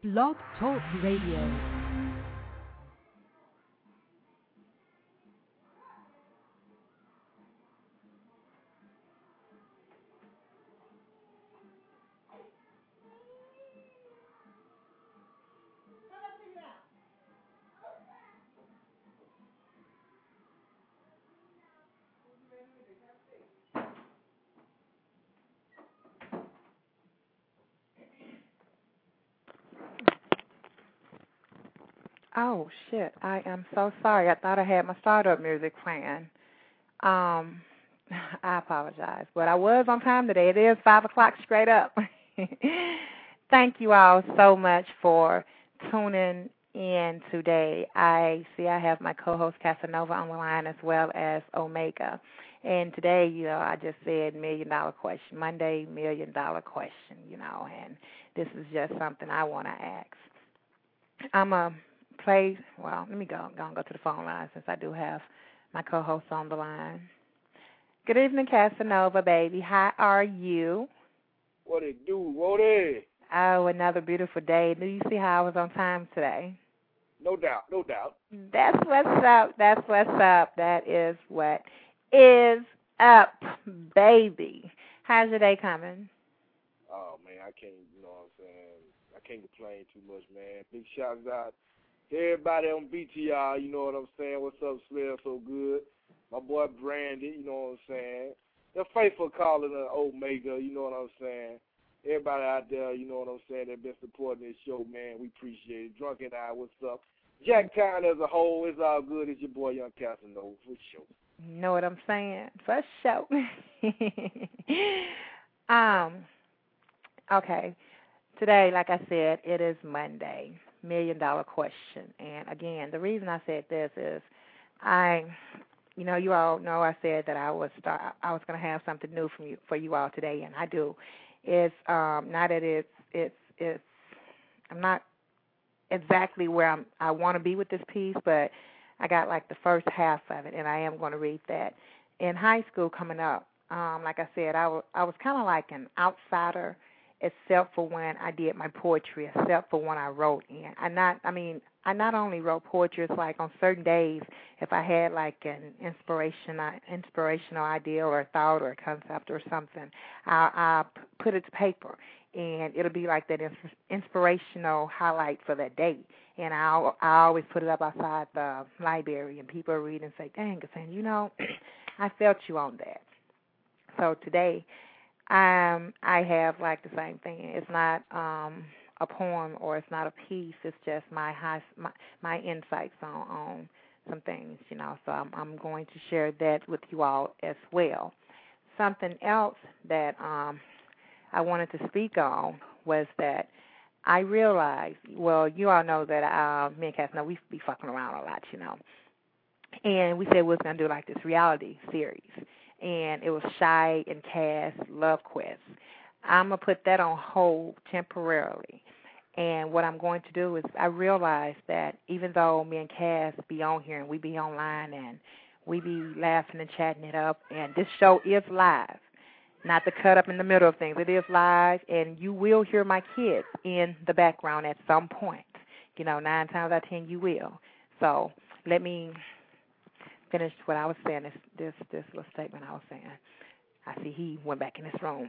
Blog Talk Radio. Oh, shit. I am so sorry. I thought I had my startup music playing. Um, I apologize. But I was on time today. It is 5 o'clock straight up. Thank you all so much for tuning in today. I have my co-host Casanova on the line as well as Omega. And today, I just said $1 million question, Monday $1 million question, and this is just something I want to ask. I'm a let me go to the phone line since I do have my co-host on the line. Good evening, Casanova, baby. How are you? What it do? What it? Oh, another beautiful day. Do you see how I was on time today? No doubt, no doubt. That's what's up. That is what is up, baby. How's your day coming? Oh, man, I can't, I can't complain too much, man. Big shouts out to everybody on BTR, you know what I'm saying? What's up, Smell So Good? My boy Brandon, you know what I'm saying? The faithful calling of Omega, you know what I'm saying? Everybody out there, you know what I'm saying, that been supporting this show, man. We appreciate it. Drunk and I, what's up? Jacktown as a whole, it's all good. It's your boy, Young Casanova, for sure. You know what I'm saying? For sure. Okay. Today, like I said, it is Monday, $1 million question. And again, the reason I said this is you all know I said that I was going to have something new for you all today, and I do. It's not that I'm not exactly where I want to be with this piece, but I got like the first half of it, and I am going to read that. In high school coming up, like I said, I was kind of like an outsider, except for when I did my poetry, except for when I wrote in. I not only wrote poetry, it's like on certain days, if I had like an inspirational idea or a thought or a concept or something, I'll put it to paper, and it'll be like that inspirational highlight for that day. And I always put it up outside the library, and people read and say, dang, Cassandra, I felt you on that. So today, I have like the same thing. It's not a poem or it's not a piece. It's just my insights on some things, So I'm going to share that with you all as well. Something else that I wanted to speak on was that I realized, well, you all know that me and Cass, we be fucking around a lot, And we said we was going to do like this reality series. And it was Shy and Cass Love Quest. I'm going to put that on hold temporarily. And what I'm going to do is I realized that even though me and Cass be on here and we be online and we be laughing and chatting it up, and this show is live, not to cut up in the middle of things. It is live, and you will hear my kids in the background at some point. 9 times out of 10 you will. So let me finish what I was saying, this little statement I was saying. I see he went back in his room.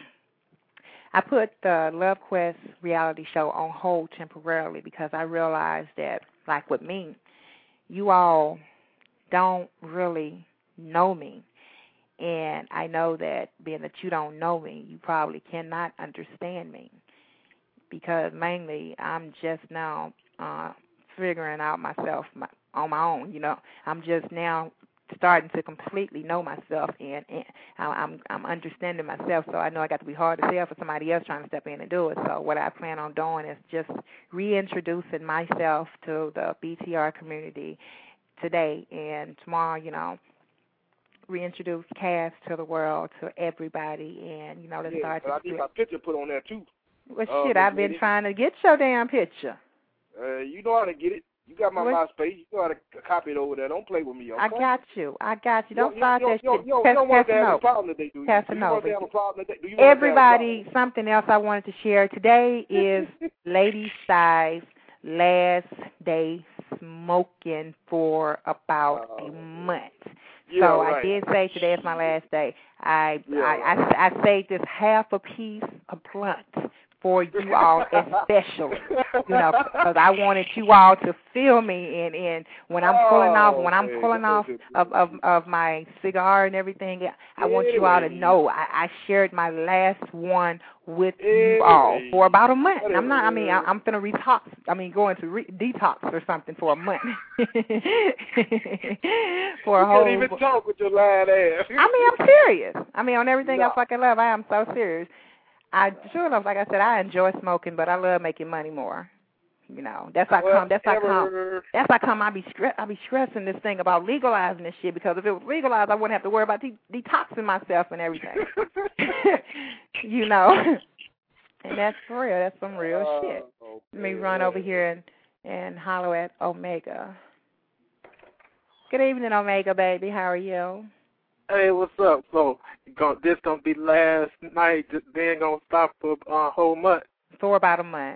I put the Love Quest reality show on hold temporarily because I realized that, like with me, you all don't really know me. And I know that being that you don't know me, you probably cannot understand me because mainly I'm just now figuring out myself on my own. I'm just now starting to completely know myself, and I'm understanding myself. So I know I got to be hard to sell for somebody else trying to step in and do it. So what I plan on doing is just reintroducing myself to the BTR community today, and tomorrow, reintroduce Cass to the world, to everybody, and let's start. I need my picture put on there too. Well, shit, I've been trying to get your damn picture. You know how to get it. You got my MySpace. You got to copy it over there. Don't play with me, okay? I got you. Don't start that shit. You don't want to have a problem today, do you? Do you want to have a problem today? Everybody, something else I wanted to share. Today is Lady Shy's last day smoking for about a month. Yeah, so right. I did say today is my last day. I saved this half a piece of blunt for you all especially, because I wanted you all to feel me and when I'm pulling off of my cigar and everything, I want you all to know I shared my last one with you all for about a month. And I'm finna go into detox or something for a month. For a whole. You can't even talk with your lying ass. I'm serious. On everything I fucking love, I am so serious. Like I said, I enjoy smoking, but I love making money more. That's how come I be stressing this thing about legalizing this shit, because if it was legalized, I wouldn't have to worry about detoxing myself and everything. And that's for real. That's some real shit. Let me run over here and holler at Omega. Good evening, Omega, baby. How are you? Hey, what's up? So, this gonna be last night, then gonna stop for a whole month? For about a month.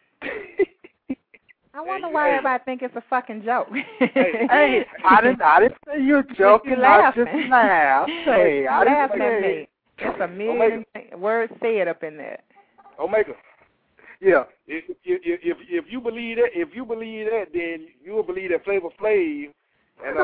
I wonder why everybody think it's a fucking joke. Hey, I didn't say you're joking. I just laughed. Hey, I didn't laughing at me. It's a million words said up in there. Omega. Yeah. If you believe that, then you will believe that Flavor Flav and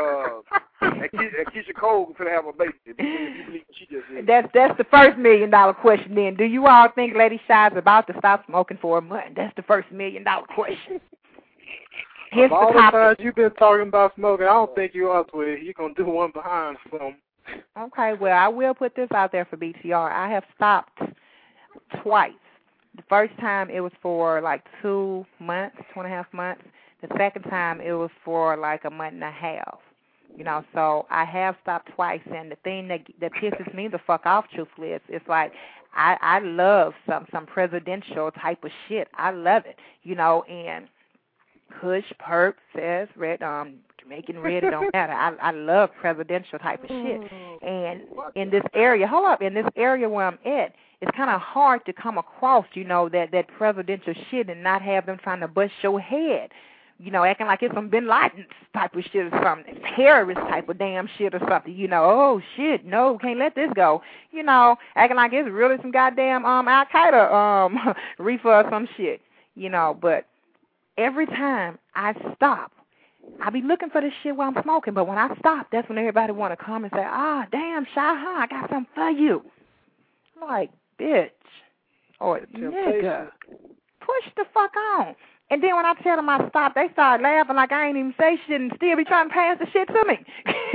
Keisha Cole gonna have a baby. If you believe what she just said. That's the first $1 million question. Then, do you all think Lady Shy is about to stop smoking for a month? That's the first $1 million question. Here's all the times you've been talking about smoking, I don't think you are to it. You're gonna do one behind some. Okay, well, I will put this out there for BTR. I have stopped twice. The first time it was for like 2 months, 2.5 months. The second time it was for like a month and a half. So I have stopped twice, and the thing that pisses me the fuck off, truthfully, it's like I love some presidential type of shit. I love it, and Kush, Perp, says Red, Jamaican Red, it don't matter. I love presidential type of shit. And in this area, where I'm at, it's kind of hard to come across, that presidential shit and not have them trying to bust your head. Acting like it's some Bin Laden type of shit or something, terrorist type of damn shit or something, oh shit, no, can't let this go, acting like it's really some goddamn Al-Qaeda reefer or some shit, but every time I stop, I be looking for this shit while I'm smoking, but when I stop, that's when everybody want to come and say, damn, Shy, I got something for you. I'm like, bitch, or nigga, push the fuck on. And then when I tell them I stopped, they start laughing like I ain't even say shit and still be trying to pass the shit to me.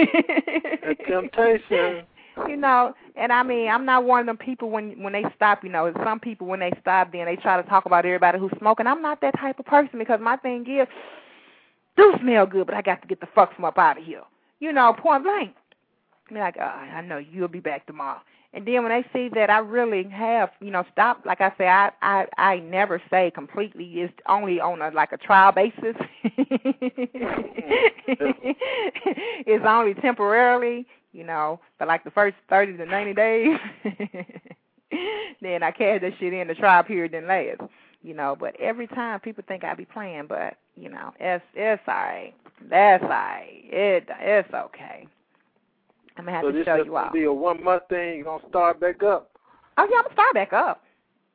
A temptation. And I'm not one of them people when they stop, some people when they stop, then they try to talk about everybody who's smoking. I'm not that type of person, because my thing is, do smell good, but I got to get the fuck from up out of here. Point blank. Be like, I know you'll be back tomorrow. And then when they see that I really have, stopped, like I say, I never say completely. It's only on a trial basis. It's only temporarily, but like the first 30 to 90 days, then I carry that shit in the trial period then last. But every time people think I be playing, but, it's all right. That's all right. It's okay. I'm going to have to show you all. So this is going to be a 1 month thing. You're going to start back up? Oh, yeah, I'm going to start back up.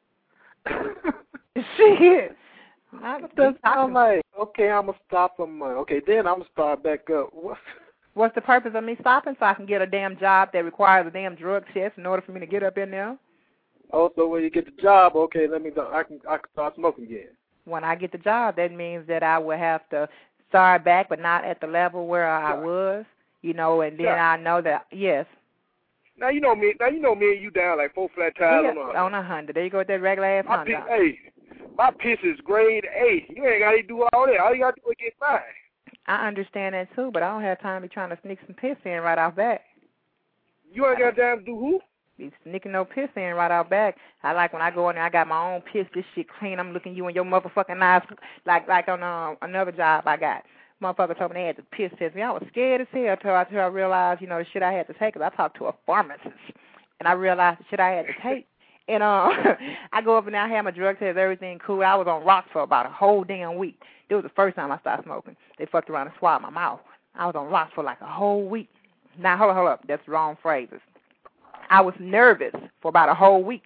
Shit. I'm like, okay, I'm going to stop a month. Okay, then I'm going to start back up. What's the purpose of me stopping? So I can get a damn job that requires a damn drug test in order for me to get up in there? Oh, so when you get the job, okay, let me go. I can start smoking again. When I get the job, that means that I will have to start back, but not at the level where I was. And then I know that, yes. Now you know me and you down like 4 flat tires on 100. There you go with that regular ass 100. My piss is grade A. You ain't got to do all that. All you got to do is get by. I understand that too, but I don't have time to be trying to sneak some piss in right off that. You ain't got time to do who? be sneaking no piss in right out back. I like when I go in there, I got my own piss, this shit clean. I'm looking you in your motherfucking eyes like on another job I got. Motherfucker told me they had to piss test me. I was scared as hell until I realized, the shit I had to take. Because I talked to a pharmacist, and I realized the shit I had to take. And I go up and I had my drug test, everything cool. I was on rocks for about a whole damn week. It was the first time I started smoking. They fucked around and swallowed my mouth. I was on rocks for like a whole week. Now, hold up. That's the wrong phrases. I was nervous for about a whole week.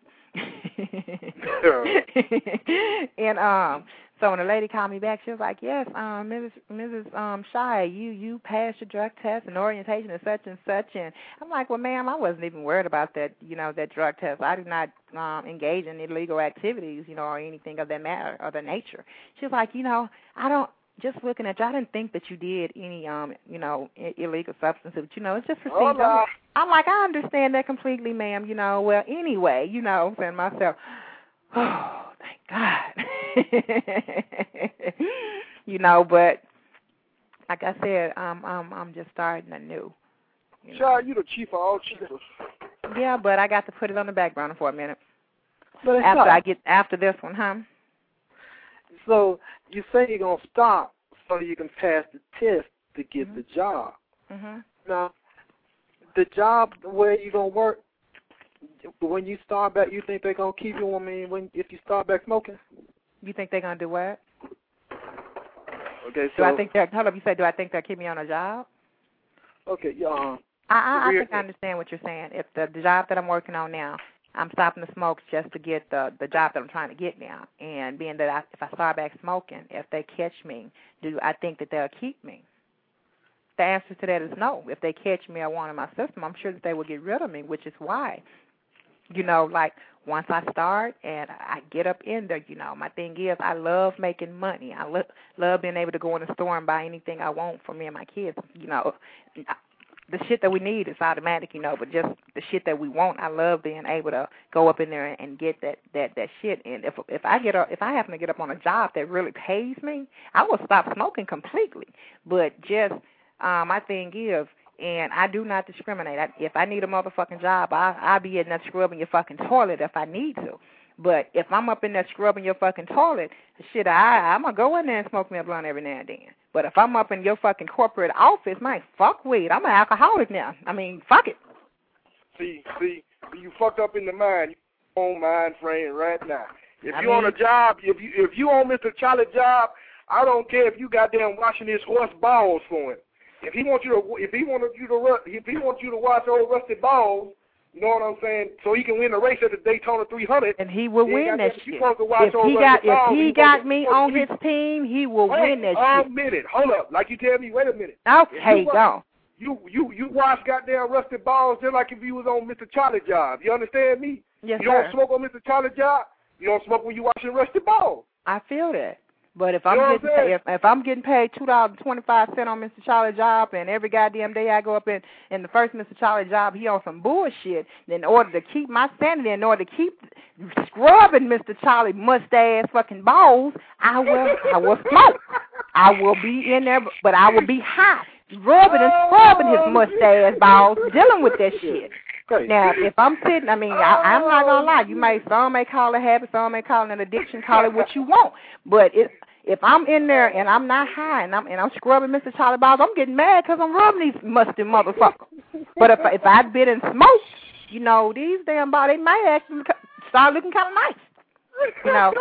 And so when the lady called me back, she was like, yes, Mrs. Shy, you passed your drug test and orientation and such and such. And I'm like, well, ma'am, I wasn't even worried about that, that drug test. I do not engage in illegal activities, or anything of that matter or the nature. She was like, I don't. Just looking at you, I didn't think that you did any, illegal substances. But, it's just for things. I'm like, I understand that completely, ma'am. Well, anyway, I'm saying to myself, oh, thank God. But like I said, I'm just starting anew. Child, you the chief of all chiefs. Yeah, but I got to put it on the back burner for a minute. But after this one, huh? So you say you're going to stop so you can pass the test to get the job. Mm-hmm. Now, the job where you're going to work, when you start back, you think they're going to keep you? If you start back smoking? You think they're going to do what? Okay, so. Do I think they're, hold up, you say, do I think they'll keep me on a job? Okay, I think I understand what you're saying. If the job that I'm working on now, I'm stopping the smoke just to get the job that I'm trying to get now. And being that if I start back smoking, if they catch me, do I think that they'll keep me? The answer to that is no. If they catch me or one in my system, I'm sure that they will get rid of me, which is why, like once I start and I get up in there, my thing is I love making money. I love being able to go in the store and buy anything I want for me and my kids, The shit that we need is automatic, but just the shit that we want, I love being able to go up in there and get that shit. And if I happen to get up on a job that really pays me, I will stop smoking completely. But just my thing is, and I do not discriminate. If I need a motherfucking job, I'll be in there scrubbing your fucking toilet if I need to. But if I'm up in there scrubbing your fucking toilet, shit, I'm going to go in there and smoke me a blunt every now and then. But if I'm up in your fucking corporate office, man, fuck weed. I'm an alcoholic now. I mean, fuck it. See, you fucked up in the mind. Your own mind frame right now. If you on a job, if you on Mr. Charlie job, I don't care if you goddamn washing his horse balls for him. If he wants you to wash old rusty balls, you know what I'm saying? So he can win the race at the Daytona 300. And he will win that shit. If he got me on his team, he will win that shit. Wait a minute. Hold up. Like you tell me, wait a minute. Okay, go. You wash goddamn rusty balls just like if you was on Mr. Charlie job. You understand me? Yes, you don't smoke on Mr. Charlie job. You don't smoke when you washing rusty balls. I feel that. But if I'm getting paid $2.25 on Mr. Charlie job, and every goddamn day I go up in the first Mr. Charlie job, he on some bullshit. Then in order to keep my sanity, in order to keep scrubbing Mr. Charlie mustache fucking balls, I will smoke. I will be in there, but I will be high, rubbing and scrubbing his mustache balls, dealing with that shit. Now, if I'm sitting, I'm not gonna lie. Some may call it habit, some may call it an addiction, call it what you want. But if I'm in there and I'm not high and I'm scrubbing Mr. Charlie balls, I'm getting mad because I'm rubbing these musty motherfuckers. But if I'd been in smoke, these damn bodies may actually start looking kind of nice.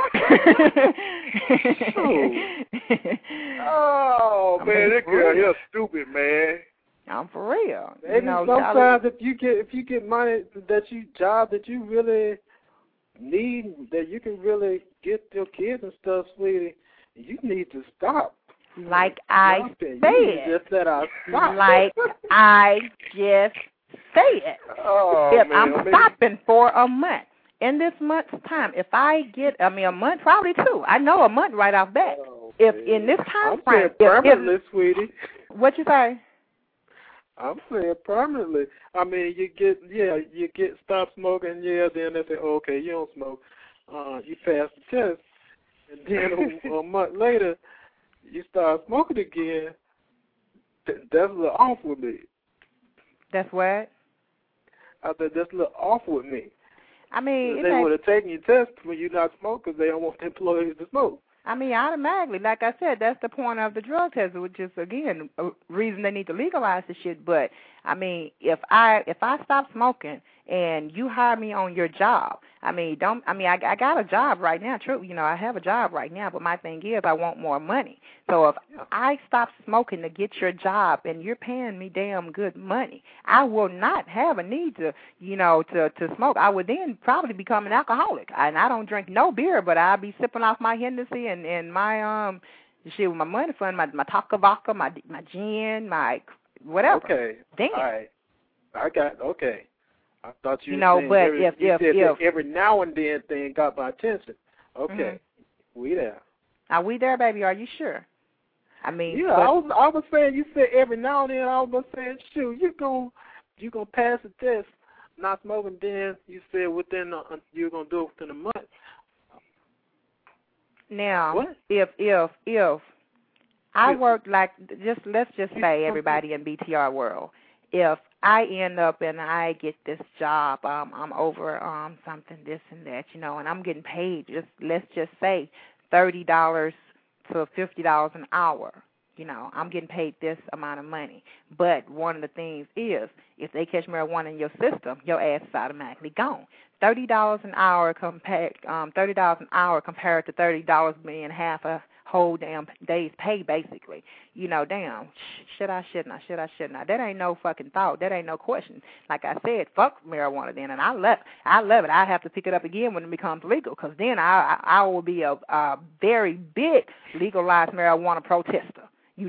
Oh man, that girl, you're stupid, man. I'm for real. Sometimes if you get money job that you really need, that you can really get your kids and stuff, sweetie, you need to stop. Like I said. Just let us stop. Like I just said. I'm stopping for a month. In this month's time, if I get, a month, probably two. I know a month right off bat. If in this time frame, permanently, sweetie. What you say? I'm saying permanently. You get stop smoking, then they say, okay, you don't smoke. You pass the test, and then a month later, you start smoking again. That's the off with me. That's what? I said, that's a little off with me. I mean, they would have taken your test when you not smoke because they don't want the employees to smoke. I mean, automatically, like I said, that's the point of the drug test, which is, again, a reason they need to legalize the shit. But, I mean, if I stop smoking and you hire me on your job, I got a job right now, true, I have a job right now, but my thing is I want more money. So if I stop smoking to get your job and you're paying me damn good money, I will not have a need to smoke. I would then probably become an alcoholic. And I don't drink no beer, but I'll be sipping off my Hennessy and my my money fund, my Taka Vodka, my gin, my whatever. Okay. Damn. All right. Okay. I thought you but if every now and then thing got my attention. Okay. Mm-hmm. We there. Are we there, baby? Are you sure? I mean, yeah, I was saying, you said every now and then. I was saying, shoot, you gonna pass the test, not smoking. Then you said you're gonna do it within a month. Now, what? if I work like let's just say everybody in BTR world, if I end up and I get this job, I'm over something, this and that, and I'm getting paid, let's just say $30 to $50 an hour. I'm getting paid this amount of money. But one of the things is, if they catch marijuana in your system, your ass is automatically gone. $30 an hour compared to $30 being half a whole damn day's pay, basically. Damn, should I, shouldn't I? That ain't no fucking thought. That ain't no question. Like I said, fuck marijuana then, and I love it. I have to pick it up again when it becomes legal, because then I will be a very big legalized marijuana protester,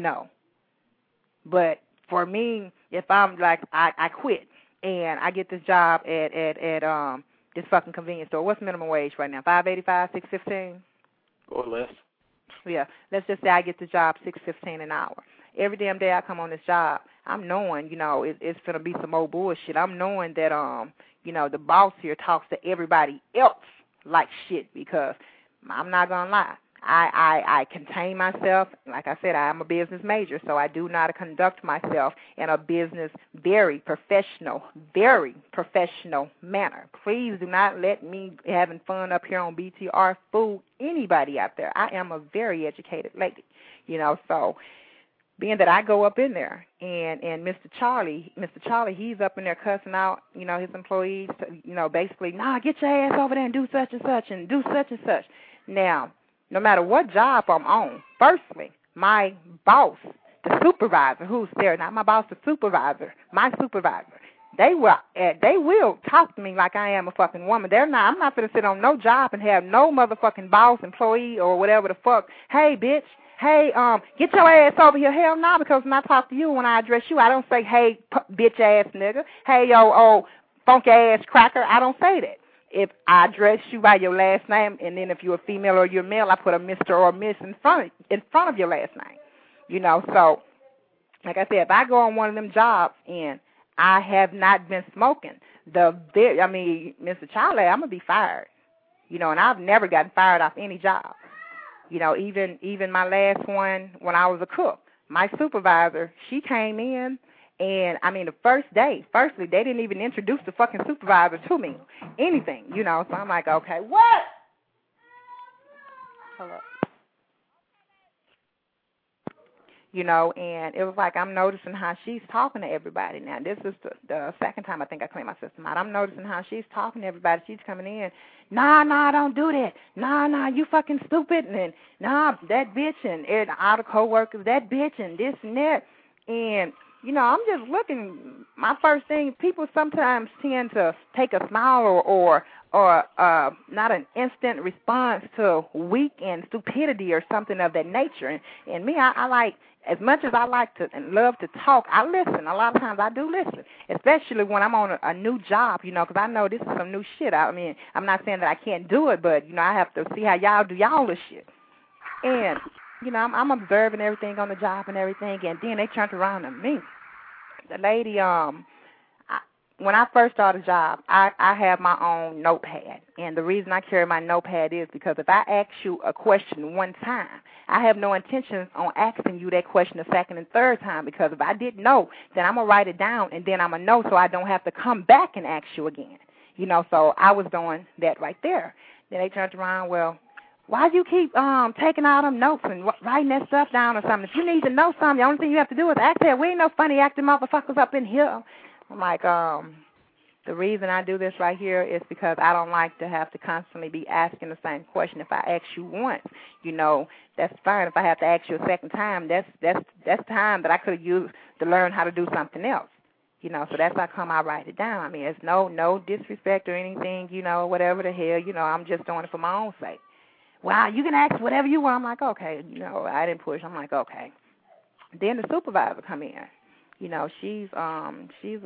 But for me, if I'm like, I quit, and I get this job at this fucking convenience store. What's minimum wage right now? $5.85, $6.15? Or less. Yeah, let's just say I get the job $6.15 an hour. Every damn day I come on this job, I'm knowing, it's gonna be some old bullshit. I'm knowing that the boss here talks to everybody else like shit, because I'm not gonna lie. I contain myself. Like I said, I am a business major, so I do not conduct myself in a business very professional manner. Please do not let me having fun up here on BTR fool anybody out there. I am a very educated lady, so being that I go up in there and Mr. Charlie, he's up in there cussing out, his employees, basically, get your ass over there and do such and such and do such and such. Now, no matter what job I'm on, firstly, my boss, the supervisor who's there, not my boss, the supervisor, my supervisor, they will talk to me like I am a fucking woman. I'm not going to sit on no job and have no motherfucking boss, employee, or whatever the fuck. Hey, bitch. Hey, get your ass over here. Hell no, because when I talk to you, when I address you, I don't say, hey, bitch ass nigga. Hey, yo, funky ass cracker. I don't say that. If I address you by your last name, and then if you're a female or you're male, I put a Mr. or Miss in front of your last name. So, like I said, if I go on one of them jobs and I have not been smoking, Mr. Charlie, I'm going to be fired. And I've never gotten fired off any job. Even my last one when I was a cook, my supervisor, she came in, and, the firstly, they didn't even introduce the fucking supervisor to me, anything, so I'm like, okay, what? Hello. And it was like I'm noticing how she's talking to everybody now. This is the second time I think I cleaned my system out. I'm noticing how she's talking to everybody. She's coming in, nah, don't do that. Nah, you fucking stupid. And nah, that bitch. And all the co-workers, that bitch and this and that. And, I'm just looking. My first thing, people sometimes tend to take a smile or not an instant response to weak and stupidity or something of that nature. And me, I like, as much as I like to and love to talk, I listen. A lot of times I do listen, especially when I'm on a new job, because I know this is some new shit. I'm not saying that I can't do it, but, I have to see how y'all do y'all this shit. And, I'm observing everything on the job and everything, and then they turned around to me. The lady, when I first started a job, I have my own notepad. And the reason I carry my notepad is because if I ask you a question one time, I have no intentions on asking you that question the second and third time, because if I didn't know, then I'm going to write it down, and then I'm going to know so I don't have to come back and ask you again. You know, so I was doing that right there. Then they turned around, well, why do you keep taking all them notes and writing that stuff down or something? If you need to know something, the only thing you have to do is ask that. We ain't no funny acting motherfuckers up in here. I'm like, the reason I do this right here is because I don't like to have to constantly be asking the same question. If I ask you once, you know, that's fine. If I have to ask you a second time, that's time that I could have used to learn how to do something else. You know, so that's how come I write it down. I mean, it's no disrespect or anything, you know, whatever the hell, you know, I'm just doing it for my own sake. Well, you can ask whatever you want. I'm like, okay, you know, I didn't push. I'm like, okay. Then the supervisor come in. You know, she comes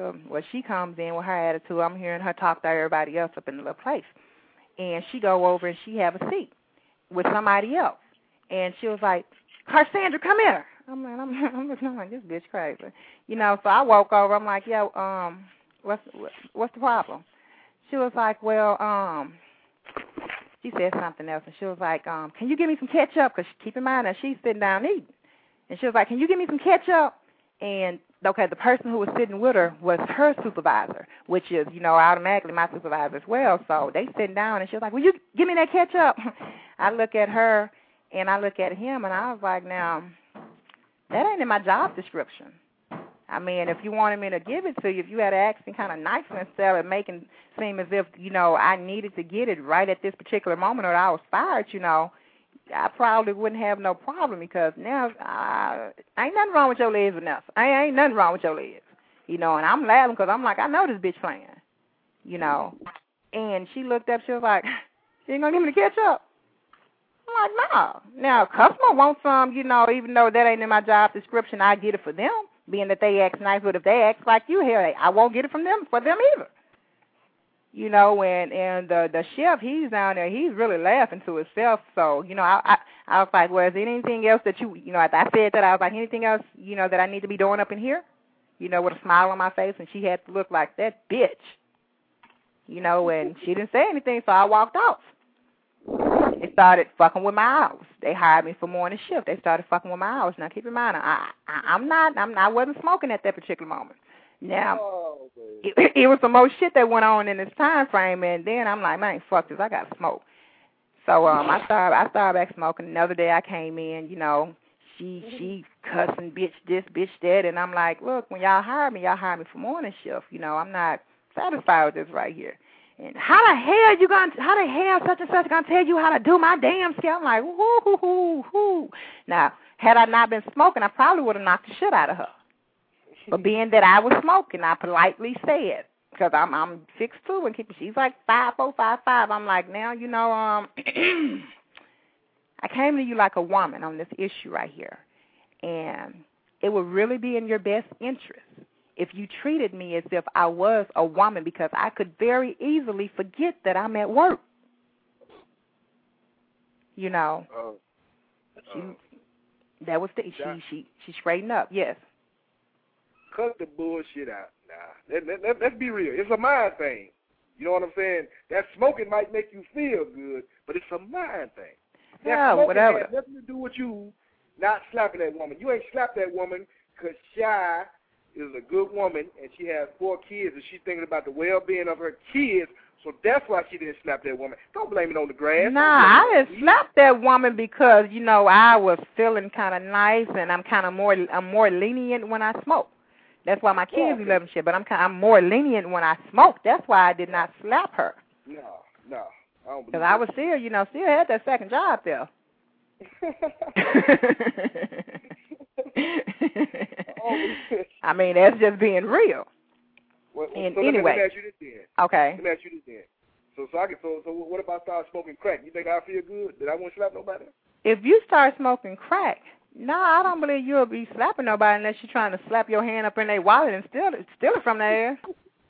in with her attitude. I'm hearing her talk to everybody else up in the little place. And she go over and she have a seat with somebody else. And she was like, Cassandra, come here. I'm like, this bitch crazy. You know, so I woke over. I'm like, yo, what's the problem? She was like, well, she said something else. And she was like, can you give me some ketchup? Because keep in mind that she's sitting down eating. And she was like, can you give me some ketchup? And, okay, the person who was sitting with her was her supervisor, which is, you know, automatically my supervisor as well. So they sitting down, and she was like, will you give me that ketchup? I look at her, and I look at him, and I was like, now, that ain't in my job description. I mean, if you wanted me to give it to you, if you had to ask me kind of nicely instead of making it seem as if, you know, I needed to get it right at this particular moment or I was fired, you know, I probably wouldn't have no problem, because now ain't nothing wrong with your legs, Vanessa. Ain't nothing wrong with your legs. You know, and I'm laughing because I'm like, I know this bitch playing, you know. And she looked up, she was like, she ain't going to give me the ketchup? I'm like, no. Now, a customer wants some, you know, even though that ain't in my job description, I get it for them, being that they act nice. But if they act like you here, I won't get it for them either. You know, and the chef, he's down there, he's really laughing to himself. So, you know, I was like, well, is there anything else that you know, I said that, I was like, anything else, you know, that I need to be doing up in here? You know, with a smile on my face, and she had to look like that bitch. You know, and she didn't say anything, so I walked off. They started fucking with my hours. They hired me for morning shift. They started fucking with my hours. Now, keep in mind, I wasn't smoking at that particular moment. Now, it was some more shit that went on in this time frame, and then I'm like, man, fuck this, I got to smoke. So I started back smoking. Another day I came in, you know, she cussing, bitch this, bitch that, and I'm like, look, when y'all hire me for morning shift. You know, I'm not satisfied with this right here. And how the hell such and such gonna tell you how to do my damn skill? I'm like, whoo. Now, had I not been smoking, I probably would have knocked the shit out of her. But being that I was smoking, I politely said, because I'm 6'2", and she's like 5'4", 5'5". I'm like, now, you know, I came to you like a woman on this issue right here, and it would really be in your best interest if you treated me as if I was a woman, because I could very easily forget that I'm at work. You know, that was she straightened up. Yes. Cut the bullshit out. Nah, let's be real. It's a mind thing. You know what I'm saying? That smoking might make you feel good, but it's a mind thing. Yeah, whatever. Has nothing to do with you not slapping that woman. You ain't slapped that woman because Shy is a good woman and she has 4 kids and she's thinking about the well-being of her kids. So that's why she didn't slap that woman. Don't blame it on the grass. Nah, I didn't slap that woman because, you know, I was feeling kind of nice, and I'm more lenient when I smoke. That's why my kids be loving shit, but I'm more lenient when I smoke. That's why I did not slap her. No, I don't believe because I was still had that second job there. I mean, that's just being real. Well, and so anyway, let me ask you this then. Okay. Let me ask you this then. So what if I start smoking crack? You think I feel good? That I won't slap nobody? If you start smoking crack, no, I don't believe you'll be slapping nobody unless you're trying to slap your hand up in their wallet and steal it from their ass.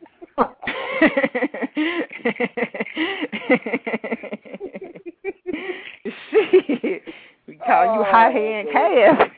Shit, we call you hot hand calf.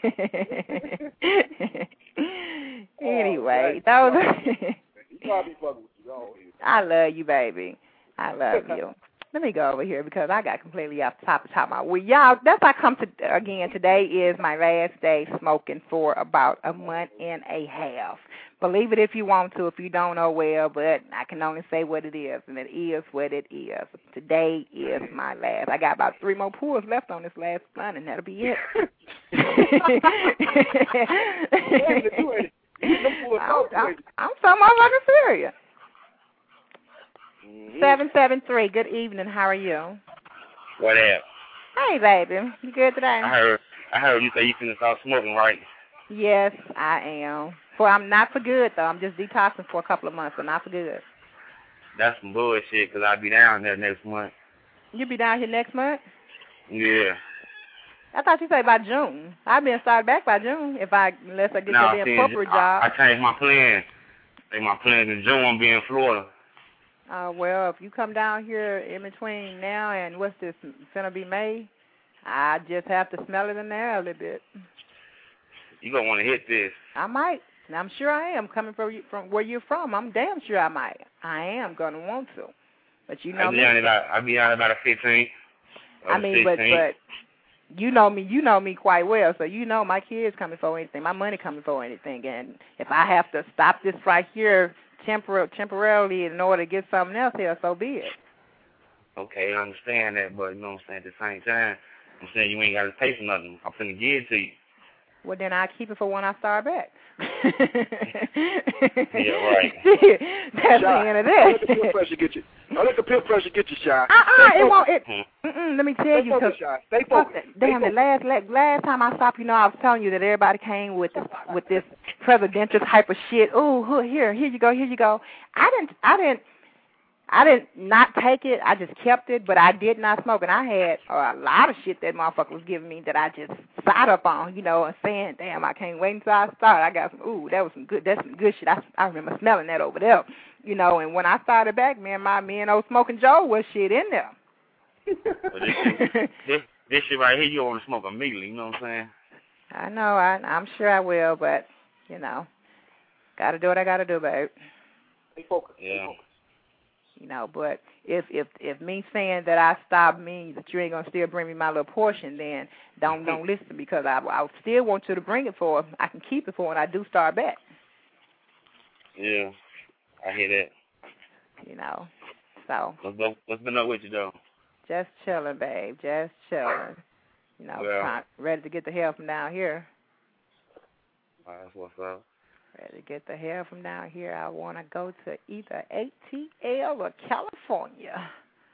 Anyway, you probably fucking with you. I love you, baby. I love you. Let me go over here because I got completely off the top of my. Well, y'all, that's how I come to again. Today is my last day smoking for about a month and a half. Believe it if you want to. If you don't know, well, but I can only say what it is, and it is what it is. Today is my last. I got about 3 more pulls left on this last blunt, and that'll be it. I'm so motherfucking serious. 773. Good evening. How are you? What up? Hey, baby. You good today? I heard you say you finna start smoking, right? Yes, I am. Well, I'm not for good though. I'm just detoxing for a couple of months, but not for good. That's some bullshit. Cause I'll be down there next month. You be down here next month? Yeah. I thought you said by June. I've been started back by June unless I get that damn corporate job. I changed my plans. My plans in June I'm be in Florida. Well, if you come down here in between now and what's this, gonna be May, I just have to smell it in the air a little bit. You gonna want to hit this. I might. I'm sure I am. Coming from where you're from, I'm damn sure I might. I am gonna want to. But you know me. I'll be on about a 15. I mean, 16. but you know me quite well, so you know my kids coming for anything, my money coming for anything, and if I have to stop this right here temporarily in order to get something else here, so be it. Okay, I understand that, but you know what I'm saying, at the same time, I'm saying you ain't got to pay for nothing. I'm finna give it to you. Well, then I'll keep it for when I start back. Yeah, right. That's the end of this. Don't let the peer pressure get you. Don't let the peer pressure get you, Shy. It won't. Let me tell you, because stay focused. Damn, the last time I stopped, I was telling you that everybody came with this presidential type of shit. Ooh, here you go. I didn't not take it. I just kept it, but I did not smoke. And I had a lot of shit that motherfucker was giving me that I just sat up on, and saying, damn, I can't wait until I start. I got that's some good shit. I remember smelling that over there, and when I started back, me and old Smoking Joe was shit in there. Well, this shit right here, you want to smoke immediately, you know what I'm saying? I know, I'm sure I will, but, gotta do what I gotta do, babe. Stay focused. Yeah. But if me saying that I stopped means that you ain't gonna still bring me my little portion, then don't listen, because I still want you to bring it for. I can keep it for when I do start back. Yeah, I hear that. So. What's been up with you though? Just chilling, babe. Just chilling. Ready to get the hell from down here. That's what's up. Ready to get the hell from down here. I want to go to either ATL or California.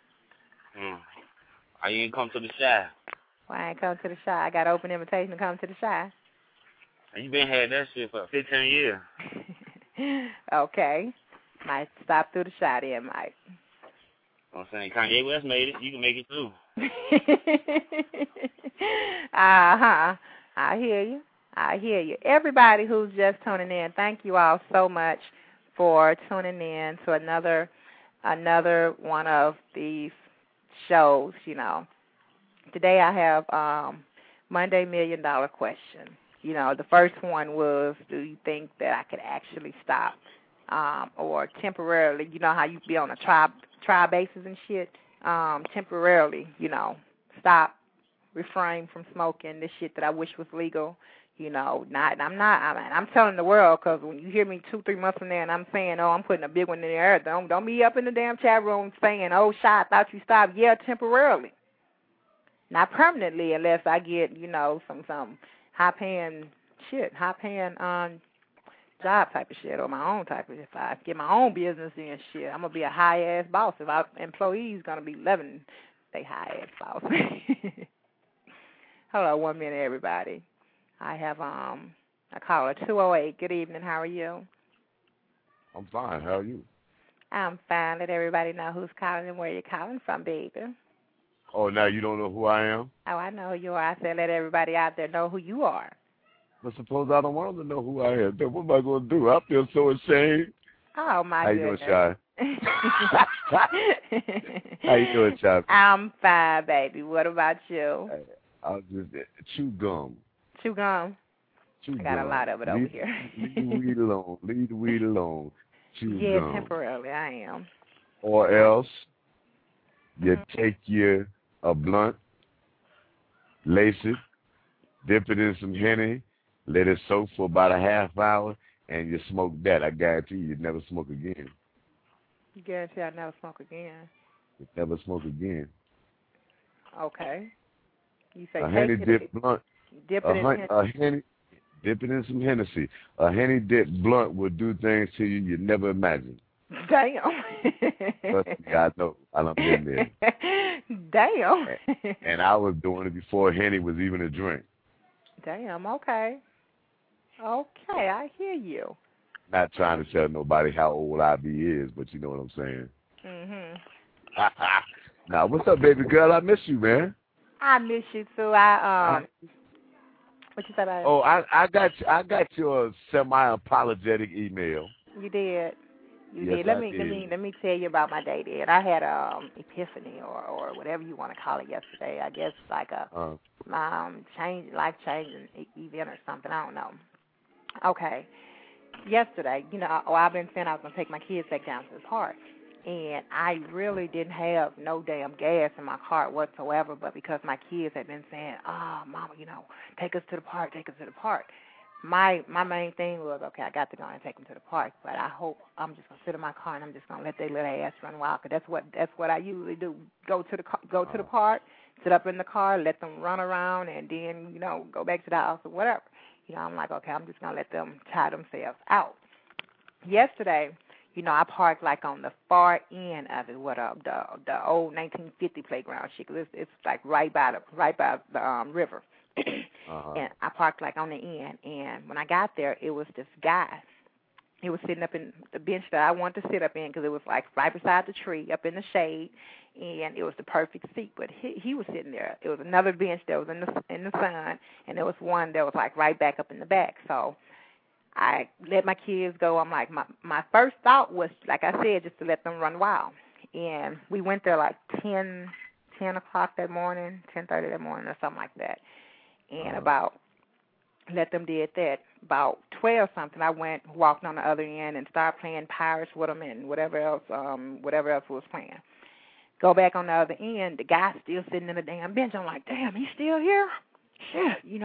Why you ain't come to the Shy? Why I ain't come to the Shy? I got an open invitation to come to the Shy. You been had that shit for 15 years. Okay. Might stop through the Shy then, Mike. I'm saying Kanye West made it. You can make it too. Uh-huh. I hear you. Everybody who's just tuning in, thank you all so much for tuning in to another one of these shows, Today I have Monday $1 Million Question. The first one was, do you think that I could actually stop or temporarily, how you be on a trial basis and shit, temporarily, stop, refrain from smoking this shit that I wish was legal. I'm telling the world, because when you hear me 2-3 months from there and I'm saying, I'm putting a big one in the air, don't be up in the damn chat room saying, Shy, I thought you stopped. Yeah, temporarily. Not permanently, unless I get, some high-paying job type of shit, or my own type of, if I get my own business and shit, I'm going to be a high-ass boss. If our employees going to be loving they high-ass boss. Hold on 1 minute, everybody. I have a caller, 208. Good evening. How are you? I'm fine. How are you? I'm fine. Let everybody know who's calling and where you're calling from, baby. Oh, now you don't know who I am? Oh, I know who you are. I said let everybody out there know who you are. But suppose I don't want them to know who I am. Then what am I going to do? I feel so ashamed. Oh, my goodness. How you doing, Shy? How you doing, Shy? I'm fine, baby. What about you? I'll just chew gum. Chew gum? I got a lot of it over here. Leave the weed alone. Leave the weed alone. Chew gum. Yeah, temporarily, I am. Or else? You take a blunt, lace it, dip it in some Henny, let it soak for about a half hour, and you smoke that. I guarantee you'd never smoke again. You guarantee I'll never smoke again? You'd never smoke again. Okay. You say a Henny dip blunt. Dip it in Henny. Dip it in some Hennessy. A Henny dip blunt will do things to you you'd never imagine. Damn. Trust me, I know. I done been there. Damn. And I was doing it before Henny was even a drink. Damn, okay. Okay, I hear you. Not trying to tell nobody how old IB is, but you know what I'm saying. Mhm. Now, what's up, baby girl? I miss you, man. I miss you too. What you said about it? Oh, I got your semi-apologetic email. You did. You Yes, did. Let me tell you about my day. Then I had epiphany or whatever you want to call it yesterday. I guess like a life changing event or something. I don't know. Okay. Yesterday, I've been saying I was gonna take my kids back down to the park, and I really didn't have no damn gas in my car whatsoever. But because my kids had been saying, "Oh, Mama, take us to the park, take us to the park." My main thing was, okay, I got to go and take them to the park, but I hope I'm just gonna sit in my car and I'm just gonna let their little ass run wild. Cause that's what I usually do. Go to the park, sit up in the car, let them run around, and then go back to the house or whatever. I'm like, okay, I'm just gonna let them tire themselves out. Yesterday, I parked like on the far end of it, the old 1950 playground shit. Cause it's like right by the river. And I parked like on the end, and when I got there, it was this guy. He was sitting up in the bench that I wanted to sit up in because it was like right beside the tree, up in the shade, and it was the perfect seat. But he was sitting there. It was another bench that was in the sun, and there was one that was like right back up in the back. So I let my kids go. I'm like, my first thought was, like I said, just to let them run wild. And we went there like 10 o'clock that morning, 10:30 that morning or something like that. And about, let them did that. About 12 something, I walked on the other end and started playing Pirates with them and whatever else was playing. Go back on the other end, the guy's still sitting in the damn bench. I'm like, damn, he's still here? Shit,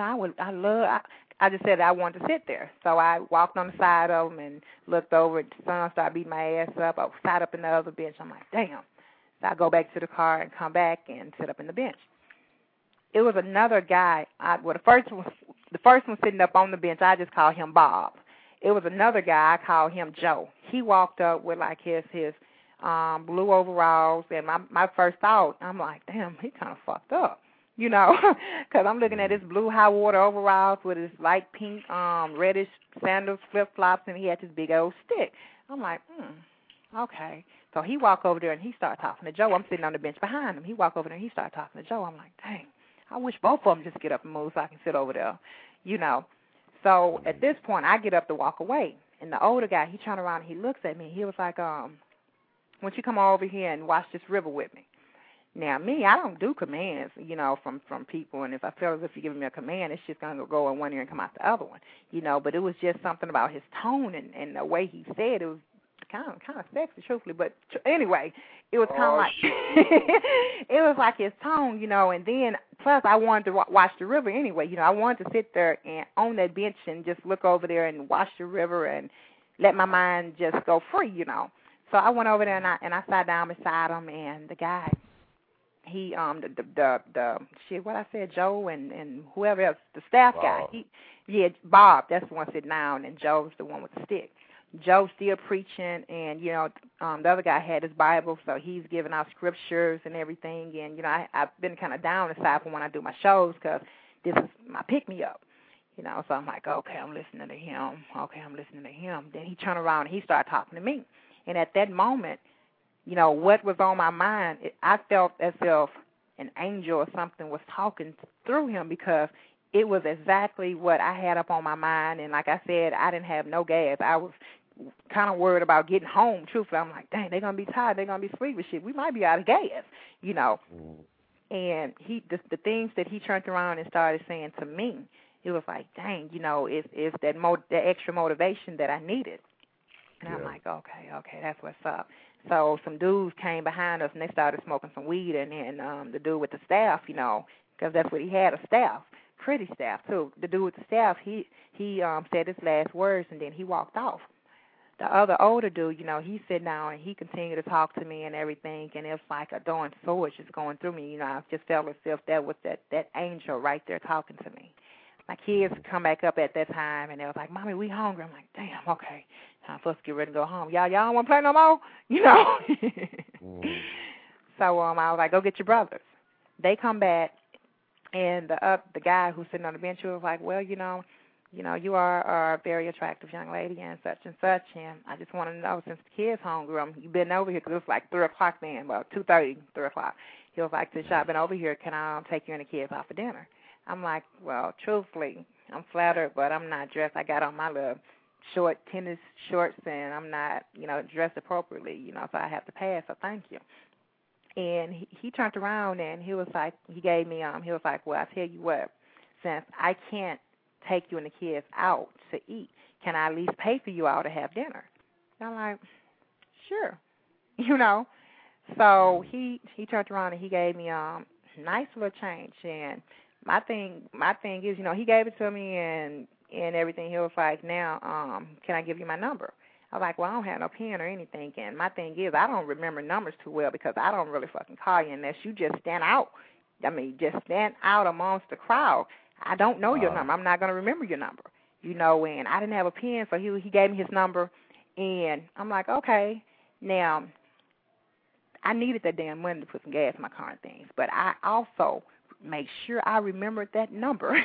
I just said I wanted to sit there. So I walked on the side of him and looked over. The sun started beating my ass up. I sat up in the other bench. I'm like, damn. So I go back to the car and come back and sit up in the bench. It was another guy. The first one sitting up on the bench, I just called him Bob. It was another guy, I called him Joe. He walked up with like his blue overalls, and my first thought, I'm like, damn, he kind of fucked up, because I'm looking at his blue high water overalls with his light pink, reddish sandals, flip flops, and he had this big old stick. I'm like, okay. So he walked over there and he started talking to Joe. I'm sitting on the bench behind him. He walked over there and he started talking to Joe. I'm like, dang. I wish both of them just get up and move so I can sit over there, So at this point, I get up to walk away. And the older guy, he turned around and he looks at me. He was like, won't you come over here and watch this river with me? Now, me, I don't do commands, from people. And if I feel as if you're giving me a command, it's just going to go in one ear and come out the other one, But it was just something about his tone and the way he said it was kind of sexy, truthfully, but anyway, it was kind of like it was like his tone, and then plus I wanted to watch the river anyway, I wanted to sit there and on that bench and just look over there and watch the river and let my mind just go free, So I went over there and I sat down beside him, and the guy, he Joe and whoever else, the staff Bob. guy, Bob, that's the one sitting down, and Joe's the one with the stick. Joe's still preaching, and, the other guy had his Bible, so he's giving out scriptures and everything. And, I've been kind of down the side for when I do my shows because this is my pick-me-up, So I'm like, okay, I'm listening to him. Then he turned around and he started talking to me. And at that moment, what was on my mind, I felt as if an angel or something was talking through him because it was exactly what I had up on my mind. And like I said, I didn't have no gas. I was kind of worried about getting home, truthfully. I'm like, dang, they're going to be tired. They're going to be asleep with shit. We might be out of gas, And the things that he turned around and started saying to me, it was like, dang, it's that extra motivation that I needed. And I'm like, okay, that's what's up. So some dudes came behind us and they started smoking some weed, and then the dude with the staff, you know, because that's what he had, a staff, pretty staff too. The dude with the staff, he said his last words and then he walked off. The other older dude, you know, he sat down and he continued to talk to me and everything, and it was like a darn sword just going through me. You know, I just felt as if that was that angel right there talking to me. My kids come back up at that time, and they was like, "Mommy, we hungry." I'm like, "Damn, okay, time for us to get ready to go home. Y'all don't want to play no more?" You know. So I was like, "Go get your brothers." They come back, and the guy who's sitting on the bench was like, "Well, you know, you are a very attractive young lady and such, and I just want to know, since the kids hungry, you've been over here, because it was like 3 o'clock then, well, 2:30, 3 o'clock. He was like, since y'all been over here, can I take you and the kids out for dinner?" I'm like, well, truthfully, I'm flattered, but I'm not dressed. I got on my little short tennis shorts, and I'm not, you know, dressed appropriately, you know, so I have to pass, so thank you. And he turned around, and he was like, he was like, well, I tell you what, since I can't take you and the kids out to eat, can I at least pay for you all to have dinner? And I'm like, sure, you know. So he turned around and he gave me nice little change. And my thing is, you know, he gave it to me and everything. He was like, now, can I give you my number? I was like, well, I don't have no pen or anything. And my thing is, I don't remember numbers too well because I don't really fucking call you unless you just stand out. I mean, just stand out amongst the crowd. I don't know your number. I'm not going to remember your number, you know, and I didn't have a pen, so he gave me his number, and I'm like, okay. Now, I needed that damn money to put some gas in my car and things, but I also make sure I remembered that number,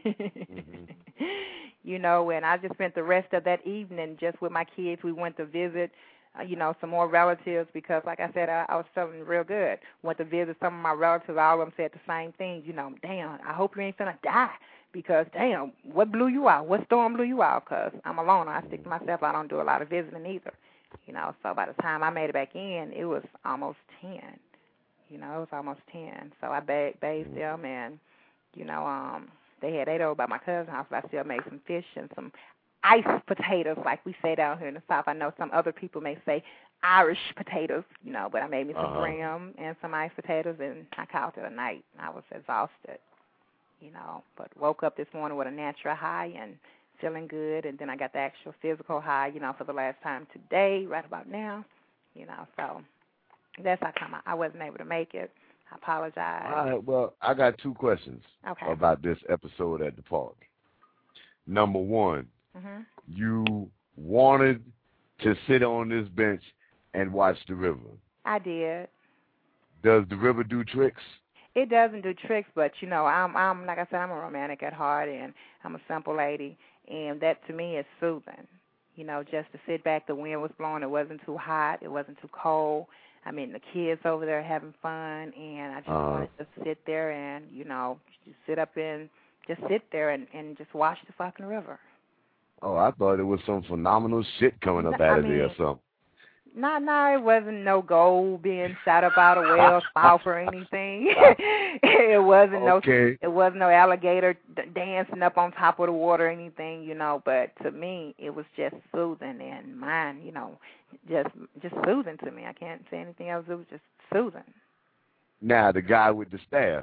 you know, and I just spent the rest of that evening just with my kids. We went to visit, you know, some more relatives because, like I said, I was feeling real good. Went to visit some of my relatives. All of them said the same thing. You know, damn, I hope you ain't finna die because, damn, what blew you out? What storm blew you out? Because I'm alone. I stick to myself. I don't do a lot of visiting either. You know, so by the time I made it back in, it was almost 10. You know, it was almost 10. So I bathed them, and, you know, they had ate over by my cousin's house, but I still made some fish and some iced potatoes, like we say down here in the South. I know some other people may say Irish potatoes, you know, but I made me some graham and some iced potatoes, and I called it a night. I was exhausted, you know, but woke up this morning with a natural high and feeling good, and then I got the actual physical high, you know, for the last time today, right about now, you know, so that's how come I wasn't able to make it. I apologize. All right, well, I got 2 questions about this episode at the park. Number 1, you wanted to sit on this bench and watch the river. I did. Does the river do tricks? It doesn't do tricks, but, you know, I'm like I said, I'm a romantic at heart, and I'm a simple lady, and that to me is soothing. You know, just to sit back, the wind was blowing, it wasn't too hot, it wasn't too cold. I mean, the kids over there having fun, and I just wanted to sit there and, you know, just sit up and just sit there and just watch the fucking river. Oh, I thought there was some phenomenal shit coming up out of there or something. No, it wasn't no gold being shot up out of whale's mouth or anything. It wasn't no alligator dancing up on top of the water or anything, you know. But to me, it was just soothing, and mine, you know, just soothing to me. I can't say anything else. It was just soothing. Now, the guy with the staff,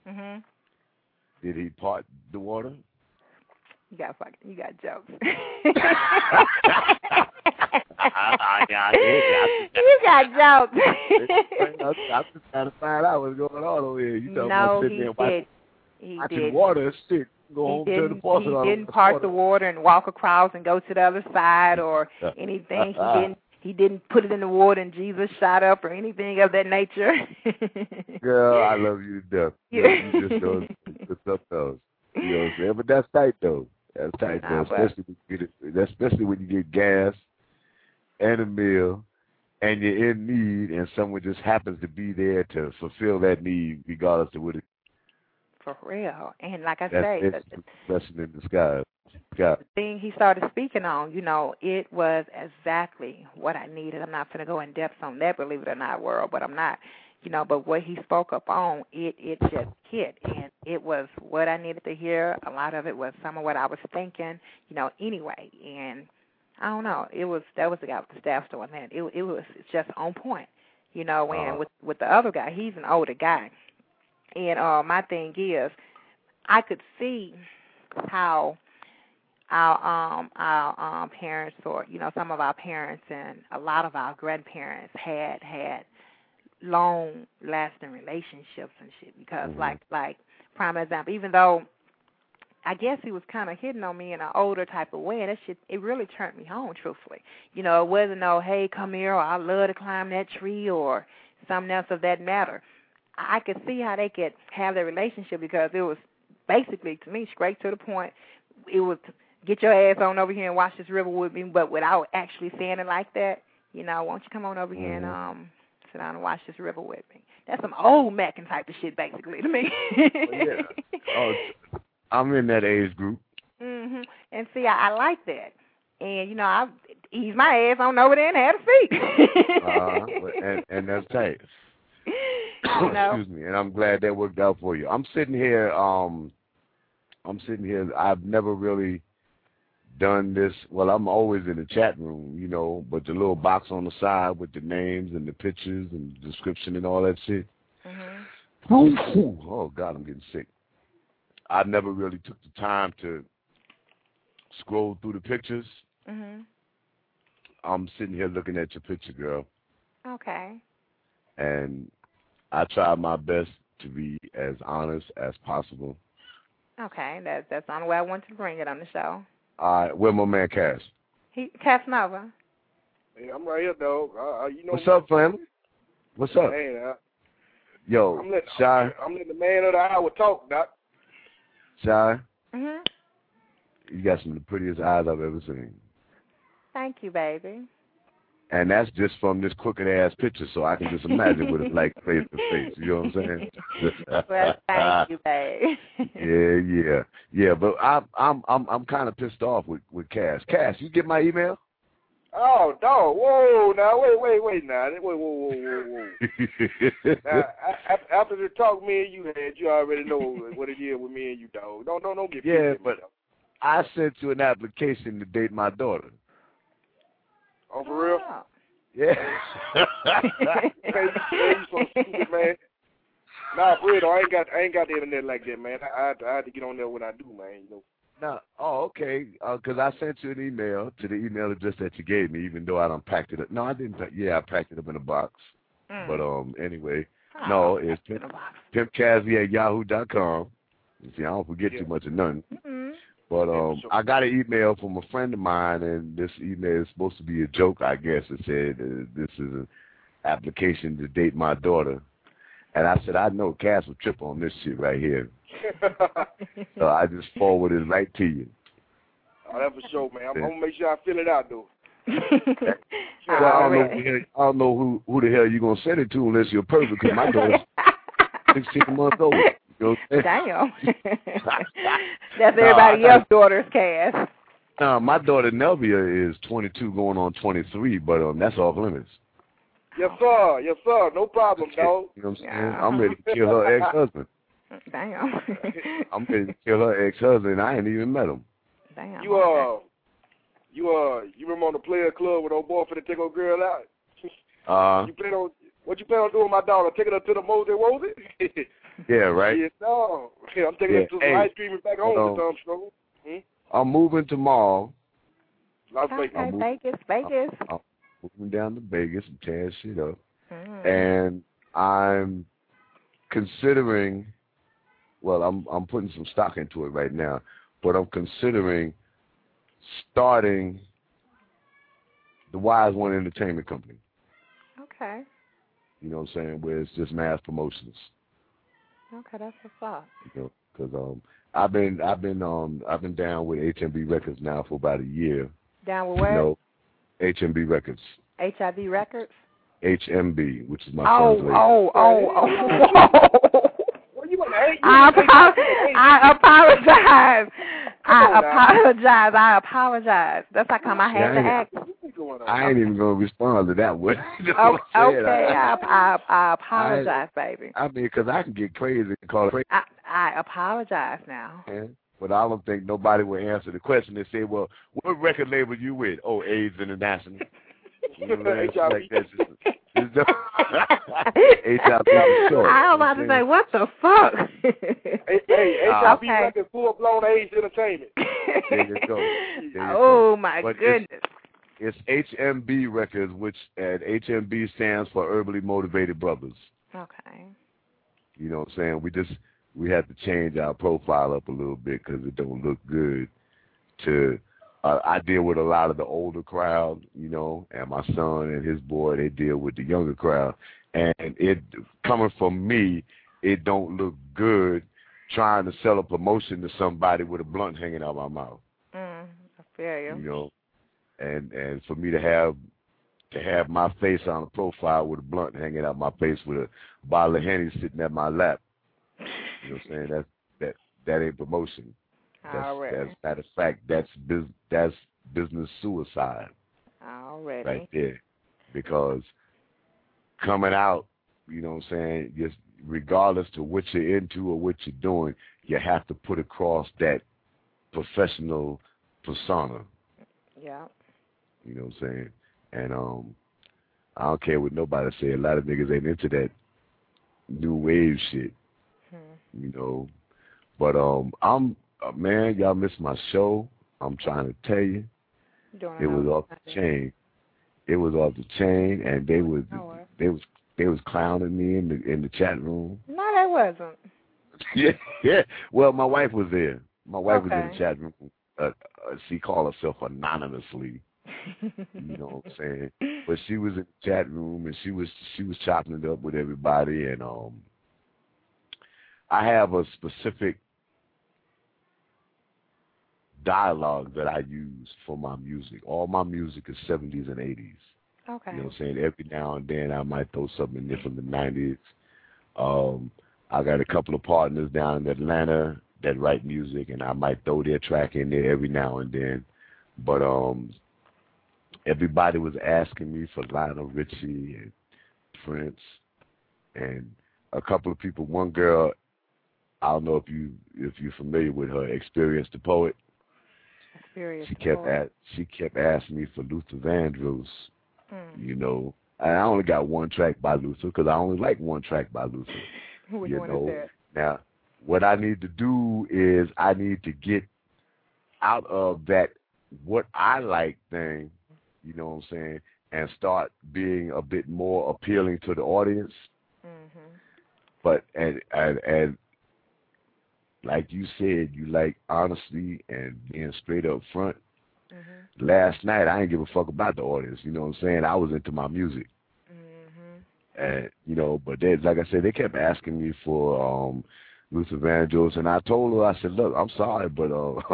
did he part the water? You got jokes. You got jokes. I'm just trying to find out what's going on over here. You know, no, sitting there watching did. water stick. Go home to the faucet. He didn't part the water and walk across and go to the other side or anything. He didn't put it in the water and Jesus shot up or anything of that nature. Girl, I love you to death. You just know the stuff though. You know what I'm saying? But that's tight though. That's tight though, especially when you get gas and a meal and you're in need and someone just happens to be there to fulfill that need regardless of what it. For real. And like I say, it's a blessing in disguise. The thing he started speaking on, you know, it was exactly what I needed. I'm not going to go in depth on that, believe it or not, world, but I'm not. You know, but what he spoke up on, it just hit, and it was what I needed to hear. A lot of it was some of what I was thinking, you know, anyway. And I don't know. That was the guy with the staff store, and then it was just on point. You know, and with the other guy, he's an older guy, and my thing is, I could see how our parents, or some of our parents and a lot of our grandparents had long lasting relationships and shit, because like prime example, even though I guess he was kind of hitting on me in an older type of way, and that shit, it really turned me on, truthfully. It wasn't no, hey, come here, or I love to climb that tree, or something else of that matter. I could see how they could have their relationship, because it was basically, to me, straight to the point. It was, get your ass on over here and watch this river with me, but without actually saying it like that. Won't you come on over here and sit down and watch this river with me? That's some old Mackin type of shit, basically, to me. Yeah. Oh, I'm in that age group. Mhm. And see, I like that. And I eased my ass on over there and had a seat. And that's tight. Excuse me. And I'm glad that worked out for you. I'm sitting here. I've never really done this. Well, I'm always in the chat room, but the little box on the side with the names and the pictures and the description and all that shit. Oh God, I'm getting sick. I never really took the time to scroll through the pictures. I'm sitting here looking at your picture, girl. Okay. And I try my best to be as honest as possible. Okay, that's the only way I wanted to bring it on the show. All right, where my man Cass? Cass Nova. Hey, I'm right here, dog. What's up, family? What's up? Hey, Yo, Shy. I'm letting the man of the hour talk, Doc. Shy. You got some of the prettiest eyes I've ever seen. Thank you, baby. And that's just from this crooked ass picture, so I can just imagine what it's like face to face. You know what I'm saying? Well, thank you, babe. Yeah. But I'm kind of pissed off with Cass. Cass, you get my email? Oh, dog. Whoa, now wait now. Whoa. Now, after the talk me and you had, you already know what it is with me and you, dog. Don't get pissed at me, but I sent you an application to date my daughter. Oh, for real? Yeah. You so stupid, man. Nah, for real though, I ain't got the internet like that, man. I had to get on there when I do, man. No. Oh, okay. Because I sent you an email to the email address that you gave me, even though I done packed it up. No, I didn't. Yeah, I packed it up in a box. But anyway, no, it's pimpcassie@yahoo.com. You see, I don't forget too much of nothing. But I got an email from a friend of mine, and this email is supposed to be a joke, I guess. It said, this is an application to date my daughter. And I said, I know Cass will trip on this shit right here. So I just forwarded it right to you. Oh, that's for sure, man. I'm going to make sure I fill it out, though. Well, I don't know who the hell you're going to send it to unless you're perfect, because my daughter's 16 months old. Damn. That's everybody else's daughter's Cass. No, my daughter Nelvia is 22 going on 23, but that's off limits. Yes, sir. No problem, dog. You know what I'm saying? I'm ready to kill her ex-husband. Damn. I'm ready to kill her ex-husband. I ain't even met him. Damn. You remember on the player club with old boy for the take old girl out? What you plan on doing with my daughter? Taking her to the Mosey Wozy? Yeah, right. Yeah, no. I'm taking her to some ice cream and back home with Tom Struggle. I'm moving tomorrow. Las Vegas. Vegas. I'm moving down to Vegas and tearing shit up. And I'm considering, well, I'm putting some stock into it right now, but I'm considering starting the Wise One Entertainment Company. Okay. You know what I'm saying? Where it's just mass promotions. Okay, that's what's up. Because I've been down with HMB Records now for about a year. Down with what? HMB Records. HIV Records. HMB, which is my son's label. I apologize. I apologize. That's how come I had to act. I ain't even gonna respond to that one. Okay, I apologize, baby. I mean, because I can get crazy and call it crazy. I apologize now. But I don't think nobody will answer the question. They say, well, what record label you with? Oh, AIDS International. You know what I'm like that. HIV. I was about to say, what the fuck? Hey, HIV record, full-blown AIDS Entertainment. There you go. My goodness. It's HMB Records, and HMB stands for Herbally Motivated Brothers. Okay. You know what I'm saying? We have to change our profile up a little bit because it don't look good. I deal with a lot of the older crowd, you know, and my son and his boy, they deal with the younger crowd. And it coming from me, it don't look good trying to sell a promotion to somebody with a blunt hanging out my mouth. I feel you. You know, and for me to have my face on a profile with a blunt hanging out my face with a bottle of Henny sitting at my lap. You know what I'm saying? That ain't promotion. That's matter of fact, that's business suicide. Already. Right there. Because coming out, you know what I'm saying, just regardless to what you're into or what you're doing, you have to put across that professional persona. Yeah. You know what I'm saying? And I don't care what nobody say. A lot of niggas ain't into that new wave shit. You know. But man, y'all missed my show. I'm trying to tell you. It was off the chain. It was off the chain, and they was clowning me in the chat room. No, they wasn't. Yeah. Well, my wife was there. My wife was in the chat room. She called herself anonymously. You know what I'm saying? But she was in the chat room, and she was chopping it up with everybody, and I have a specific dialogue that I use for my music. All my music is 70s and 80s. Okay. You know what I'm saying? Every now and then I might throw something in there from the 90s. I got a couple of partners down in Atlanta that write music, and I might throw their track in there every now and then. But everybody was asking me for Lionel Richie and Prince and a couple of people. One girl, I don't know if you're familiar with her, Experience the Poet. She kept asking me for Luther Vandross. You know, and I only got one track by Luther because I only like one track by Luther. Which one is that? Now, what I need to do is I need to get out of that what I like thing, you know what I'm saying, and start being a bit more appealing to the audience. But and like you said, you like honesty and being straight up front. Last night, I didn't give a fuck about the audience. You know what I'm saying? I was into my music. And, you know, but they, like I said, they kept asking me for Luther Vandross. And I told her, I said, look, I'm sorry, but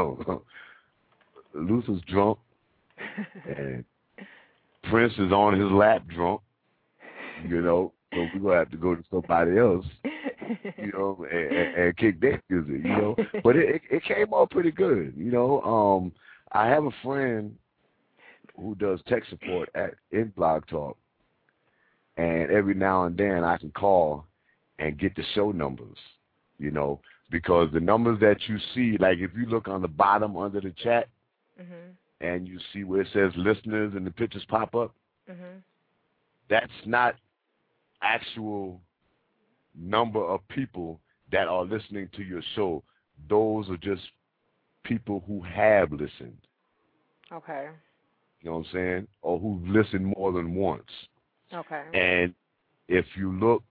Luther's drunk. And Prince is on his lap drunk. You know, so we're going to have to go to somebody else. You know, and kick their music, you know. But it came out pretty good, you know. I have a friend who does tech support in Blog Talk, and every now and then I can call and get the show numbers, you know, because the numbers that you see, like if you look on the bottom under the chat and you see where it says listeners and the pictures pop up, that's not actual number of people that are listening to your show. Those are just people who have listened. Okay. You know what I'm saying? Or who've listened more than once. Okay. And if you look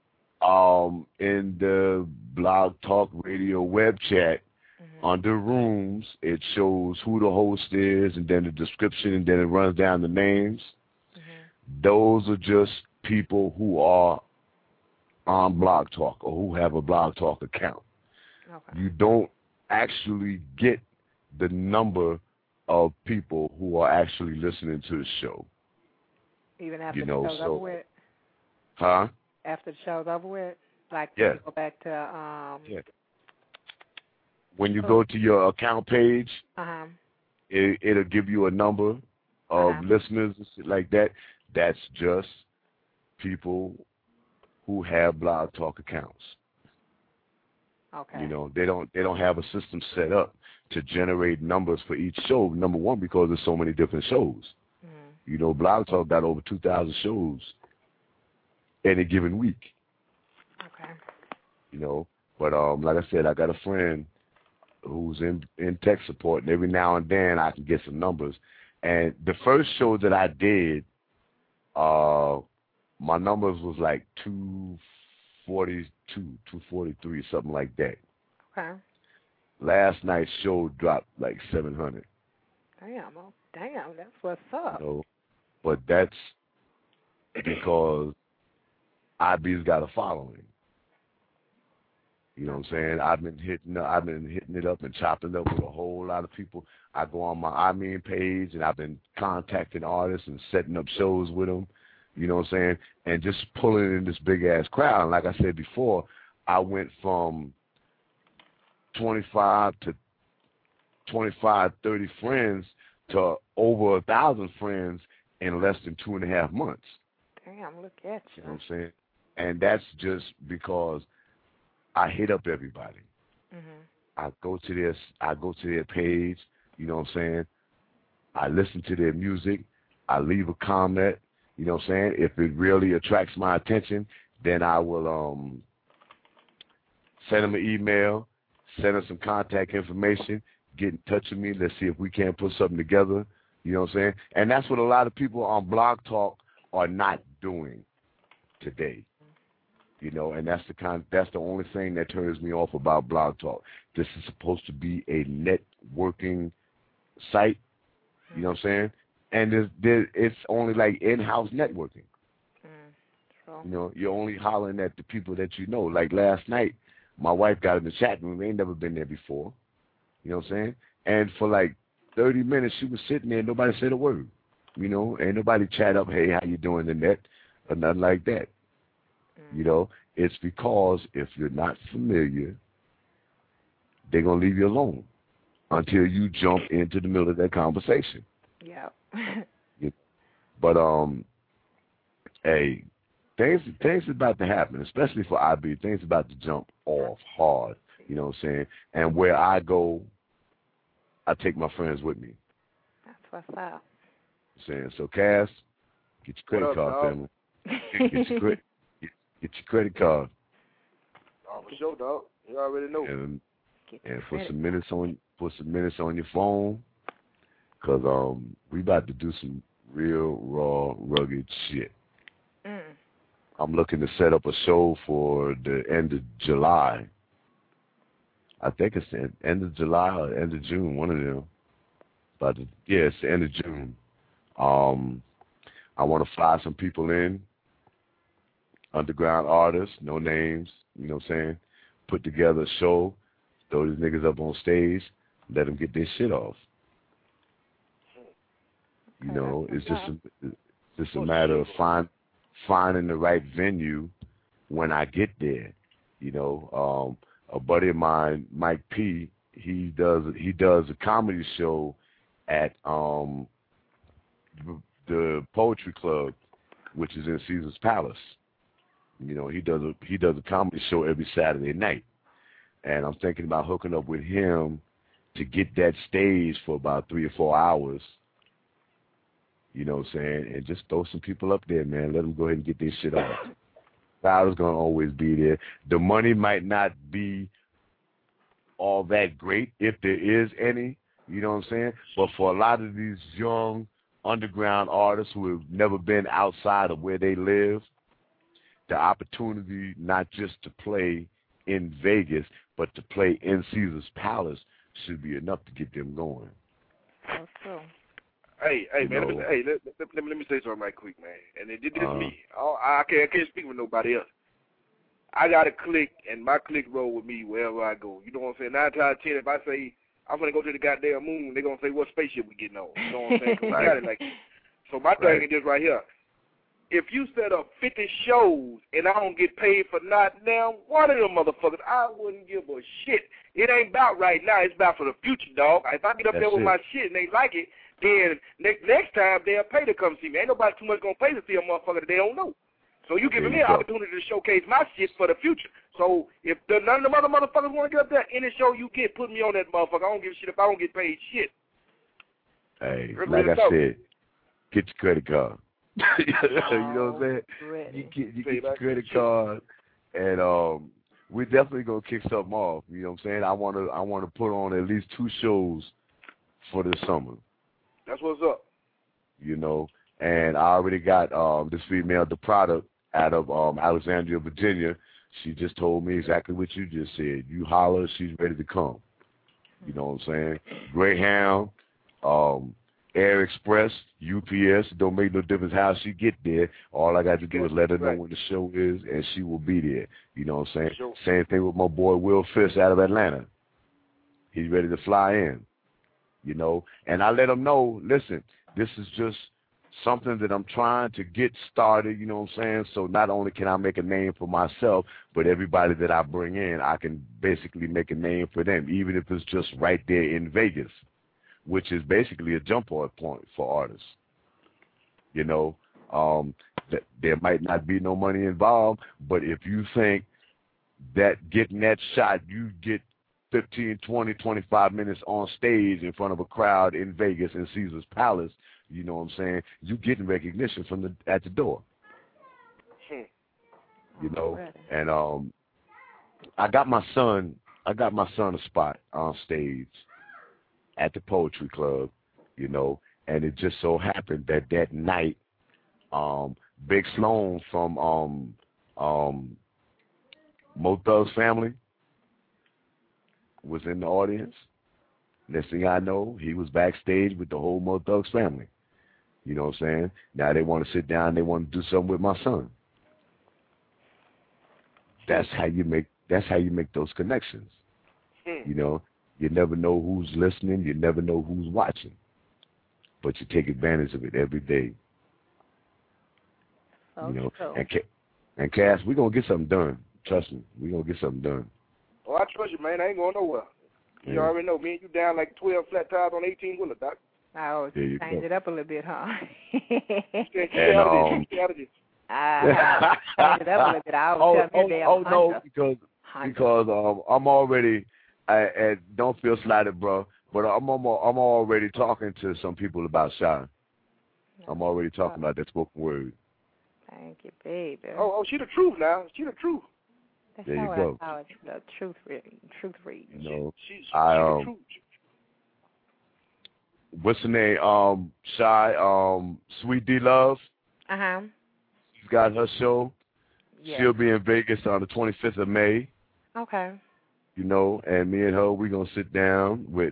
in the Blog Talk Radio web chat, under rooms, it shows who the host is and then the description, and then it runs down the names. Those are just people who are on Blog Talk or who have a Blog Talk account. You don't actually get the number of people who are actually listening to the show. Even after the show's over with? Huh? After the show's over with? Like, yeah. Go back to... Yeah. When you go to your account page, it'll give you a number of listeners and shit like that. That's just people who have Blog Talk accounts. Okay. You know, they don't have a system set up to generate numbers for each show. Number one, because there's so many different shows. You know, Blog Talk got over 2,000 shows any given week. Okay. You know, but like I said, I got a friend who's in tech support, and every now and then I can get some numbers. And the first show that I did, my numbers was like 242, 243, something like that. Okay. Last night's show dropped like 700. Damn, that's what's up. You know, but that's because IB's got a following. You know what I'm saying? I've been hitting it up and chopping it up with a whole lot of people. I go on my IMEAN page, and I've been contacting artists and setting up shows with them. You know what I'm saying? And just pulling in this big ass crowd. And like I said before, I went from 25, 30 friends to over 1,000 friends in less than 2.5 months. Damn, look at you. You know what I'm saying? And that's just because I hit up everybody. I go to their page, you know what I'm saying? I listen to their music. I leave a comment, you know what I'm saying? If it really attracts my attention, then I will send them an email, send them some contact information, get in touch with me. Let's see if we can't put something together. You know what I'm saying? And that's what a lot of people on Blog Talk are not doing today. You know, and that's the only thing that turns me off about Blog Talk. This is supposed to be a networking site. You know what I'm saying? And it's only like in-house networking. You know, you're only hollering at the people that you know. Like last night, my wife got in the chat room. They ain't never been there before. You know what I'm saying? And for like 30 minutes, she was sitting there. Nobody said a word. You know, ain't nobody chat up, hey, how you doing, the net, or nothing like that. You know, it's because if you're not familiar, they're going to leave you alone until you jump into the middle of that conversation. Yeah. But, hey, things about to happen, especially for IB. Things about to jump off hard, you know what I'm saying? And where I go, I take my friends with me. That's what's up. Saying, so Cass, get your credit card, family. Get your credit card. Oh, for sure, dog. You already know. And put some minutes on your phone, cause we about to do some real raw, rugged shit. I'm looking to set up a show for the end of July. I think it's the end of July or end of June, one of them. It's the end of June. I want to fly some people in, underground artists, no names, you know what I'm saying? Put together a show, throw these niggas up on stage, let them get their shit off. You know, it's just a matter of finding the right venue when I get there. You know, a buddy of mine, Mike P, he does a comedy show at the Poetry Club, which is in Caesar's Palace. You know, he does a comedy show every Saturday night, and I'm thinking about hooking up with him to get that stage for about 3 or 4 hours. You know what I'm saying? And just throw some people up there, man. Let them go ahead and get their shit off. Crowd is going to always be there. The money might not be all that great, if there is any, you know what I'm saying? But for a lot of these young underground artists who have never been outside of where they live, the opportunity not just to play in Vegas, but to play in Caesar's Palace should be enough to get them going. That's true. Hey, man, let me say something right quick, man. And this is me. I can't speak with nobody else. I got a clique, and my clique roll with me wherever I go. You know what I'm saying? 9 times out of 10, if I say I'm going to go to the goddamn moon, they're going to say, what spaceship we getting on? You know what I'm saying? Because I got it like that. So my thing is just right here. If you set up 50 shows and I don't get paid for not now, one of them motherfuckers, I wouldn't give a shit. It ain't about right now. It's about for the future, dog. If I get up there with my shit and they like it, then next time they'll pay to come see me. Ain't nobody too much going to pay to see a motherfucker that they don't know. So you giving me you an go. opportunity to showcase my shit for the future. So if none of the other motherfuckers want to get up there, any show you get, put me on that motherfucker. I don't give a shit if I don't get paid shit. Hey, Real like I talk. said, get your credit card. You know what I'm saying? Ready. You get your credit card, and we're definitely gonna kick something off. You know what I'm saying? I wanna put on at least 2 shows for this summer. That's what's up. You know, and I already got this female, the product, out of Alexandria, Virginia. She just told me exactly what you just said. You holler, she's ready to come. You know what I'm saying? Greyhound, Air Express, UPS, don't make no difference how she get there. All I got to do is let her know when the show is, and she will be there. You know what I'm saying? Sure. Same thing with my boy Will Fisk out of Atlanta. He's ready to fly in. You know, and I let him know, listen, this is just something that I'm trying to get started, you know what I'm saying? So not only can I make a name for myself, but everybody that I bring in, I can basically make a name for them, even if it's just right there in Vegas, which is basically a jump-off point for artists. You know, there might not be no money involved, but if you think that getting that shot, you get 15, 20, 25 minutes on stage in front of a crowd in Vegas in Caesar's Palace, you know what I'm saying? You getting recognition from at the door. You know, and I got my son a spot on stage at the Poetry Club, you know, and it just so happened that night, Big Sloan from Mo Thug's family was in the audience. Next thing I know, he was backstage with the whole Mo Thug's family. You know what I'm saying? Now they want to sit down, they want to do something with my son. That's how you make those connections. You know, you never know who's listening, you never know who's watching. But you take advantage of it every day. You know, and Cass, we're gonna get something done. Trust me, we're gonna get something done. Oh, I trust you, man. I ain't going nowhere. You already know. Me and you down like 12 flat tires on 18-wheeler, Doc. Oh, change it up a little bit, huh? And change it up a little bit. No, because I'm already, and don't feel slighted, bro, but I'm already talking to some people about Shy. I'm already talking about that spoken word. Thank you, baby. Oh, she the truth now. She the truth. That's there you how go. it's the truth read. You know, she's the truth. What's her name? Shy, Sweet D Love. She's got her show. Yeah. She'll be in Vegas on the 25th of May. Okay. You know, and me and her, we're gonna sit down with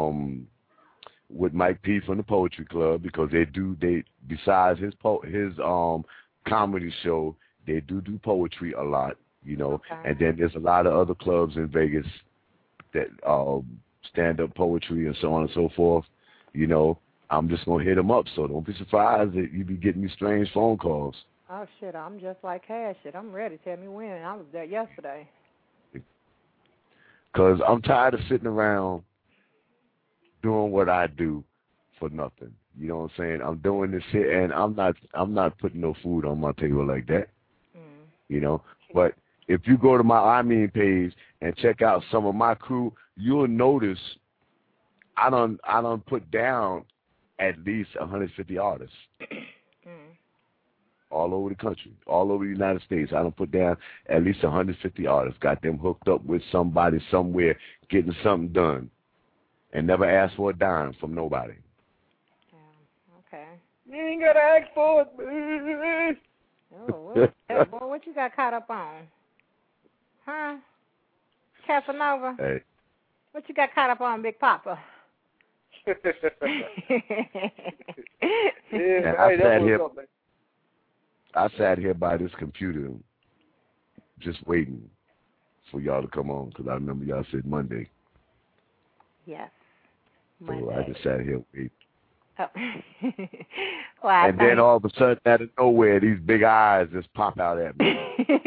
Mike P from the Poetry Club, because they besides his comedy show, they do poetry a lot. You know, and then there's a lot of other clubs in Vegas that stand-up poetry and so on and so forth. You know, I'm just going to hit them up, so don't be surprised that you be getting me strange phone calls. Oh, shit, I'm just like Cash. Shit, I'm ready. Tell me when. I was there yesterday. Because I'm tired of sitting around doing what I do for nothing. You know what I'm saying? I'm doing this shit, and I'm not putting no food on my table like that. You know, but if you go to my I Mean page and check out some of my crew, you'll notice I done put down at least 150 artists all over the country, all over the United States. I done put down at least 150 artists, got them hooked up with somebody somewhere, getting something done, and never asked for a dime from nobody. Okay. You ain't got to ask for it, man. Oh, boy, what you got caught up on? Huh? Casanova? Hey. What you got caught up on, Big Papa? I sat here by this computer just waiting for y'all to come on, because I remember y'all said Monday. Yes. So I just sat here waiting. Oh. And then all of a sudden, out of nowhere, these big eyes just pop out at me.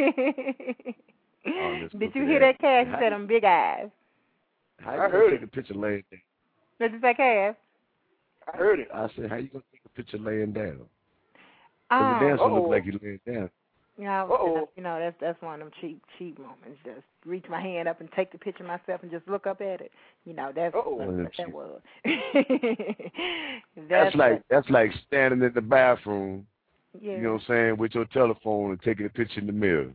Did you hear that, Cass? You said them big eyes. How you going to take a picture laying down? Did you say, Cass? I heard it. I said, how you going to take a picture laying down? Because the dancer look like you laying down. Yeah, Uh-oh. That's one of them cheap moments. Just reach my hand up and take the picture myself and just look up at it. That's what that was. That's like standing in the bathroom. Yeah. You know what I'm saying, with your telephone and taking a picture in the mirror.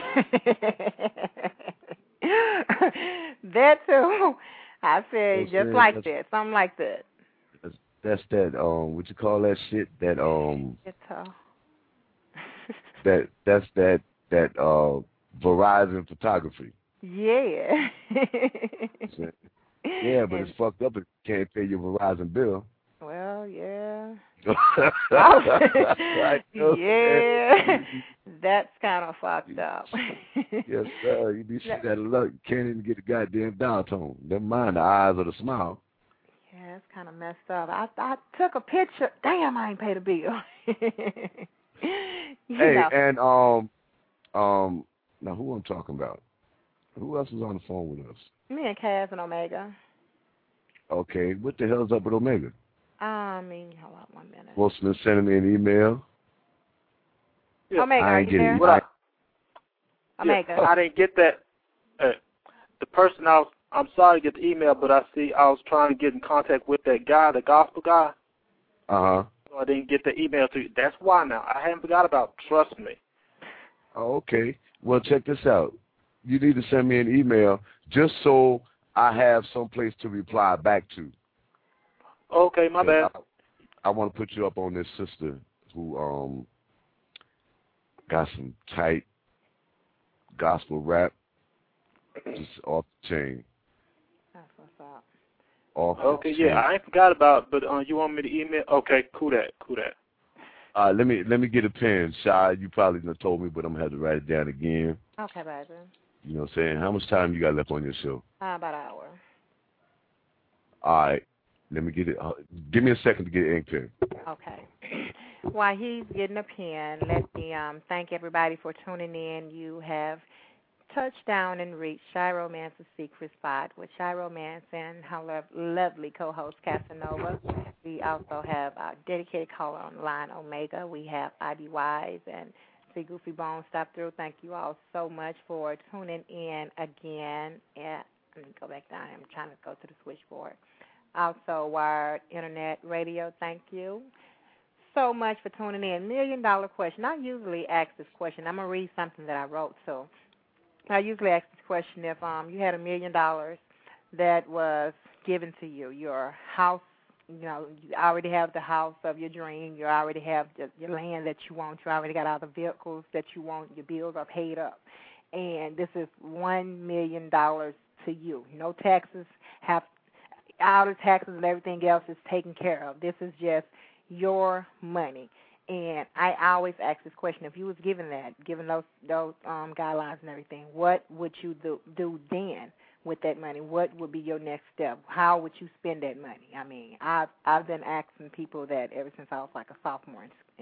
That too. I said just like that, something like that. That's that what you call that shit? That Guitar. that's that Verizon photography. Yeah. Yeah, but it's fucked up if you can't pay your Verizon bill. Well, yeah. Right, yeah. That's kind of fucked up. Yes, sir. You be shit out of luck. You can't even get the goddamn dial tone. Never mind the eyes or the smile. Yeah, it's kind of messed up. I took a picture. Damn, I ain't paid a bill. And now who I'm talking about? Who else is on the phone with us? Me and Kaz and Omega. Okay, what the hell's up with Omega? Hold on 1 minute. Wilson sending me an email. Yeah. Omega, I are ain't you getting there? it. Omega. I didn't get that. The person I'm sorry to get the email, but I was trying to get in contact with that guy, the gospel guy. Uh-huh. So I didn't get the email to you. That's why now. I haven't forgot about it. Trust me. Oh, okay. Well, check this out. You need to send me an email just so I have some place to reply back to. Okay, my bad. I want to put you up on this sister who got some tight gospel rap, just off the chain. That's what's up. Okay, yeah, I ain't forgot about it, but you want me to email? Okay, cool that. Let me get a pen. Shy, you probably done told me, but I'm going to have to write it down again. Okay, baby. You know what I'm saying? How much time you got left on your show? About an hour. All right. Let me get it. Give me a second to get an ink pen. Okay. While he's getting a pen, let me thank everybody for tuning in. You have touched down and reached Shy Romance's Secret Spot with Shy Romance and her lovely co-host Casanova. We also have our dedicated caller on the line, Omega. We have IB Wise and See Goofy Bones stop through. Thank you all so much for tuning in again. Let me go back down. I'm trying to go to the switchboard. Also, Wired Internet Radio, thank you so much for tuning in. $1 million question. I usually ask this question. I'm going to read something that I wrote. So I usually ask this question if you had $1 million that was given to you, your house, you already have the house of your dream. You already have your land that you want. You already got all the vehicles that you want. Your bills are paid up. And this is $1 million to you. No taxes all the taxes and everything else is taken care of. This is just your money. And I always ask this question: if you was given those guidelines and everything, what would you do then with that money? What would be your next step? How would you spend that money? I mean, I've been asking people that ever since I was like a sophomore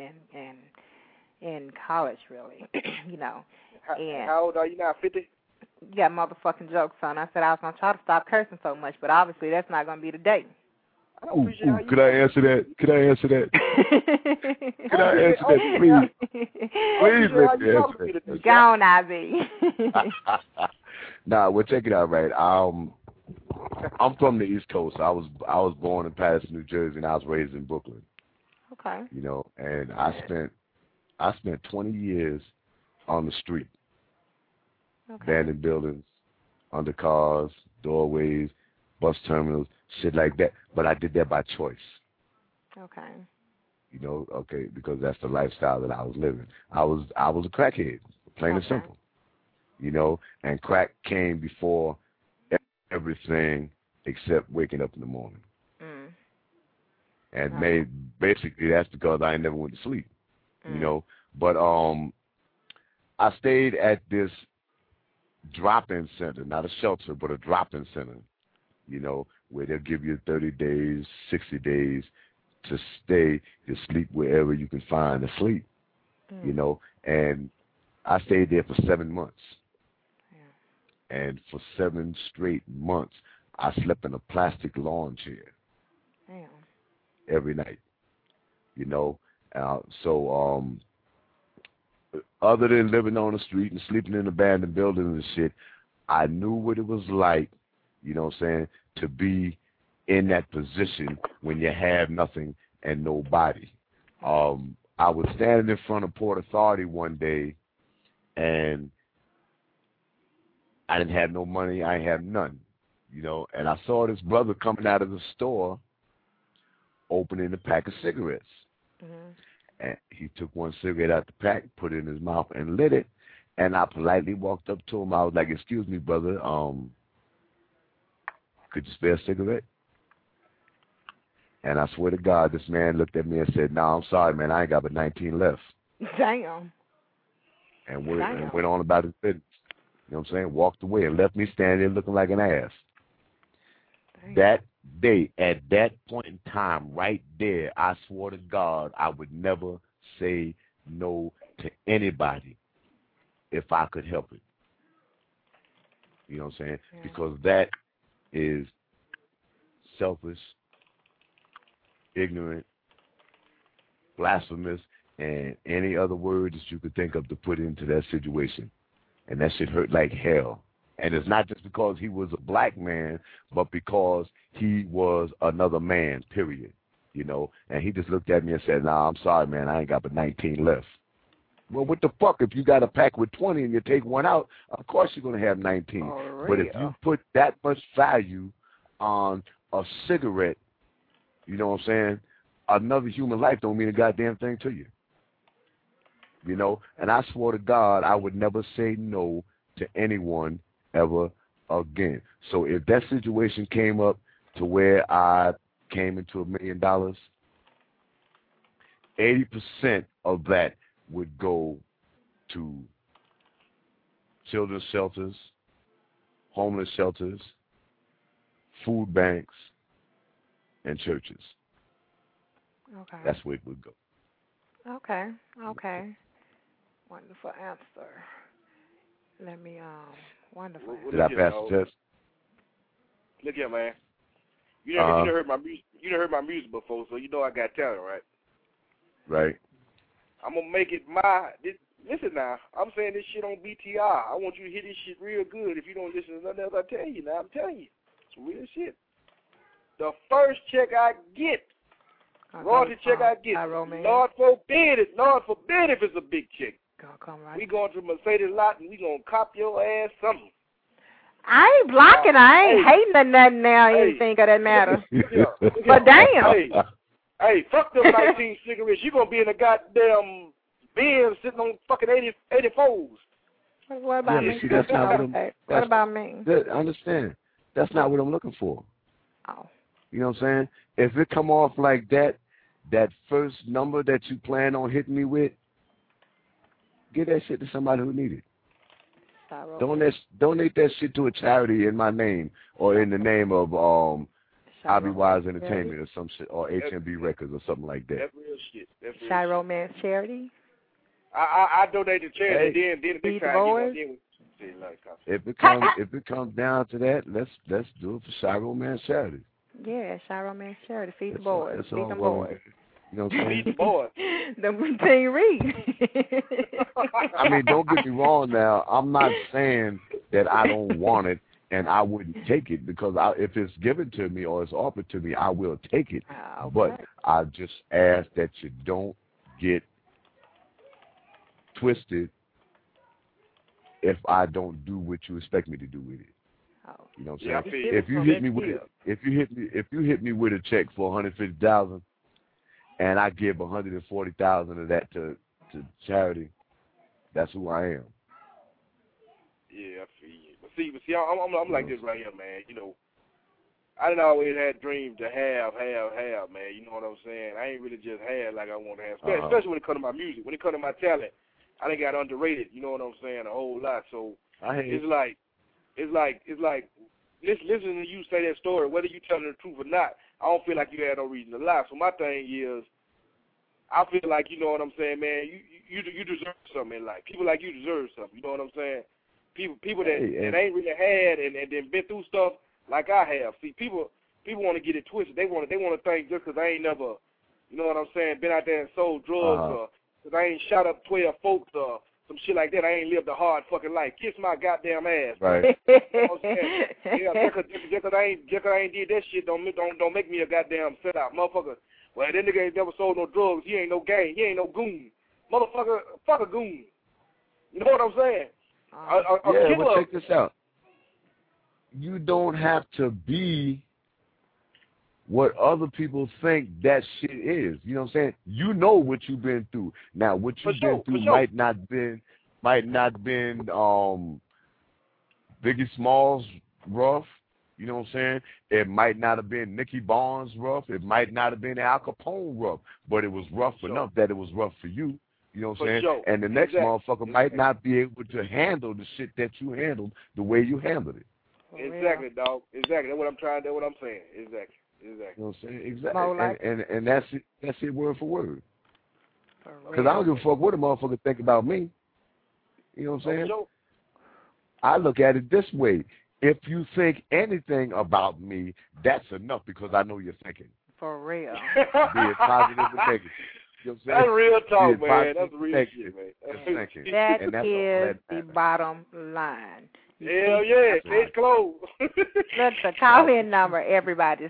in college, really. And how old are you now? 50? Yeah, motherfucking joke, son. I said I was going to try to stop cursing so much, but obviously that's not going to be the day. Could I answer that? Could I answer that? Could I answer that, please? Please let me answer that. Go on, Ivy. Nah, well, check it out, right? I'm from the East Coast. I was born in Patterson, New Jersey, and I was raised in Brooklyn. Okay. And I spent 20 years on the street. Okay. Abandoned buildings, under cars, doorways, bus terminals, shit like that. But I did that by choice. Okay. Because that's the lifestyle that I was living. I was a crackhead, plain and simple. And crack came before everything except waking up in the morning. Mm. And basically that's because I never went to sleep. But I stayed at this drop-in center, not a shelter, but a drop-in center, where they'll give you 30 days, 60 days to sleep wherever you can find to sleep, and I stayed there for 7 months. Yeah. And for 7 straight months, I slept in a plastic lawn chair. Yeah. Every night, other than living on the street and sleeping in abandoned buildings and shit, I knew what it was like, you know what I'm saying, to be in that position when you have nothing and nobody. I was standing in front of Port Authority one day, and I didn't have no money. I didn't have none, you know, and I saw this brother coming out of the store opening a pack of cigarettes. Mm-hmm. And he took one cigarette out the pack, put it in his mouth, and lit it. And I politely walked up to him. I was like, "Excuse me, brother, could you spare a cigarette?" And I swear to God, this man looked at me and said, "No, I'm sorry, man. I ain't got but 19 left." Damn. And went on about his business. You know what I'm saying? Walked away and left me standing there looking like an ass. Damn. That day, at that point in time, right there, I swore to God I would never say no to anybody if I could help it. You know what I'm saying? Yeah. Because that is selfish, ignorant, blasphemous, and any other words that you could think of to put into that situation. And that shit hurt like hell. And it's not just because he was a black man, but because he was another man, period. You know, and he just looked at me and said, "Nah, I'm sorry, man, I ain't got but 19 left." Well, what the fuck? If you got a pack with 20 and you take one out, of course you're going to have 19. But if you put that much value on a cigarette, you know what I'm saying, another human life don't mean a goddamn thing to you. You know, and I swore to God I would never say no to anyone ever again. So if that situation came up to where I came into $1 million, 80% of that would go to children's shelters, homeless shelters, food banks, and churches. Okay. That's where it would go. Okay. Wonderful answer. Let me, wonderful. Did I pass the test? Look here, man. You never heard my music. You never heard my music before, so you know I got talent, right? Right. I'm gonna make it listen now. I'm saying this shit on BTR. I want you to hear this shit real good. If you don't listen to nothing else, I tell you now. I'm telling you, it's real shit. The first check I get, royalty check I get, Lord forbid it. Lord forbid if it's a big check. Right. We going to Mercedes lot and we gonna cop your ass something. I ain't blocking. I ain't hating nothing now. Anything of that matter. But damn. Hey, fuck them 19 cigarettes. You gonna be in a goddamn Benz sitting on fucking 84s. What about me? See, that's not what about me? I understand. That's not what I'm looking for. Oh. You know what I'm saying? If it come off like that first number that you plan on hitting me with, give that shit to somebody who needs it. Donate that shit to a charity in my name or in the name of Hobby Wise Entertainment or some shit, or HMB Records or something like that. That's real shit. Shiro Man's charity. I donate to charity. Then the time, if it comes down to that, let's do it for Shiro Man's charity. Yeah, Shiro Man's charity. Feed the boys. Feed them boys. You know what I'm saying? Feed the boys. The thing read. I mean, don't get me wrong now. I'm not saying that I don't want it and I wouldn't take it, because if it's given to me or it's offered to me, I will take it. Okay. But I just ask that you don't get twisted if I don't do what you expect me to do with it. Oh. You know what I'm saying? If you hit me with a check for $150,000 and I give $140,000 of that to charity, that's who I am. Yeah, I feel you. But see, I'm like this right here, man. You know, I didn't always had dreams to have, man. You know what I'm saying? I ain't really just had like I want to have, especially when it comes to my music. When it comes to my talent, I done got underrated. You know what I'm saying? A whole lot. So it's like listening to you say that story, whether you telling the truth or not, I don't feel like you had no reason to lie. So my thing is, I feel like, you know what I'm saying, man, you deserve something in life. People like you deserve something. You know what I'm saying? People that ain't really had and then been through stuff like I have. See, people want to get it twisted. They want to think just because I ain't never, you know what I'm saying, been out there and sold drugs Because I ain't shot up 12 folks or some shit like that. I ain't lived a hard fucking life. Kiss my goddamn ass. Right. You know what I'm saying? Yeah, just 'cause I ain't did that shit don't make me a goddamn sellout. Motherfucker, well, that nigga ain't never sold no drugs. He ain't no gang. He ain't no goon. Motherfucker, fuck a goon. You know what I'm saying? Yeah, but check this out. You don't have to be what other people think that shit is. You know what I'm saying? You know what you've been through. Now, what you've been through might not been Biggie Smalls rough. You know what I'm saying? It might not have been Nicky Barnes rough. It might not have been Al Capone rough. But it was rough enough that it was rough for you. You know what I'm saying? Sure. And the next motherfucker might not be able to handle the shit that you handled the way you handled it. Exactly, dog. Exactly. That's what I'm trying. That's what I'm saying. Exactly. You know what I'm saying? Exactly. And that's it. That's it, word for word. Because I don't give a fuck what a motherfucker think about me. You know what I'm saying? Sure. I look at it this way. If you think anything about me, that's enough because I know you're thinking. For real. Be it positive or negative. You know what I'm saying? That's real talk, man. That's real shit, man. That is the bottom line. Hell yeah, case closed. Look, the call-in number, everybody, is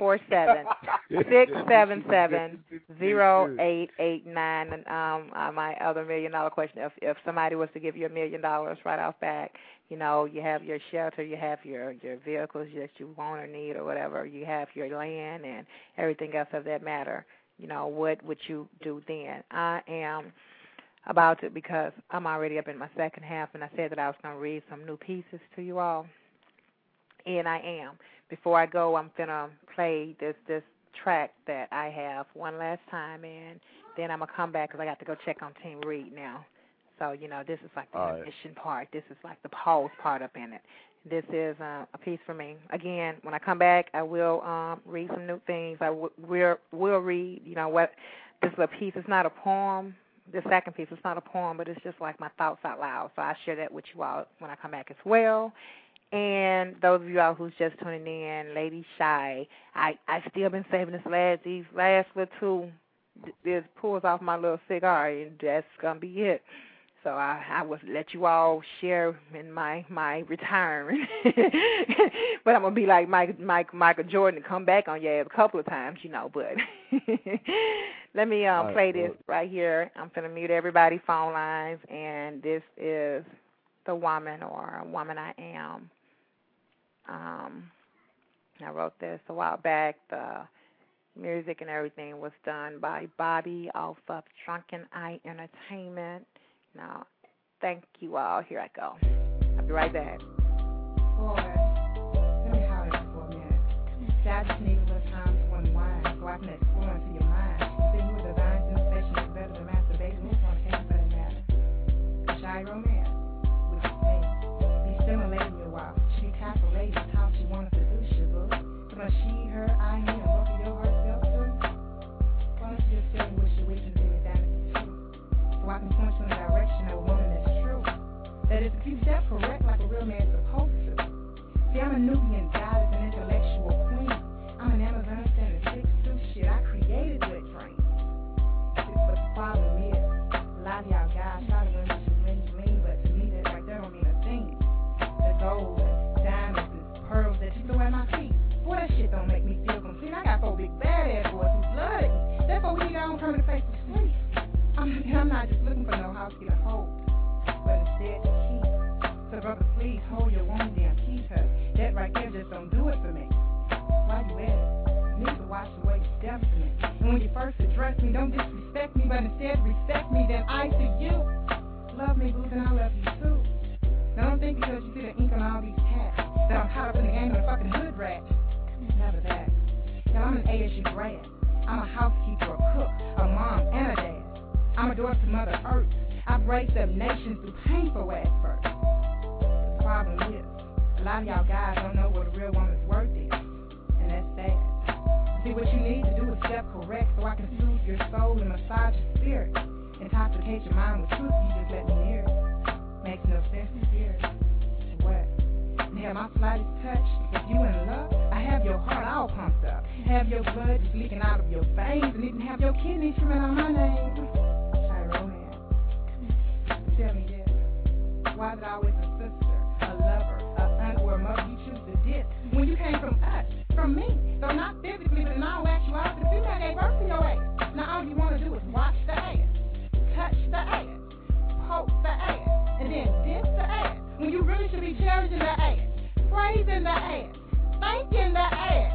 347-677-0889. And my other $1 million question, if somebody was to give you $1 million right off back, you know, you have your shelter, you have your vehicles that you want or need or whatever, you have your land and everything else of that matter, you know, what would you do then? I am about it because I'm already up in my second half, and I said that I was going to read some new pieces to you all, and I am. Before I go, I'm going to play this track that I have one last time, and then I'm going to come back because I got to go check on Team Reed now. So, you know, this is like the mission part. This is like the pause part up in it. This is a piece for me. Again, when I come back, I will read some new things. I will read, you know, what this is a piece. It's not a poem. The second piece, it's not a poem, but it's just like my thoughts out loud. So I share that with you all when I come back as well. And those of you all who's just tuning in, Lady Shy, I still been saving these last little two. This pulls off my little cigar, and that's gonna be it. So I will let you all share in my return. But I'm going to be like Michael Jordan and come back on your ass a couple of times, you know. But let me play this right here. I'm going to mute everybody's phone lines. And this is The Woman or Woman I Am. I wrote this a while back. The music and everything was done by Bobby off of Drunken Eye Entertainment. Now, thank you all. Here I go. I'll be right back. Boy, let me holler at you for a minute. See, I just need a little time to unwind so I can explore into your mind. See, you a divine sensation is better than masturbation. It's on anything for that matter. Shy romance with me. Be stimulating you a while. She be type of lady, talk she wanted to do, she boo. So much she, her, I, him, both of your hearts felt too. Why don't you just tell me what you're wishing to do that is true? So I can point you in the direction of a woman that's true. That is, if you step correct like a real man's supposed to. See, I'm a Nubian goddess, an intellectual queen. I'm an Amazon standard 6'2" shit. I created that dream. But the problem is, a lot of y'all guys try to lean, but to me that right there don't mean a thing. The gold, the diamonds, the pearls that you throw at my feet. Boy, that shit don't make me feel complete. I got 4 big badass boys who flooded me. Therefore, we need our own permanent place to sleep. I'm not just looking for no house to get a hold, but instead to keep. So, brother, please hold your woman down, keep her. That right there just don't do it for me. Why you at it? You need to watch the way you step to me. And when you first address me, don't disrespect me, but instead respect me, then I see you. Love me, boo, then I love you too. Now don't think because you see the ink on all these tats that I'm caught up in the game of the fucking hood rat. Never that. Now I'm an ASU grad. I'm a housekeeper, a cook, a mom, and a dad. I'm a daughter to Mother Earth. I've raised up nations through painful ass first. The problem is, a lot of y'all guys don't know what a real woman's worth is, and that's sad. See, what you need to do is step correct so I can soothe your soul and massage your spirit. Intoxicate your mind with truth, you just let me hear it. Makes no sense to hear it. What? And have my slightest touch, if you in love, I have your heart all pumped up. Have your blood just leaking out of your veins, and even have your kidneys swimming on my name. Chiron. tell me this? Why is it always a sister, a lover, a aunt, or a mother you choose to diss when you came from us, from me? So not physically, but in all actuality, the female gave birth to your ass. Now all you want to do is watch the ass, touch the ass, poke the ass, and then diss the ass. When you really should be cherishing the ass, praising the ass, thanking the ass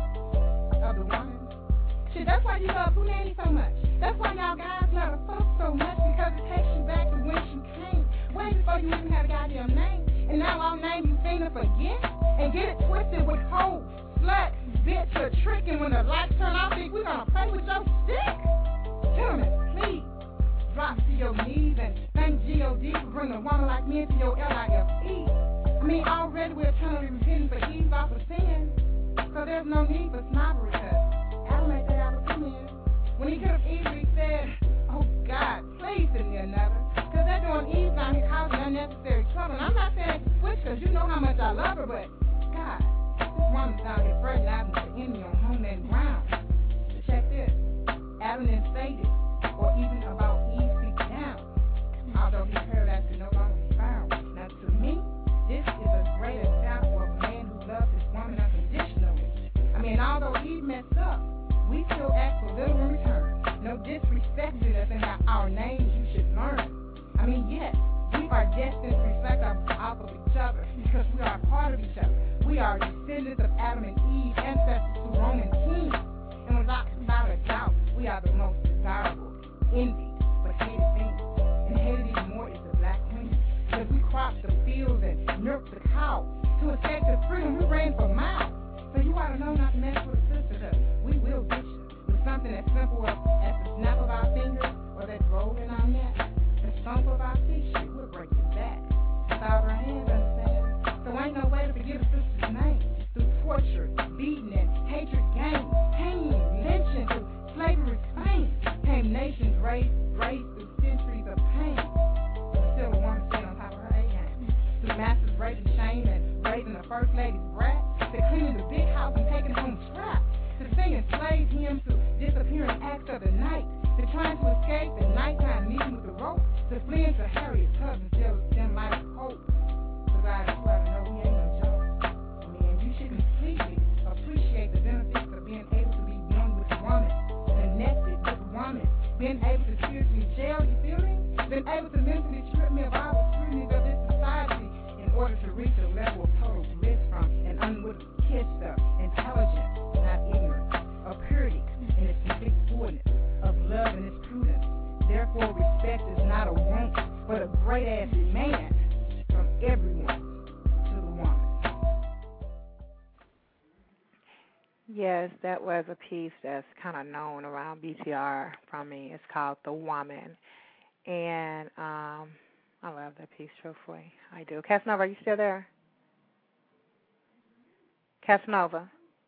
of the woman. Shit, that's why you love Punani so much. That's why y'all guys love her fuck so much, because it takes you back to when she came, way before you even had a goddamn name. And now I'll name you seem to forget and get it twisted with hoe, slut, bitch, or tricking. When the lights turn off, think we gonna play with your stick? Gentlemen, please drop to your knees and thank G.O.D. for bringing a woman like me into your L.I.F.E. I mean, already we're eternally repenting for Eve off of sin, so there's no need for snobbery, cause Adam made that out of sin. When he could have easily said, oh God, please send me another, because they're doing Eve down here causing unnecessary trouble. And I'm not saying switch, because you know how much I love her, but God, this woman's down here fertilizing the enemy on homeland ground. So check this, Adam didn't say this, or even about Eve speaking down, although his paradise could no longer be found. Now to me, this is a great example of a man who loves his woman unconditionally. I mean, although Eve messed up, we still ask for little in return. No disrespecting us and our names you should learn. I mean, yes, we are destined to reflect off of each other because we are a part of each other. We are descendants of Adam and Eve, ancestors to Roman kings. And without a doubt, we are the most desirable, envied, but hated thing. And hated even more is the black queen. Because we cropped the fields and milked the cows. To escape the freedom, we ran for miles. So you ought to know not to mess with a sister, because we will get you with something as simple as the snap of our fingers or that roll in our neck. The stump of our t-shirt will break your back. Without our hands, understand? So ain't no way to forget a sister's name. Through torture, beating, and hatred gained, hanging, lynching, through slavery, Spain, came nations raised through centuries of pain. But still a woman stayed on top of her A-game. Through massive rape and shame and raising the first lady's brat, to cleaning the big house and taking home scraps, to singing slave hymns, to disappearing acts of the night, to trying to escape the nighttime meeting with the rope, to fleeing to Harriet Tubman till them life of hope. So guys, you ought to know we ain't no joke. I mean, you should completely appreciate the benefits of being able to be one with a woman, connected with a woman, being able to spiritually jail, you feel me? Being able to mentally strip me of all the scrutinies of this society in order to reach a level of total bliss from an unwitting kiss of intelligence, not ignorance, of purity in its complete fullness, of love and its prudence. Therefore, respect is not a want, but a great-ass demand from everyone to the woman. Yes, that was a piece that's kind of known around BTR from me. It's called The Woman. And I love that piece, truthfully. I do. Casanova, are you still there? Casanova.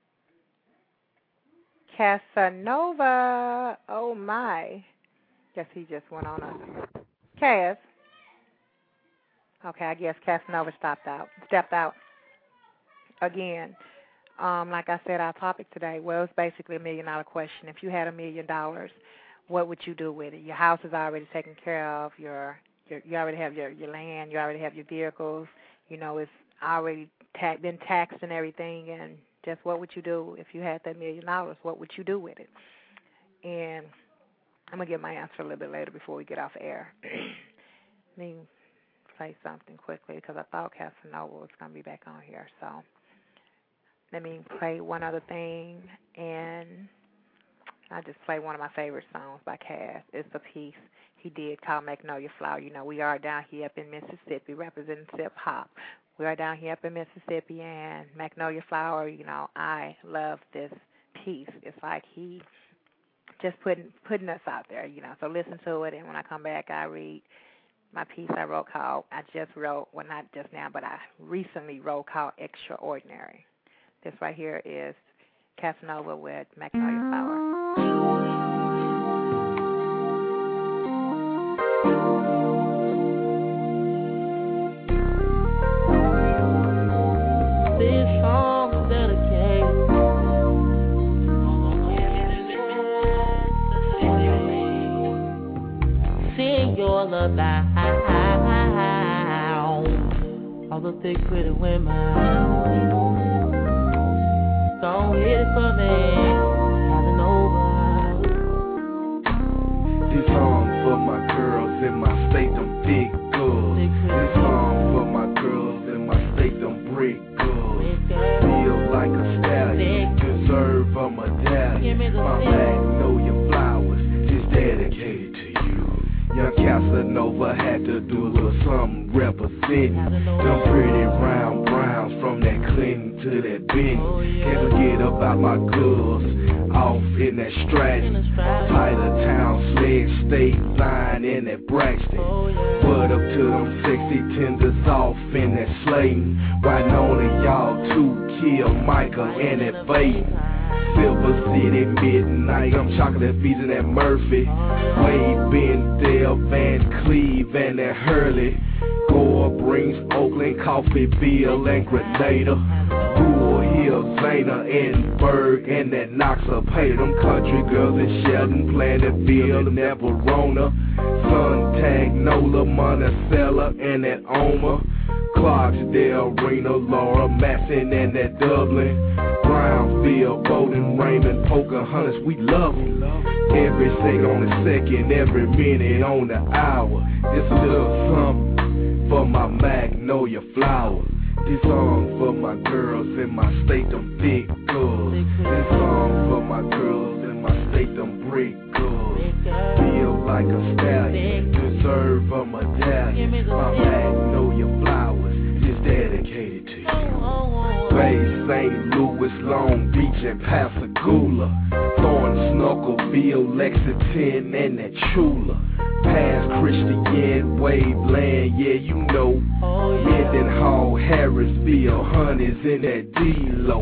Casanova. Oh, my. Guess he just went on us. Cas. Okay, I guess Casanova stepped out again. Like I said, our topic today was basically $1 million question. If you had $1 million, what would you do with it? Your house is already taken care of. You already have your land. You already have your vehicles. You know, it's already been taxed and everything. And just what would you do if you had that $1 million? What would you do with it? And I'm going to get my answer a little bit later before we get off air. Let me play something quickly because I thought Casanova was going to be back on here. So let me play one other thing, and I just play one of my favorite songs by Cass. It's a piece he did called Magnolia Flower. You know, we are down here up in Mississippi representing hip-hop. We are down here up in Mississippi, and Magnolia Flower, you know, I love this piece. It's like he just putting us out there, you know. So listen to it, and when I come back, I read my piece I wrote called, well, not just now, but I recently wrote called Extraordinary. This right here is Casanova with Magnolia Flower. This song is dedicated sing your lullaby. those thick pretty women. Don't hit it for me, having over. This song for my girls in my state, them big girls. This song for my girls in my state, them brick girls. Feel like a stallion, deserve a medallion. My magnolia flowers is dedicated to you. Young Casanova had to do a little something representing them pretty round browns from that Clinton to that Benny. Can't forget about my girls off in that Stratton, Tyler Town, Sledge State line in that Braxton. What up to them sexy tenders off in that Slayton. Wynonna, y'all two kill Michael and that Baden. Silver City, Midnight, I'm chocolate bees in that Murphy. Wade, Bendale, Van Cleve, and that Hurley. Gore brings Oakland, Coffeeville, and Grenada. Bull Hill, Zana, and Berg, and that Knoxapater. Them country girls in Shelton, Plainville, and that Verona. Suntag, Nola, Monticello, and that Oma. Clarksdale, Rena, Laura, Masson, and that Dublin. Brownfield, Bowden, Raymond, Pocahontas, we love them. Every second on the second, every minute on the hour. It's a little something for my magnolia flower. This song for my girls in my state, them thick girls. This song for my girls in my state, them brick girls. Feel like a stallion, deserve a medallion. My magnolia flowers is dedicated to you. Bay, St. Louis, Long Beach, and Pascagoula. Thorn, Snuckleville, Lexington, and that Chula. Past Christian, Waveland, yeah, you know. Mendenhall, Harrisville, Hunnies in that D-Lo.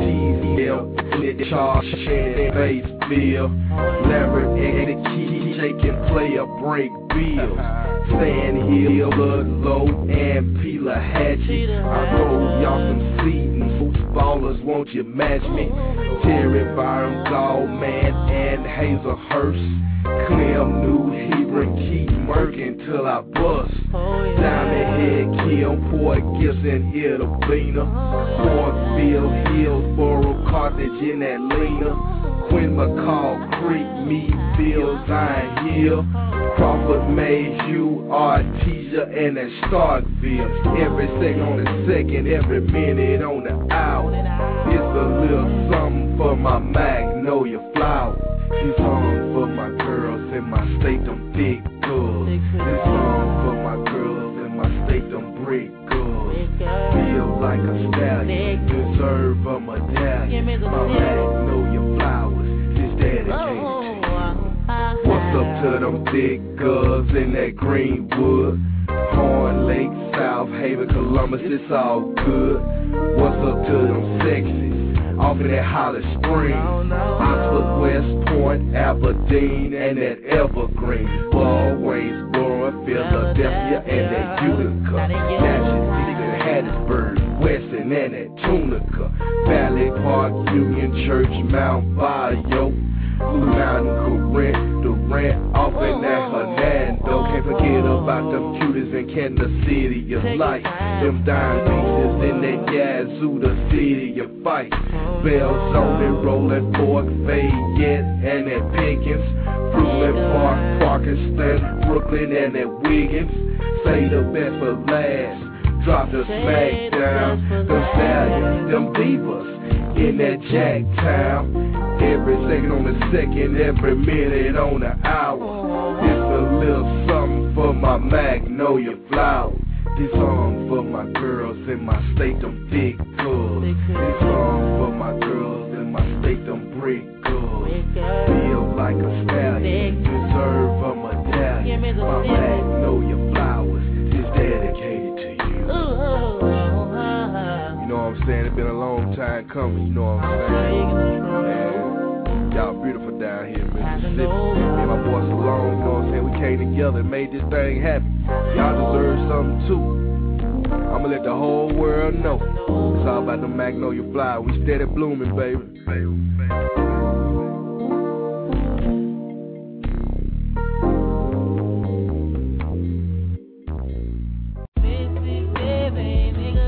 TZL, Charles, Shannon, Batesville. Lambert, Eddie, Key, Jake, and Player, Break Bills. Sand Hill, Ludlow, and Pelahatchie. I roll y'all some seeding. Ballers, won't you match me? Terry Byram, Gallman, and Hazelhurst. Clem, New Hebron, Keith Merkin till I bust. Diamond Head, Kim, Port Gibson, Itabina. Fortville, Hillsboro, Carthage, in Atlanta. Quinn McCall, Creek, Meadville, Zion Hill. Crawford, Mayhew, Artesia, and at Starkville. Every second on the second, every minute on the hour. It's a little something for my magnolia flower. This song for my girls in my state, them thick girls. This song for my girls in my state, them brick girls. Feel like a stallion, deserve a medallion. My magnolia flowers is dedicated to you. What's up to them thick girls in that Greenwood? Horn Lake, South Haven, Columbus, it's all good. What's up to them sexies off of that Holly Springs? Oxford, West Point, Aberdeen, and that Evergreen. Ball, Waynesboro, Philadelphia, and that Utica. Natchez, Hattiesburg, Weston, and that Tunica. Valley Park, Union Church, Mount Bayou. Blue Mountain, Corinth, Durant, off in that Hernando. Can't forget about them cuties in Kansas City, you like. Them dime pieces in that Yazoo, the city you fight. Bells on it, Rolling Fork, Fayette, and that Pickens. Brooklyn Park, Parkinson, Brooklyn, and that Wiggins. Say the best for last, drop the smack down. Them stallions, them divas in that Jacktown. Every second on the second, every minute on the hour. It's a little something for my magnolia flower. This song for my girls in my state, them thick girls. This song for my girls in my state, them brick girls. Feel like a stallion, deserve a medallion. My magnolia flowers is dedicated to you. You know what I'm saying? It's been a long time coming, you know what I'm saying? Y'all beautiful down here in Mississippi. Me and my boy Salone, you know what I'm saying? We came together and made this thing happen. Y'all deserve something too. I'ma let the whole world know. It's all about the magnolia flower. We steady blooming, baby. Mississippi, nigga.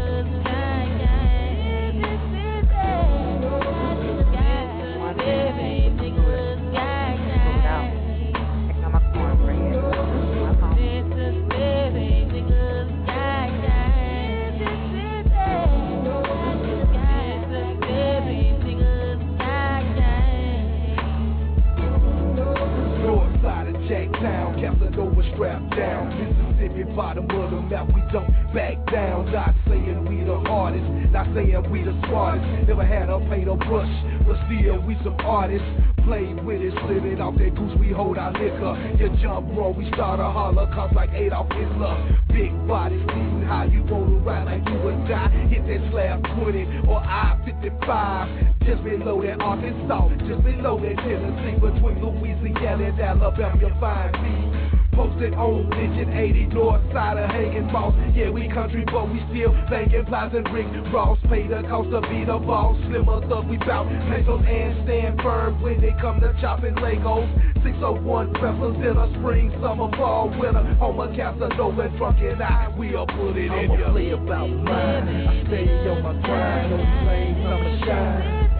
Casanova strapped down. Mississippi, bottom of the map, we don't back down. Not saying we the hardest, not saying we the smartest. Never had a paint or brush, but still we some artists. Play with it, slid it off that goose, we hold our liquor. You jump roll, we start a holocaust like Adolf Hitler. Big body, seeing how you wanna ride like you would die. Hit that slab 20 or I-55. Just below that Arkansas, just below that Tennessee. Between Louisiana and Alabama, you'll find me. Posted on Digit 80, north side of Hagen Moss. Yeah, we country, but we still thinking Plaza and Rick Ross. Pay the cost to be the boss. Slimmer thug, we bout pesos and stand firm when they come to chopping Legos. 601 peppers in a spring, summer, fall, winter. Homer, Casanova, drunk and I, we'll put it in ya. I'ma play about mine. I stay on my grind, no flame, summer shine.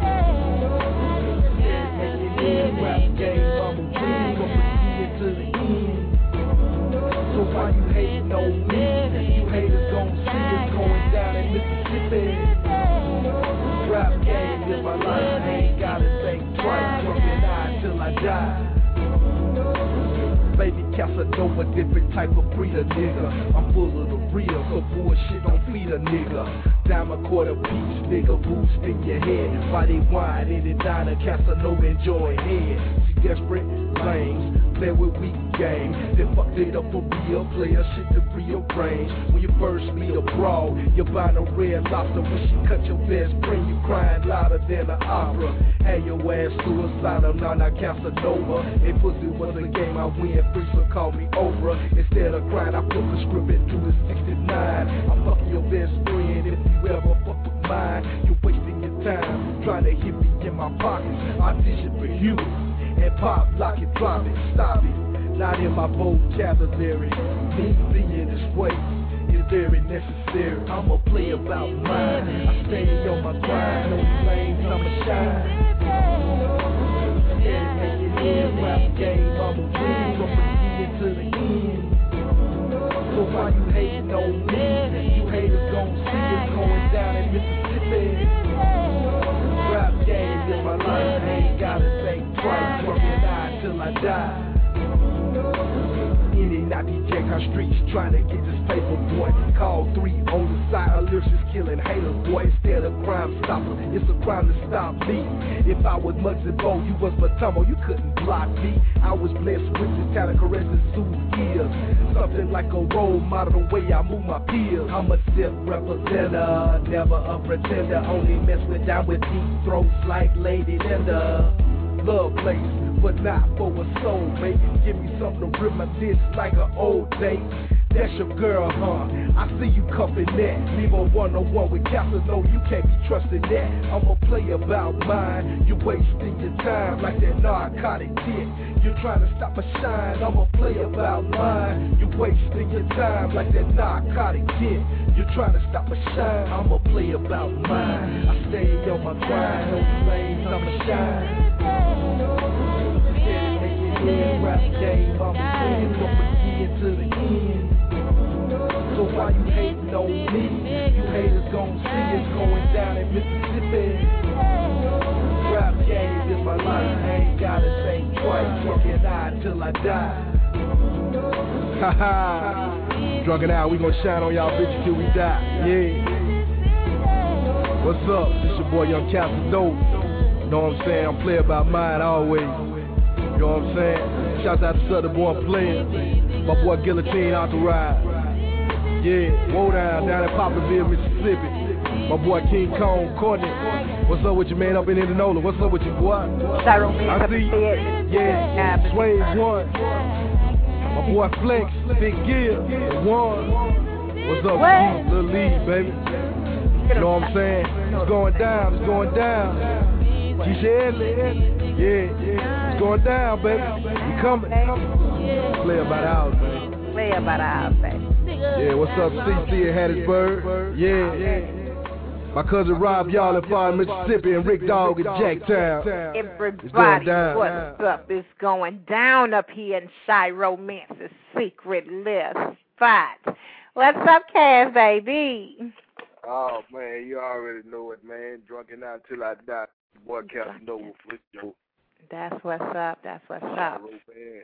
Make it rap game, I'ma win, I'ma to the end. So why you hating on me? You haters gon' see it's going down in Mississippi. Rap game is my life, I ain't gotta think twice. Drunk and I till I die. Baby Casanova, different type of breeder, nigga. I'm full of the real, so bullshit don't feed a nigga. Dime a quarter piece, nigga, boost in your head. Why they wine in the diner, Casanova enjoying head. See desperate lanes, play with weak game. Then fucked it up for real, player shit the real range. When you first meet a brawl, you buy a red lobster. When she cut your best friend, you crying louder than an opera. Had your ass suicidal, now Casanova. If pussy was a game, I win free, so call me Oprah. Instead of crying, I flip the script into the 69. I'm fucking your best friend if you ever fuck with mine. You're wasting your time trying to hit me in my pockets. Audition for you and pop, lock it, drop it, stop it. Not in my vocabulary. Me being this way is very necessary. I'ma play about mine. I stay on my grind, no flames, I'ma shine. Make it in rap game, I'ma win from beginning to the end. So why you hating on me? You haters gon' see it's going down in Mississippi. Rap game is my life, I ain't gotta think twice. Drunk and I till I die. In and out these Jackhouse streets, trying to get this paper, boy. Call 3 on the side, a lyricist killing haters, boy. Instead of crime stopper, it's a crime to stop me. If I was Muggsy Bogues, you was Matumbo, you couldn't block me. I was blessed with this talent, caressing Sue's ears. Something like a role model, the way I move my peers. I'm a self-representer, never a pretender. Only mess with down with deep throats like Lady Linda. Love place, but not for a soul, mate. Give me something to reminisce like an old date. That's your girl, huh? I see you cuffing that. Leave a one-on-one with Casanova, you can't be trusting that. I'ma play about mine. You wasting your time like that narcotic dick. You're trying to stop a shine. I'ma play about mine. You wasting your time like that narcotic dick. You're trying to stop a shine. I'ma play about mine. I stay on my grind, no flames, I'ma shine. Rap game, I'm winning from beginning to the end. So why you hating on me? You haters gon' see it's going down in Mississippi. Rap game is my life, I ain't gotta think twice. Drunk and I till I die. Haha, drunk and I, we gon' shine on y'all bitches till we die. Yeah. What's up? This your boy Young Casanova. Know what I'm saying? I'm play about mine always. You know what I'm saying? Shouts out to Southern Born Players. My boy Guillotine out the ride. Yeah, Woe down at Poplarville, Mississippi. My boy King Kong Courtney. What's up with you, man, up in Indianola? What's up with you, boy? I see you. Yeah, Sway one. My boy Flex, Big Gill, one. What's up with you, Lil Lee, baby? You know what I'm saying? It's going down, it's going down. Keisha yeah, it's going down, baby. We coming. Play about ours, baby. Play about ours, baby. Yeah, what's up, CC in Hattiesburg? Yeah. My cousin Rob, y'all in Far Mississippi, and Rick Dog in Jacktown. Everybody, what's up? It's going down up here in Shy Romance's secret list spot. What's up, Cass, baby? Oh, man, you already know it, man. Drunk and out till I die. Boy, Casanova, Flip Joe. That's what's up. That's what's up.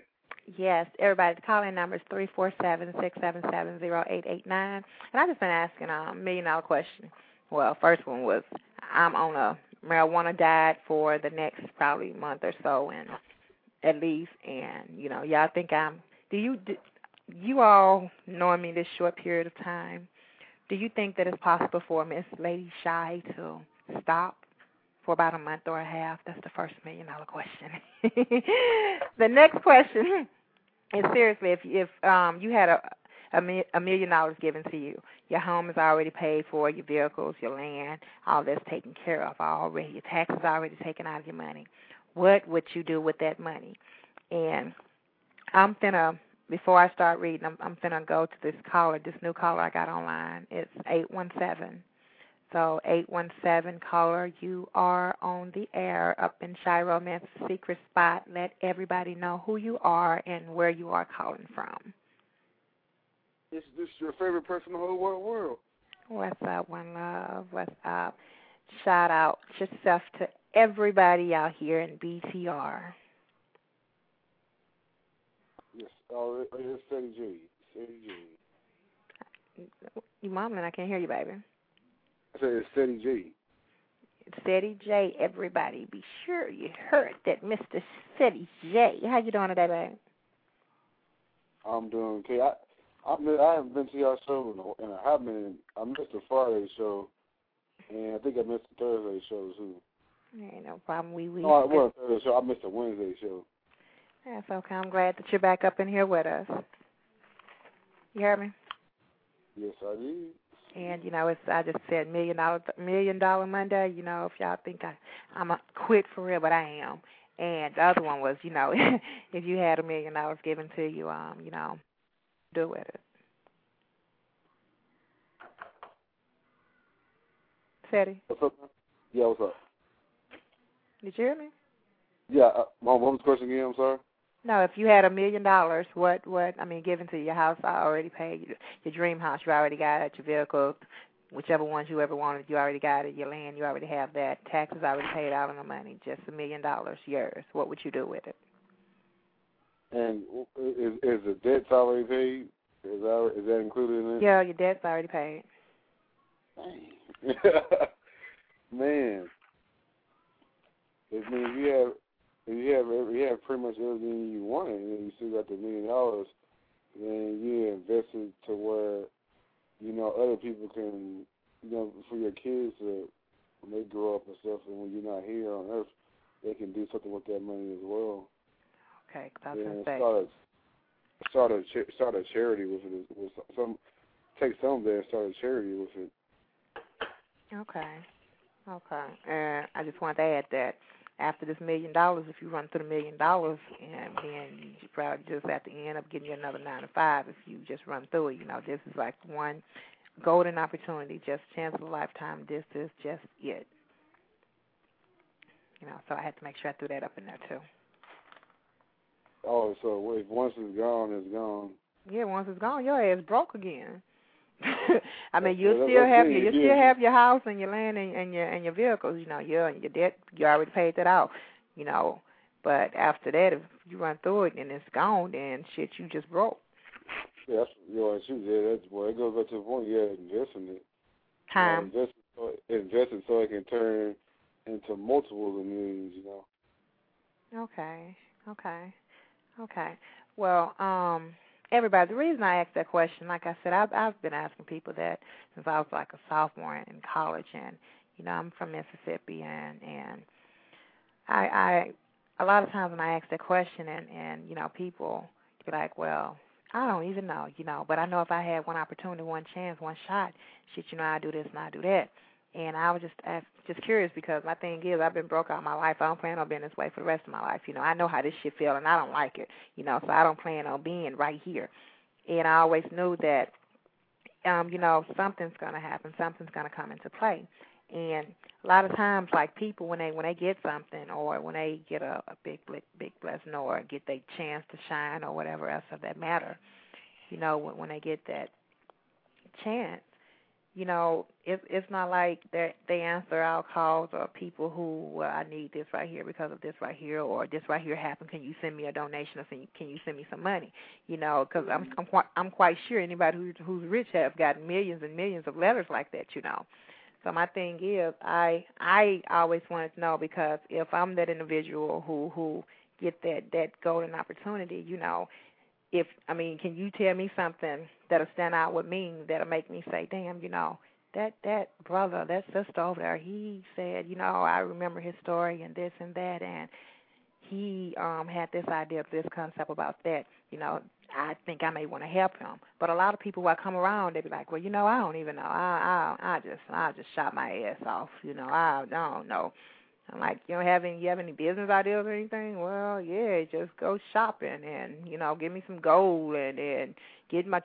Yes, everybody, the call-in number is 347-677-0889. And I've just been asking a million-dollar question. Well, first one was, I'm on a marijuana diet for the next probably month or so, and at least, and, y'all think do you all knowing me this short period of time, do you think that it's possible for Miss Lady Shy to stop for about a month or a half? That's the first million-dollar question. The next question is, seriously, if you had $1 million given to you, your home is already paid for, your vehicles, your land, all that's taken care of already, your taxes already taken out of your money, what would you do with that money? And I'm finna, before I start reading, I'm finna go to this new caller I got online. It's 817. So 817 caller, you are on the air up in Shy Romance Secret Spot. Let everybody know who you are and where you are calling from. Is this your favorite person in the whole world? What's up, One Love? What's up? Shout out yourself to everybody out here in BTR. Yes, it's Steady J. You mumbling, I can't hear you, baby. I said it's Steady J. Steady J, everybody. Be sure you heard that Mr. Steady J. How you doing today, baby? I'm doing okay. I haven't been to y'all show in a hot minute. I missed the Friday show, and I think I missed the Thursday show, too. Ain't no problem. We No, it wasn't Thursday show. I missed the Wednesday show. That's okay. I'm glad that you're back up in here with us. You heard me? Yes, I did. And, I just said $1 million Monday. If y'all think I'm a quit for real, but I am. And the other one was, if you had $1 million given to you, do with it. Seti? What's up, man? Yeah, what's up? Did you hear me? Yeah, what was the question again? I'm sorry. No, if you had $1 million, what given to your house, I already paid your dream house, you already got it, your vehicle, whichever ones you ever wanted, you already got it, your land, you already have that, taxes already paid out on the money, just $1 million, yours. What would you do with it? And is the debt already paid? Is that included in it? Yeah, your debt's already paid. Man, if you have pretty much everything you want, and you still got the $1 million, then you invest it to where other people can, for your kids to, when they grow up and stuff, and when you're not here on Earth, they can do something with that money as well. Okay, that's what I'm saying. Start a charity with it. Take some of that and start a charity with it. Okay. And I just wanted to add that after this $1 million, if you run through the $1 million, and then you probably just have to end up getting you another 9 to 5 if you just run through it. This is like one golden opportunity, just chance of a lifetime. This is just it. So I had to make sure I threw that up in there too. Oh, so if once it's gone, it's gone. Yeah, once it's gone, your ass broke again. You still have your house and your land and your vehicles. Your debt, you already paid that out. But after that, if you run through it and it's gone, then shit, you just broke. Yeah, it goes back to the point. Yeah, invest in it. Time. Invest it so it can turn into multiples of millions. Okay. Well, everybody, the reason I asked that question, like I said, I've been asking people that since I was like a sophomore in college, and I'm from Mississippi, and I a lot of times when I ask that question, and people be like, well, I don't even know, but I know if I had one opportunity, one chance, one shot, shit, I do this and I do that. And I was just curious because my thing is I've been broke all my life. I don't plan on being this way for the rest of my life. I know how this shit feel, and I don't like it, so I don't plan on being right here. And I always knew that, something's going to happen. Something's going to come into play. And a lot of times, like people, when they get something or when they get a big blessing or get their chance to shine or whatever else of that matter, when they get that chance, you know, it's not like they answer our calls or people who, well, I need this right here because of this right here, or this right here happened. Can you send me a donation, or can you send me some money? You know, because I'm quite sure anybody who's rich have gotten millions and millions of letters like that. You know, so my thing is, I always wanted to know, because if I'm that individual who get that golden opportunity, you know. Can you tell me something that'll stand out with me, that'll make me say, damn, you know, that brother, that sister over there, he said, you know, I remember his story and this and that, and he had this idea, this concept about that, you know, I think I may want to help him. But a lot of people, when I come around, they be like, well, you know, I don't even know. I just shot my ass off, you know, I don't know. I'm like, you have any business ideas or anything? Well, yeah, just go shopping and, you know, give me some gold and get my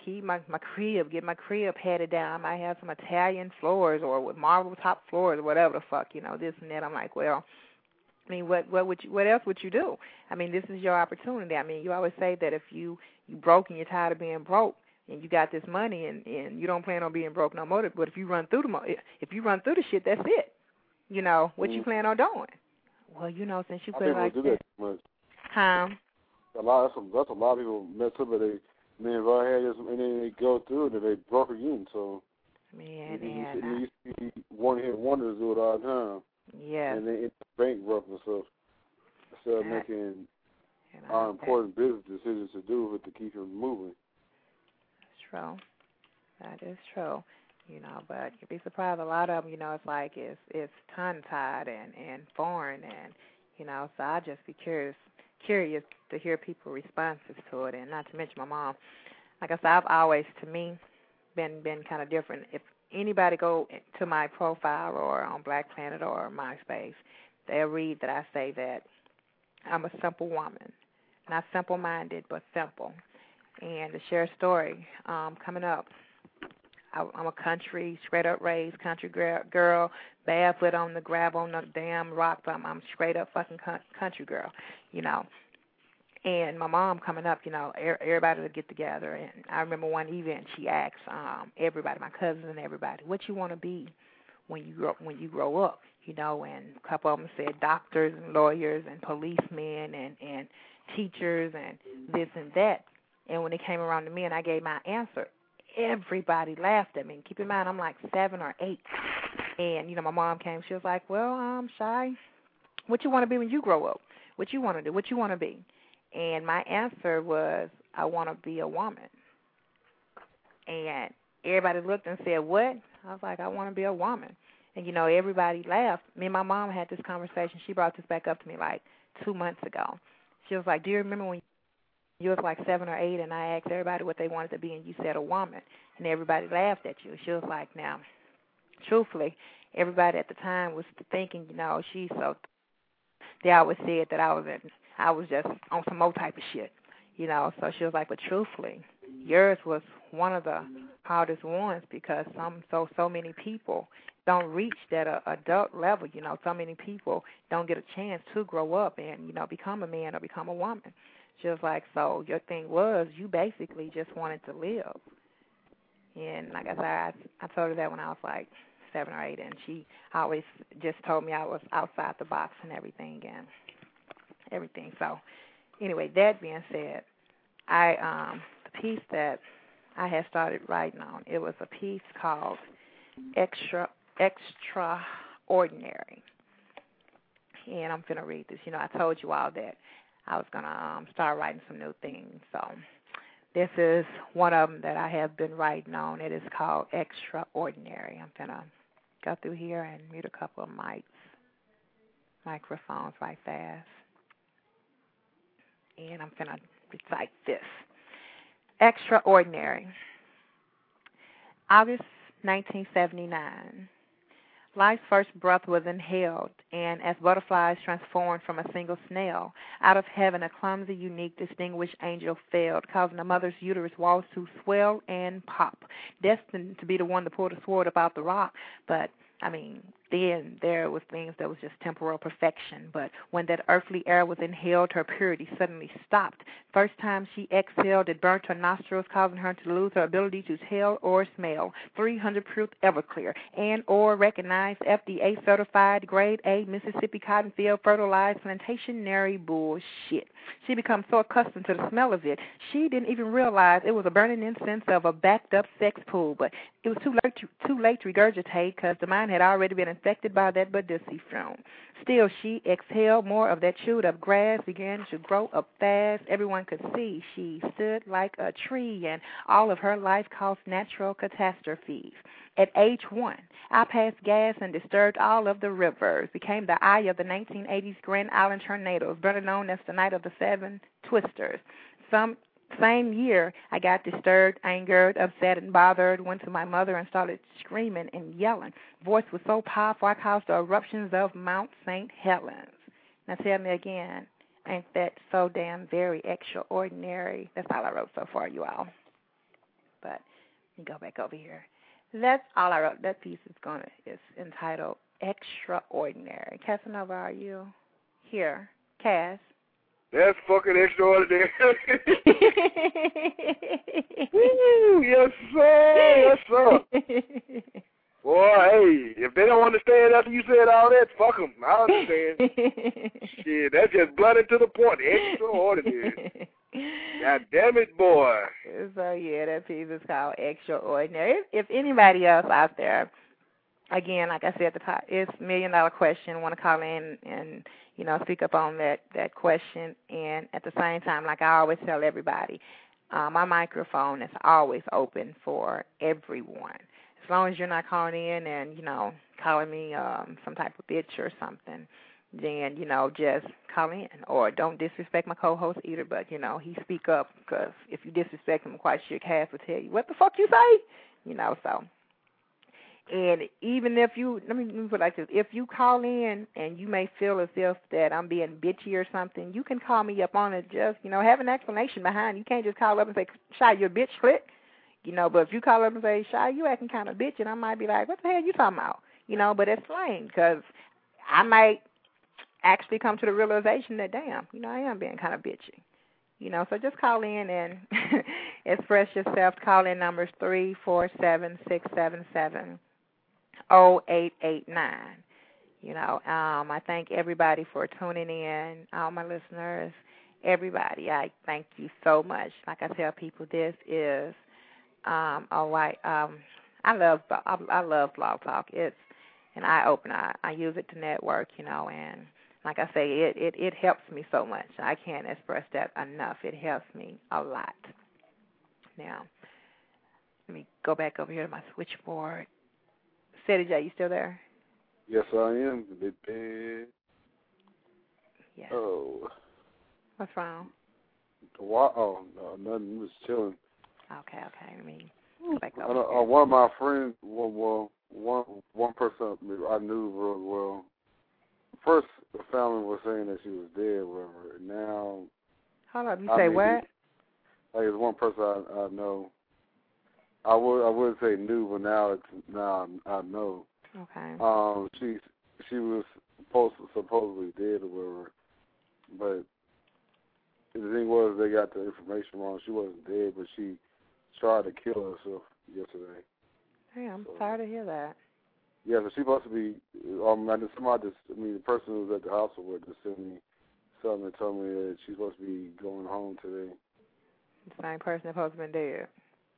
crib headed down. I might have some Italian floors or with marble top floors or whatever the fuck, you know, this and that. I'm like, well, I mean, what else would you do? I mean, this is your opportunity. I mean, you always say that if you broke and you're tired of being broke and you got this money and you don't plan on being broke no more, but if you run through the shit, that's it. You know, what you plan on doing? Well, you know, since you play like that. That much. Huh? That's a lot of people mess up, but if I had this, and then they go through it, and they broke again. So, man, you see one-hit wonders do it all the time. Yeah. And they end up bankrupt and stuff. Instead of making important business decisions to do to keep them moving. That's true. That is true. You know, but you'd be surprised. A lot of them, you know, it's like it's tongue-tied and foreign, and you know. So I just be curious to hear people's responses to it, and not to mention my mom. Like I said, I've always, to me, been kind of different. If anybody go to my profile or on Black Planet or MySpace, they'll read that I say that I'm a simple woman, not simple-minded, but simple. And to share a story, coming up. I'm a country, straight-up raised country girl, barefoot on the gravel on the damn rock, but I'm straight-up fucking country girl, you know. And my mom coming up, you know, everybody would get together. And I remember one event, she asked everybody, my cousins and everybody, what you want to be when you grow up, you know. And a couple of them said doctors and lawyers and policemen and teachers and this and that. And when they came around to me and I gave my answer, everybody laughed at me. Keep in mind, I'm like 7 or 8. And, you know, my mom came. She was like, well, I'm Shy. What you want to be when you grow up? What you want to do? What you want to be? And my answer was, I want to be a woman. And everybody looked and said, what? I was like, I want to be a woman. And, you know, everybody laughed. Me and my mom had this conversation. She brought this back up to me like 2 months ago. She was like, do you remember when you was like 7 or 8, and I asked everybody what they wanted to be, and you said a woman, and everybody laughed at you. She was like, now, truthfully, everybody at the time was thinking, you know, she's so. They always said that I was just on some old type of shit, you know. So she was like, but truthfully, yours was one of the hardest ones because so many people don't reach that adult level, you know. So many people don't get a chance to grow up and, you know, become a man or become a woman. She was like, so your thing was you basically just wanted to live. And like I said, I told her that when I was like 7 or 8, and she always just told me I was outside the box and everything. So anyway, that being said, the piece that I had started writing on, it was a piece called Extraordinary. And I'm going to read this. You know, I told you all that I was going to start writing some new things. So this is one of them that I have been writing on. It is called Extraordinary. I'm going to go through here and mute a couple of microphones right fast. And I'm going to recite this. Extraordinary. August 1979. Life's first breath was inhaled, and as butterflies transformed from a single snail, out of heaven a clumsy, unique, distinguished angel failed, causing a mother's uterus walls to swell and pop, destined to be the one to pull the sword up out the rock. But, I mean, then there was things that was just temporal perfection. But when that earthly air was inhaled, her purity suddenly stopped. First time she exhaled, it burnt her nostrils, causing her to lose her ability to tell or smell. 300 proof Everclear and or recognized FDA certified grade A Mississippi cotton field fertilized plantationary bullshit. She became so accustomed to the smell of it, she didn't even realize it was a burning incense of a backed up sex pool. But it was too late to regurgitate because the mind had already been infected by that Badussi film. Still, she exhaled more of that chewed up grass, began to grow up fast. Everyone could see she stood like a tree, and all of her life caused natural catastrophes. At age 1, I passed gas and disturbed all of the rivers, became the eye of the 1980s Grand Island tornadoes, better known as the Night of the Seven Twisters. Same year, I got disturbed, angered, upset, and bothered, went to my mother and started screaming and yelling. Voice was so powerful, I caused the eruptions of Mount St. Helens. Now tell me again, ain't that so damn very extraordinary? That's all I wrote so far, you all. But let me go back over here. That's all I wrote. That piece is entitled Extraordinary. Casanova, are you here? Cass? That's fucking extraordinary. Woo, yes, sir. Yes, sir. Boy, hey, if they don't understand after you said all that, fuck them. I understand. Shit, that's just blunt and to the point. Extraordinary. God damn it, boy. So, yeah, that piece is called Extraordinary. If anybody else out there, again, like I said at the top, it's $1 million question. Want to call in and, speak up on that question. And at the same time, like I always tell everybody, my microphone is always open for everyone. As long as you're not calling in and, calling me some type of bitch or something, then, just call in. Or don't disrespect my co-host either, but, he speak up, because if you disrespect him, I'm quite sure Cass will tell you, what the fuck you say? So. And even if you, let me put it like this, if you call in and you may feel as if that I'm being bitchy or something, you can call me up on it, just, have an explanation behind it. You can't just call up and say, Shy, you're a bitch, click. But if you call up and say, Shy, you acting kind of bitch, and I might be like, what the hell you talking about? But it's plain, because I might actually come to the realization that, damn, I am being kind of bitchy. So just call in and express yourself. Call-in number is 347-677-0889. I thank everybody for tuning in, all my listeners, everybody. I thank you so much. Like I tell people, this is all right. I love Blog Talk. It's an eye-opener. I use it to network, and like I say, it helps me so much. I can't express that enough. It helps me a lot. Now, let me go back over here to my switchboard. Ceddy J, you still there? Yes, I am. Baby. Yes. Oh. What's wrong? Oh, no, nothing. I'm just chilling. Okay. Let me go back over here. One of my friends, one person I knew real well. First, the family was saying that she was dead, whatever. Now, hold up. You say what? Like, it's one person I know. I would say knew, but now I know. Okay. She was supposedly dead or whatever, but the thing was they got the information wrong. She wasn't dead, but she tried to kill herself yesterday. Hey, I'm sorry to hear that. Yeah, so she supposed to be. The person who was at the hospital with just sent me something and told me that she's supposed to be going home today. The same person that's supposed to be dead.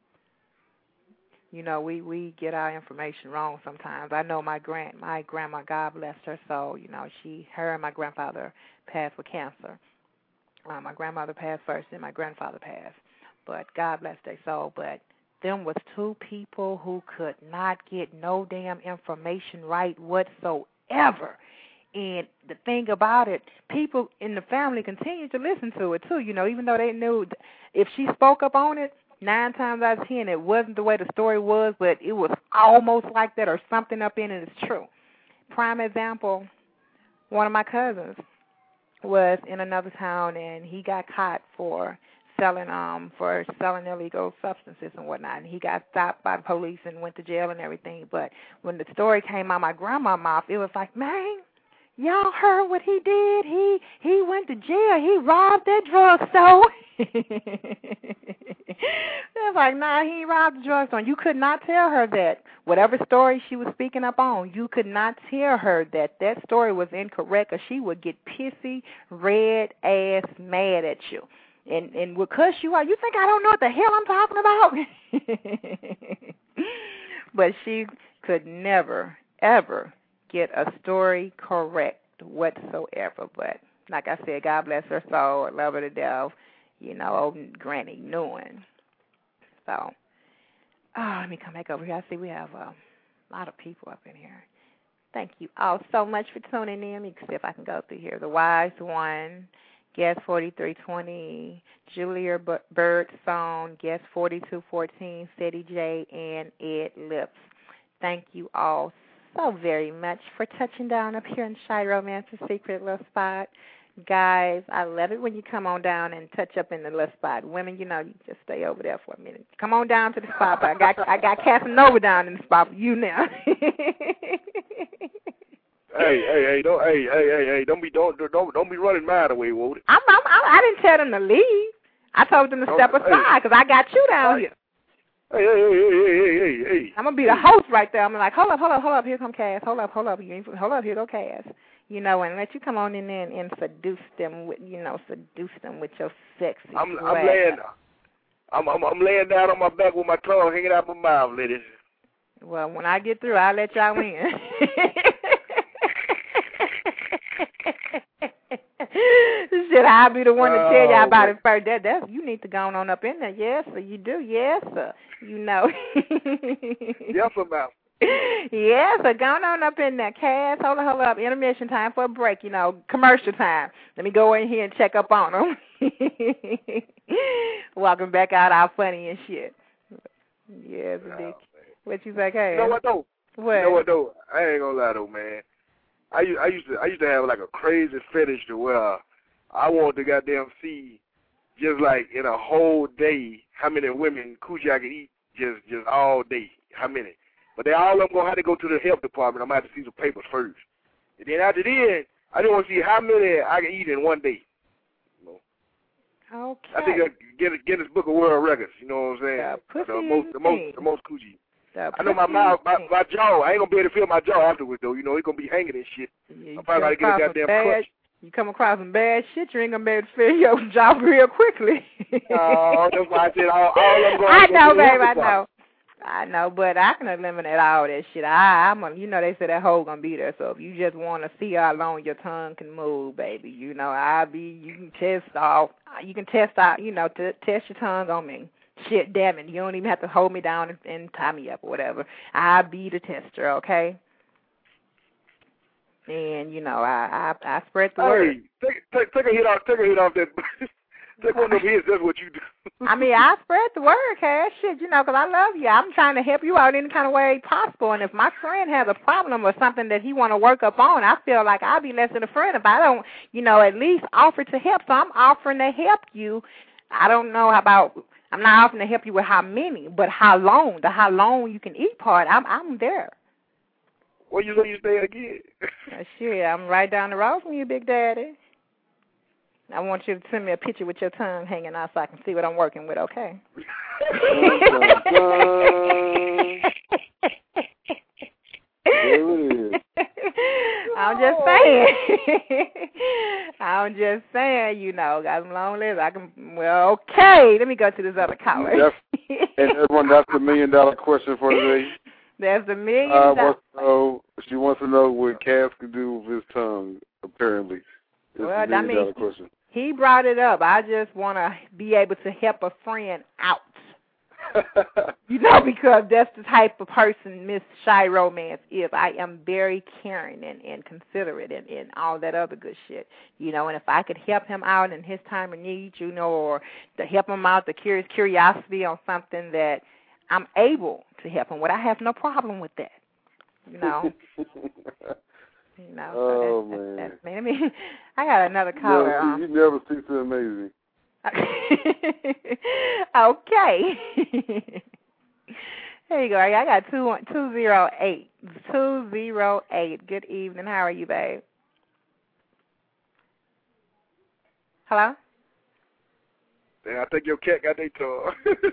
We get our information wrong sometimes. I know my grandma, God bless her soul, her and my grandfather passed with cancer. My grandmother passed first, then my grandfather passed. But God bless their soul. But them was two people who could not get no damn information right whatsoever. And the thing about it, people in the family continued to listen to it too, even though they knew if she spoke up on it, 9 times out of 10, it wasn't the way the story was, but it was almost like that or something up in it is true. Prime example, one of my cousins was in another town, and he got caught for for selling illegal substances and whatnot. And he got stopped by the police and went to jail and everything. But when the story came out of my grandma's mouth, it was like, man, y'all heard what he did? He went to jail. He robbed that drugstore. It's like, nah, he robbed the drugstore. You could not tell her that. Whatever story she was speaking up on, you could not tell her that story was incorrect, or she would get pissy, red ass mad at you. And would cuss you out. You think I don't know what the hell I'm talking about? But she could never, ever get a story correct whatsoever. But like I said, God bless her soul. I love her to death. You know, old Granny Nguyen. So, let me come back over here. I see we have a lot of people up in here. Thank you all so much for tuning in. Let me see if I can go through here. The Wise One, Guest 4320, Julia Birdsong, Guest 4214, Ceddy J, and Ed Lips. Thank you all so very much for touching down up here in Shy Romance's secret little spot. Guys, I love it when you come on down and touch up in the little spot. Women, you know, you just stay over there for a minute. Come on down to the spot. I got Casanova down in the spot for you now. Hey, don't be running mad away, Woody. I didn't tell them to leave. I told them to step aside because I got you down here. Hey. I'm gonna be the host right there. I'm like, hold up, here come Cass. Hold up, here go Cass. You know, and let you come on in there and seduce them with your sexy swag. I'm laying down on my back with my tongue hanging out my mouth, ladies. Well, when I get through, I'll let y'all in. Shit, I'll be the one to tell y'all about it first. That you need to go on up in there. Yes, sir, you do. Yes, sir. You know. Yes, sir, ma'am. Yes, sir. Go on up in there. Cass, hold up. Intermission time for a break. You know, commercial time. Let me go in here and check up on them. Welcome back out, all funny and shit. Yes, Dick. What you say, Cass? You know what though? What? You know what though? I ain't gonna lie though, man. I used to have like a crazy fetish to where I wanted to goddamn see just like in a whole day how many women coochie I could eat just all day. How many? But they all of them gonna have to go to the health department. I'm gonna have to see some papers first. And then after then, I just want to see how many I can eat in one day. You know? Okay. I think I can get this Book of World Records. You know what I'm saying? The most coochie. I know my mouth, my jaw. I ain't gonna be able to feel my jaw afterwards though. You know, it's gonna be hanging and shit. I'm probably gotta get a goddamn crutch. You come across some bad shit, you ain't gonna be able to feel your jaw real quickly. Oh, that's why I said all of them going. I know, babe. I know, but I can eliminate all that shit. You know, they say that hole gonna be there. So if you just want to see how long your tongue can move, baby, you know, you can test out, you know, to test your tongue on me. Shit, damn it, you don't even have to hold me down and tie me up or whatever. I'll be the tester, okay? And you know, I spread the word. Take a hit off that. Take one of them hits. That's what you do. I mean, I spread the word, Cash. Shit, you know, because I love you. I'm trying to help you out any kind of way possible. And if my friend has a problem or something that he want to work up on, I feel like I'll be less than a friend if I don't, you know, at least offer to help. So I'm offering to help you. I don't know about. I'm not offering to help you with how many, but how long. The how long you can eat part. I'm there. Where you say you stay again? Shit, I'm right down the road from you, Big Daddy. I want you to send me a picture with your tongue hanging out so I can see what I'm working with, okay? I'm just saying, you know, got some long legs. Okay, let me go to this other caller. And everyone, that's the $1 million question for today. That's the $1 million. She wants to know what Cass can do with his tongue, apparently. Well, $1 million question. He brought it up. I just want to be able to help a friend out. You know, because that's the type of person Miss Shy Romance is. I am very caring and considerate and all that other good shit. You know, and if I could help him out in his time of need, you know, or to help him out, the curiosity on something that I'm able to help him with, I have no problem with that. You know. You know, oh, so that's me. I mean, I got another caller. You never cease to amaze me. Okay. There you go. I got 208. 208. Good evening. How are you, babe? Hello? Yeah, I think your cat got their tongue.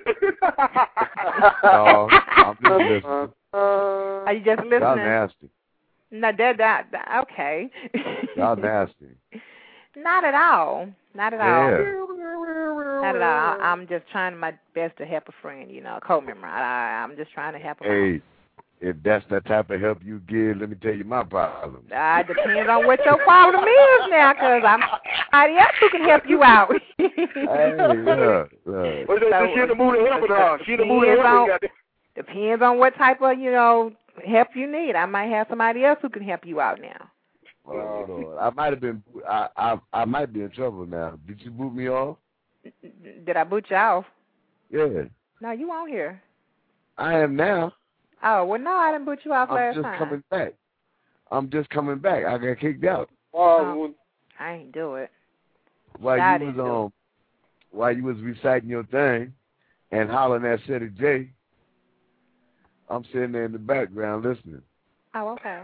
No, I'm just listening. Are you just listening? Y'all nasty. No, that okay. Y'all nasty. Not at all. Not at all. Not at all. I'm just trying my best to help a friend, a co-member. I'm just trying to help him out. Hey, if that's the type of help you give, let me tell you my problem. It depends on what your problem is now, because I'm somebody else who can help you out. Hey, yeah. She in the mood of helping her. She in the mood of helping. Depends on what type of, help you need. I might have somebody else who can help you out now. Oh, Lord. I might have been. I might be in trouble now. Did you boot me off? Did I boot you off? Yeah. No, you on here. I am now. Oh, well, no, I didn't boot you off last time. I'm just coming back. I got kicked out. I ain't do it. While you was reciting your thing and hollering at Ceddy J, I'm sitting there in the background listening. Oh, okay.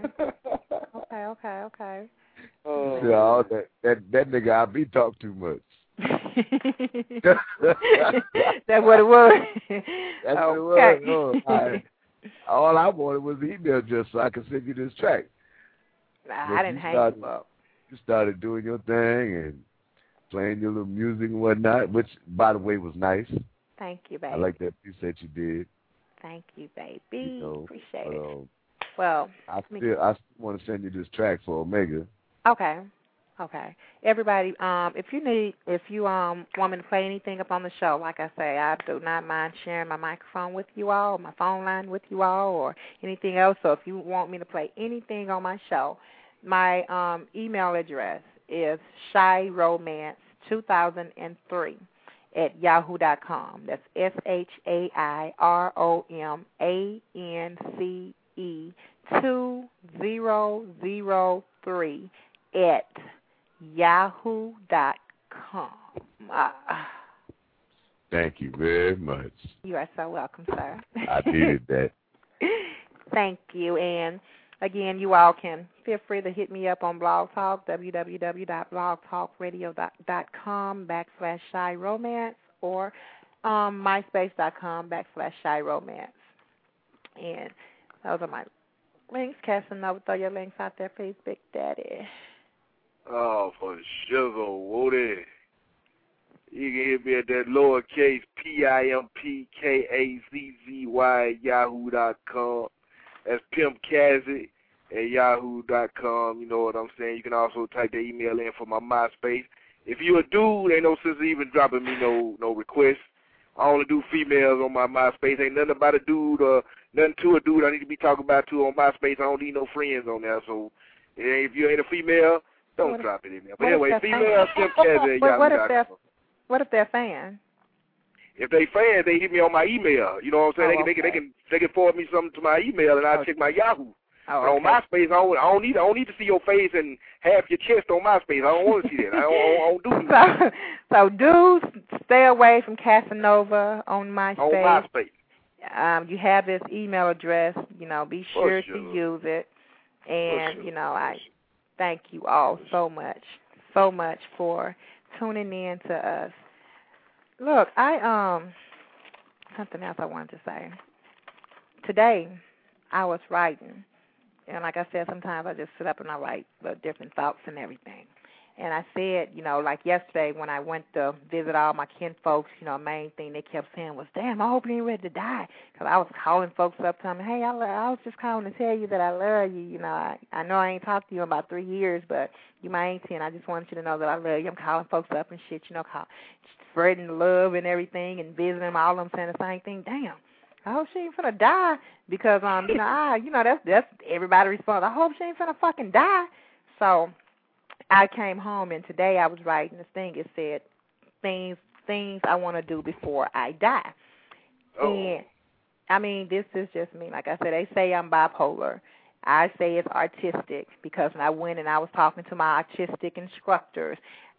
Okay. Yeah, that nigga I be talk too much. That's what it was. That's what it was. All I wanted was the email just so I could send you this track. I didn't hang you up. You started doing your thing and playing your little music and whatnot, which, by the way, was nice. Thank you, baby. I like that piece that you did. Thank you, baby. Appreciate it. I still want to send you this track for Omega. Okay. Everybody, if you want me to play anything up on the show, like I say, I do not mind sharing my microphone with you all, my phone line with you all, or anything else. So if you want me to play anything on my show, my email address is shairomance2003 at yahoo.com. That's ShairOmance2003 at yahoo.com. Thank you very much. You are so welcome, sir. I needed that. Thank you. And again, you all can feel free to hit me up on Blog Talk, www.blogtalkradio.com/ShyRomance or myspace.com/ShyRomance. And those are my links. Casanova, throw your links out there, please, Big Daddy. Oh, for sugar, Woody. You can hit me at that lowercase PIMPKAZZY yahoo.com. That's Pimp Kazzy at yahoo.com. You know what I'm saying? You can also type the email in for my MySpace. If you a dude, ain't no sense even dropping me no requests. I only do females on my MySpace. Ain't nothing about a dude or nothing to a dude I need to be talking about to on MySpace. I don't need no friends on there. So if you ain't a female, don't drop it in there. But anyway, female Pimp Kazzy at yahoo.com. What if they're fans? If they fans, they hit me on my email. You know what I'm saying? They can forward me something to my email, and I'll check my Yahoo. On MySpace, I don't need to see your face and half your chest on MySpace. I don't want to see that. I don't do that. So dudes, stay away from Casanova on MySpace. On MySpace. You have this email address. Be sure to use it. And I thank you all so much for tuning in to us. Look, something else I wanted to say. Today, I was writing, and like I said, sometimes I just sit up and I write different thoughts and everything. And I said, like yesterday when I went to visit all my kin folks, main thing they kept saying was, damn, I hope you ain't ready to die. Because I was calling folks up telling them, hey, I was just calling to tell you that I love you. I know I ain't talked to you in about 3 years, but you my auntie, and I just wanted you to know that I love you. I'm calling folks up and shit, spreading love and everything and visiting them, all of them saying the same thing. Damn, I hope she ain't finna die because, that's everybody responds. I hope she ain't finna fucking die. So I came home, and today I was writing this thing. It said, things I want to do before I die. Oh. And, this is just me. Like I said, they say I'm bipolar. I say it's artistic because when I went and I was talking to my artistic instructors,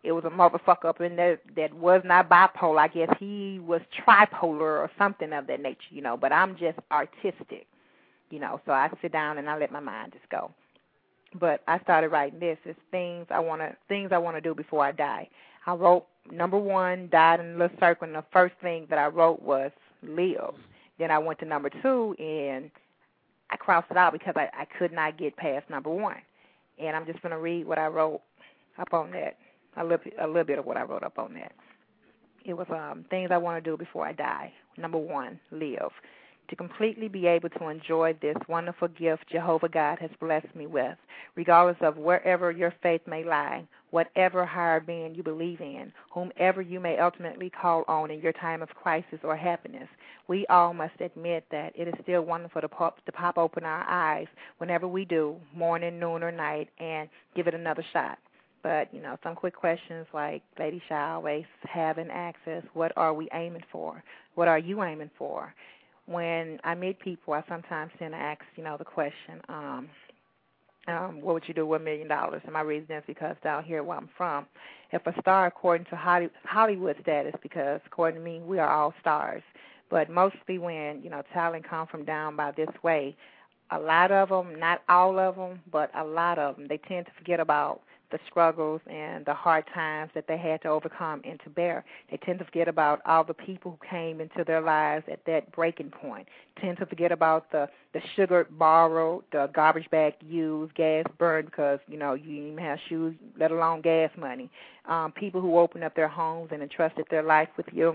it was a motherfucker up in there that was not bipolar. I guess he was tripolar or something of that nature, you know. But I'm just artistic, you know. So I sit down and I let my mind just go. But I started writing this. It's things I want to do before I die. I wrote number 1, died in a little circle, and the first thing that I wrote was live. Then I went to number 2, and I crossed it out because I could not get past number 1. And I'm just going to read what I wrote up on that, a little bit of what I wrote up on that. It was things I want to do before I die. Number 1, live. To completely be able to enjoy this wonderful gift Jehovah God has blessed me with, regardless of wherever your faith may lie, whatever higher being you believe in, whomever you may ultimately call on in your time of crisis or happiness. We all must admit that it is still wonderful to pop open our eyes whenever we do, morning, noon, or night, and give it another shot. But, you know, some quick questions like Lady Shy always have and access, what are we aiming for? What are you aiming for? When I meet people, I sometimes tend to ask, you know, the question, what would you do with $1 million? And my reason is because down here where I'm from, if a star according to Hollywood status, because according to me, we are all stars. But mostly when, you know, talent come from down by this way, a lot of them, not all of them, but a lot of them, they tend to forget about the struggles and the hard times that they had to overcome and to bear. They tend to forget about all the people who came into their lives at that breaking point. Tend to forget about the sugar borrowed, the garbage bag used, gas burned because, you know, you didn't even have shoes, let alone gas money. People who opened up their homes and entrusted their life with you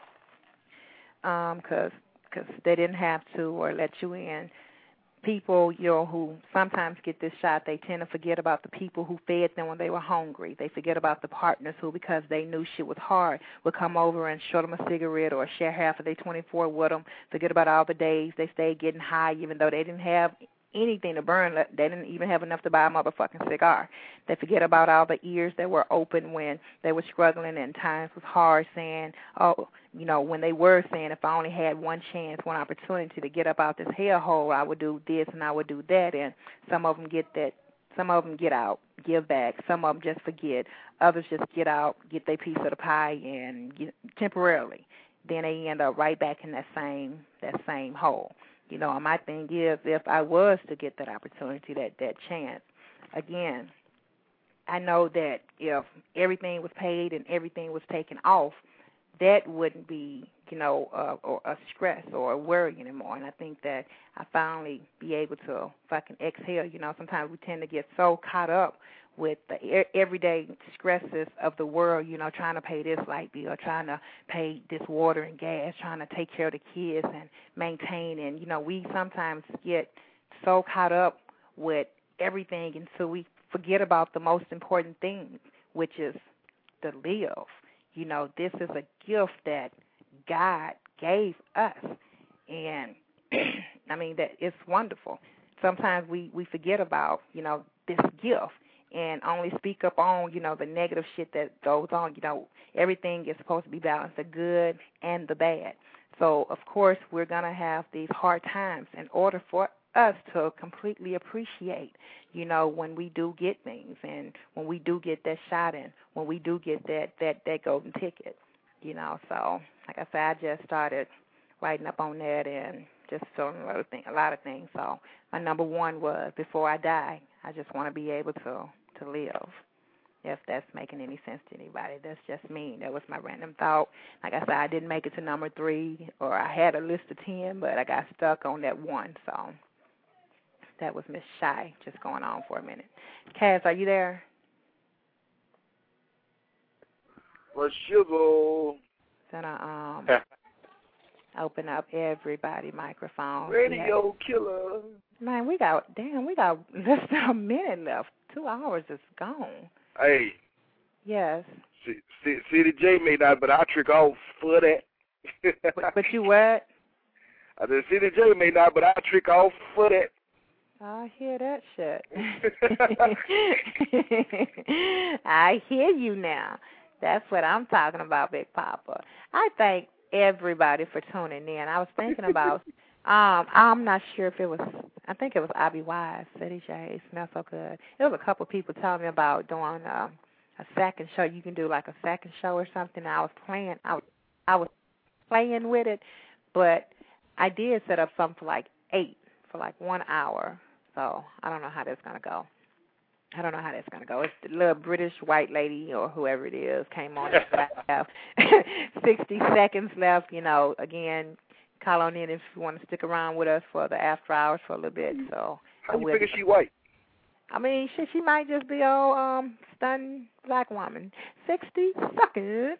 because they didn't have to or let you in. People, you know, who sometimes get this shot, they tend to forget about the people who fed them when they were hungry. They forget about the partners who, because they knew shit was hard, would come over and show them a cigarette or share half of their 24 with them. Forget about all the days they stayed getting high even though they didn't have anything to burn. They didn't even have enough to buy a motherfucking cigar. They forget about all the ears that were open when they were struggling and times was hard, saying, oh, you know, when they were saying, if I only had one chance, one opportunity to get up out this hellhole, I would do this and I would do that. And some of them get that. Some of them get out, give back. Some of them just forget. Others just get out, get their piece of the pie, and get, temporarily. Then they end up right back in that same hole. You know, my thing is, if I was to get that opportunity, that chance, again, I know that if everything was paid and everything was taken off, that wouldn't be, you know, or a stress or a worry anymore. And I think that I finally be able to fucking exhale. You know, sometimes we tend to get so caught up with the everyday stresses of the world, you know, trying to pay this light bill, trying to pay this water and gas, trying to take care of the kids and maintain. And, you know, we sometimes get so caught up with everything until we forget about the most important thing, which is to live. You know, this is a gift that God gave us. And, I mean, that it's wonderful. Sometimes we forget about, you know, this gift and only speak up on, you know, the negative shit that goes on. You know, everything is supposed to be balanced, the good and the bad. So, of course, we're going to have these hard times in order for us to completely appreciate, you know, when we do get things and when we do get that shot in, when we do get that golden ticket, you know. So, like I said, I just started writing up on that and just feeling a lot of things. So my number 1 was, before I die, I just want to be able to live, if that's making any sense to anybody. That's just me. That was my random thought. Like I said, I didn't make it to number 3, or I had a list of 10, but I got stuck on that 1. So that was Miss Shy just going on for a minute. Kaz, are you there? For sugar. Gonna open up everybody microphones. Radio killer. Man, we got less than a minute left. 2 hours is gone. Hey. Yes. CDJ may not, but I trick off for that. But you what? I said CDJ may not, but I trick off for that. I hear that shit. I hear you now. That's what I'm talking about, Big Papa. I thank everybody for tuning in. I was thinking about, I'm not sure if it was, I think it was Abby Wise, City J. It smells so good. There was a couple of people telling me about doing a second show. You can do like a second show or something. I was playing with it, but I did set up something for like 8 for like 1 hour. So I don't know how that's gonna go. It's the little British white lady or whoever it is came on. I have 60 seconds left. Again, call on in if you want to stick around with us for the after hours for a little bit. So how you figure she white? I mean, she might just be a stunned black woman. 60 seconds.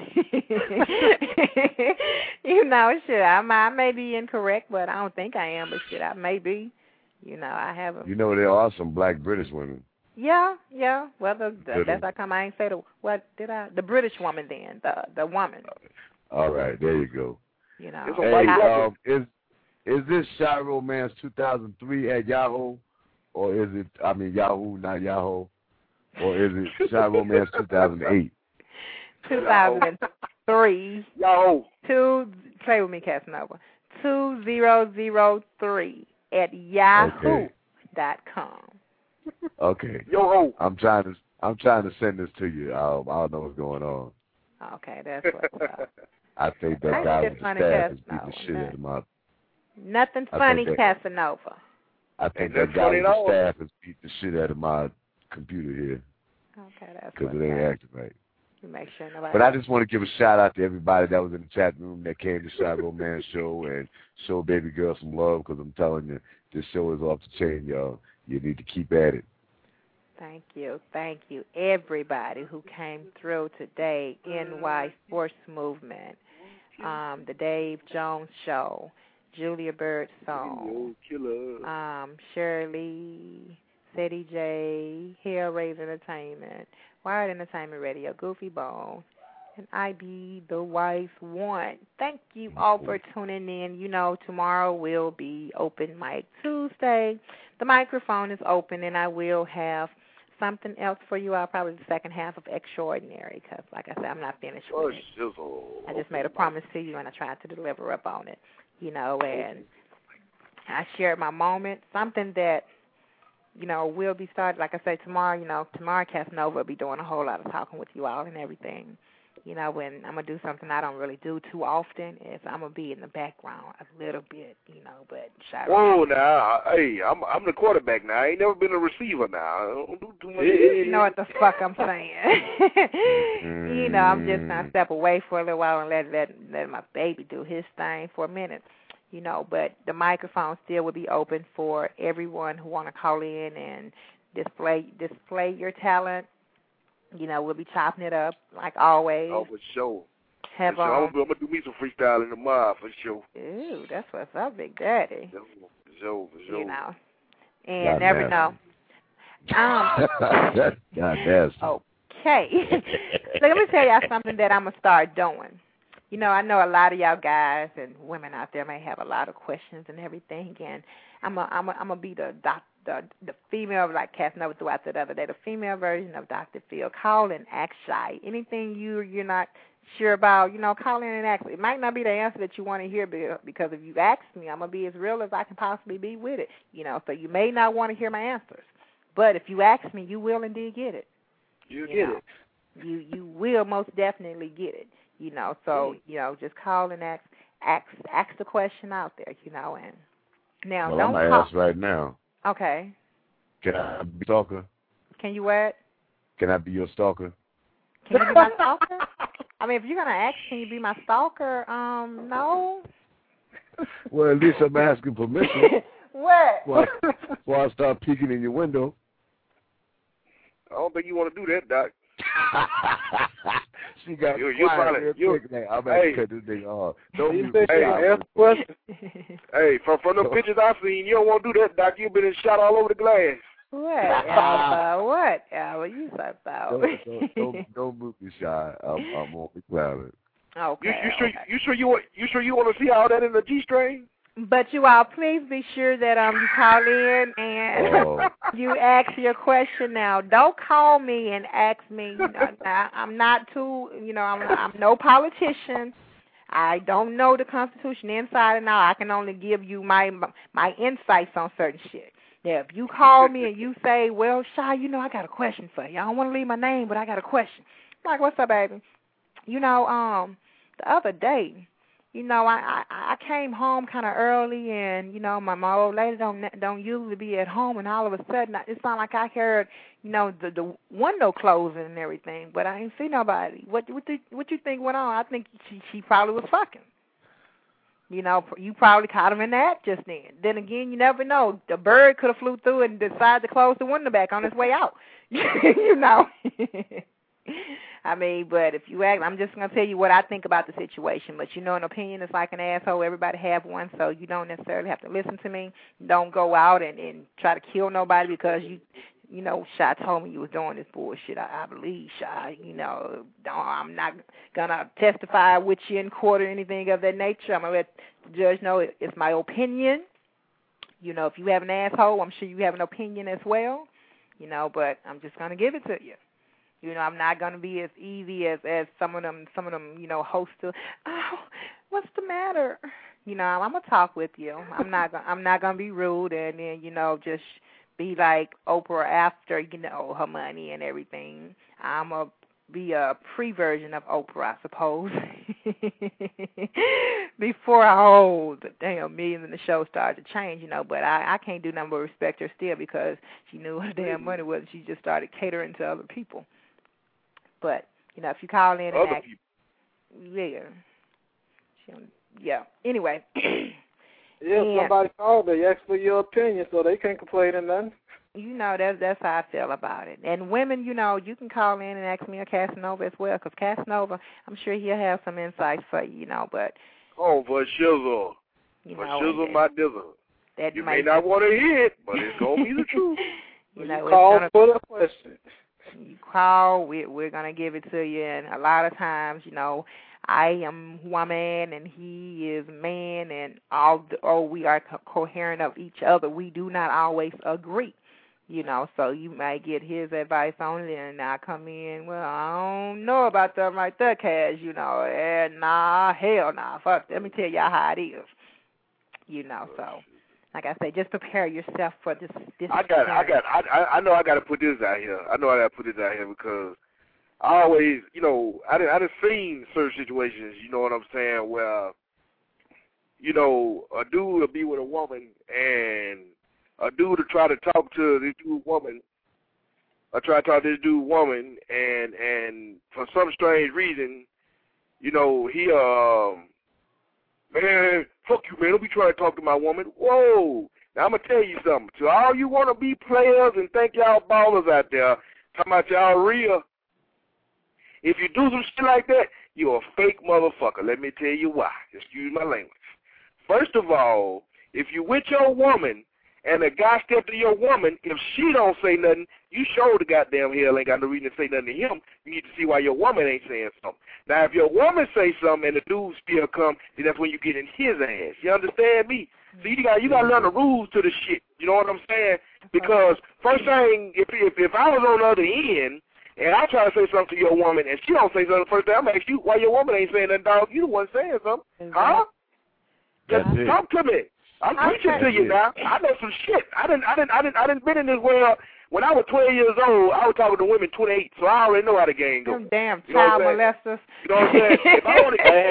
Shit, I may be incorrect, but I don't think I am, but shit, I may be. I have a... there are some black British women. Yeah. Well, that's how come I ain't say the British woman then, the woman. All right, there you go. Hey, is this Shy Romance 2003 at Yahoo? Or is it, Yahoo, not Yahoo? Or is it Shy Romance 2008? 2003. Yahoo. Play with me, Casanova. 2003 at yahoo.com. Okay. Yo-ho. I'm trying to send this to you. I don't know what's going on. Okay, that's what's up. I think that guy with the staff is beating the shit out of my... Nothing funny, Casanova. I think that guy with the staff has beat the shit out of my computer here. Okay, that's because it ain't acting right. Make sure nobody. But I just want to give a shout out to everybody that was in the chat room that came to Shy Romance Show and show Baby Girl some love, because I'm telling you, this show is off the chain, y'all. You need to keep at it. Thank you, everybody who came through today. NY Sports Movement, the Dave Jones Show, Julia Bird Song, Shirley, Ceddy J, Hellraiser Entertainment, Wired Entertainment Radio, Goofy Bone, and I Be the Wise One. Thank you all for tuning in. Tomorrow will be Open Mic Tuesday. The microphone is open, and I will have something else for you all, probably the second half of Extraordinary, because, like I said, I'm not finished with it. I just made a promise to you, and I tried to deliver up on it, and I shared my moment, something that, will be started, like I say, tomorrow, tomorrow Casanova will be doing a whole lot of talking with you all and everything. When I'm going to do something I don't really do too often, is I'm going to be in the background a little bit, but shy. Whoa, now, hey, I'm the quarterback now. I ain't never been a receiver now. I don't do too much. You know what the fuck I'm saying. I'm just going to step away for a little while and let my baby do his thing for a minute. But the microphone still will be open for everyone who want to call in and display your talent. We'll be chopping it up like always. Oh, for sure. I'm going to do me some freestyle in the mob for sure. Ooh, that's what's up, Big Daddy. For sure. And God never know. God damn. Okay. So let me tell y'all something that I'm going to start doing. I know a lot of y'all guys and women out there may have a lot of questions and everything, and I'm gonna be the female, like Casanova threw out the other day, the female version of Dr. Phil. Call and ask Shy. Anything you're not sure about, call in and ask. It might not be the answer that you want to hear, because if you ask me, I'm gonna be as real as I can possibly be with it. So you may not want to hear my answers, but if you ask me, you will indeed get it. You get it. You will most definitely get it. So, just call and ask the question out there, and now well, don't I'm call. Ask right now. Okay. Can I be stalker? Can you what? Can I be your stalker? Can you be my stalker? I mean, if you're going to ask, can you be my stalker? No. Well, at least I'm asking permission. What? Before I start peeking in your window. I don't think you want to do that, Doc. She got quiet real quick. I'm about to cut this thing off. Don't you ask questions. Hey, from the pictures I've seen, you don't want to do that, Doc. You've been shot all over the glass. What, Alpha? What, Alpha? You so foul. Don't move me, Shy. I'm on the cloud. Okay. You sure you want to see all that in the G-string? But you all, please be sure that you call in and you ask your question now. Don't call me and ask me. I'm not too, I'm no politician. I don't know the Constitution inside and out. I can only give you my insights on certain shit. Yeah, if you call me and you say, well, Shy, you know, I got a question for you. I don't want to leave my name, but I got a question. I'm like, what's up, baby? You know, the other day, you know, I came home kind of early, and, you know, my old lady don't usually be at home, and all of a sudden, it sounded like I heard, you know, the window closing and everything, but I ain't see nobody. What you think went on? I think she probably was fucking. You know, you probably caught him in that just then. Then again, you never know. The bird could have flew through and decided to close the window back on its way out. You know. I mean, but if you ask, I'm just going to tell you what I think about the situation. But, you know, an opinion is like an asshole. Everybody have one, so you don't necessarily have to listen to me. Don't go out and try to kill nobody because you know, Shy told me you was doing this bullshit. I believe, Shy. You know, I'm not going to testify with you in court or anything of that nature. I'm going to let the judge know it's my opinion. You know, if you have an asshole, I'm sure you have an opinion as well. You know, but I'm just going to give it to you. You know, I'm not going to be as easy as some of them, you know, hosts to, oh, what's the matter? You know, I'm going to talk with you. I'm not going to be rude and then, you know, just be like Oprah after, you know, her money and everything. I'm going to be a pre-version of Oprah, I suppose. Before all the damn millions in the show started to change, you know, but I can't do nothing but respect her still because she knew her damn money was. She just started catering to other people. But, you know, if you call in and ask, yeah. Anyway. Yeah, somebody called, they asked for your opinion, so they can't complain or nothing. You know, that's how I feel about it. And women, you know, you can call in and ask me or Casanova as well, because Casanova, I'm sure he'll have some insights for you, you know, but. Oh, for shizzle. For shizzle my dizzle. You may not want to hear it, but it's going to be the truth. You know, call for the question. You call, we're going to give it to you, and a lot of times, you know, I am woman and he is man, and although we are coherent of each other, we do not always agree, you know, so you might get his advice only, and I come in, well, I don't know about that right there, Cash, you know, and nah, hell nah, fuck, let me tell y'all how it is, you know, so. Like I say, just prepare yourself for this. I know I got to put this out here. I know I got to put this out here because I always, you know, I done seen certain situations, you know what I'm saying, where, you know, a dude will be with a woman and a dude will try to talk to this dude woman, and for some strange reason, you know, he, man, fuck you, man. Don't be trying to talk to my woman. Whoa. Now, I'm going to tell you something. To all you want to be players and think y'all ballers out there, talking about y'all real, if you do some shit like that, you're a fake motherfucker. Let me tell you why. Excuse my language. First of all, if you with your woman and a guy step to your woman, if she don't say nothing, you sure the goddamn hell ain't got no reason to say nothing to him. You need to see why your woman ain't saying something. Now, if your woman say something and the dude still come, then that's when you get in his ass. You understand me? So you got to learn the rules to the shit. You know what I'm saying? Because first thing, if I was on the other end and I try to say something to your woman and she don't say something, first thing I'm gonna ask you why your woman ain't saying nothing, dog. You the one saying something, huh? Just talk to me. I'm preaching to you now. I know some shit. I didn't been in this world. When I was 12 years old, I was talking to women 28, so I already know how the game goes. Them damn child molesters. You know what I'm saying? If I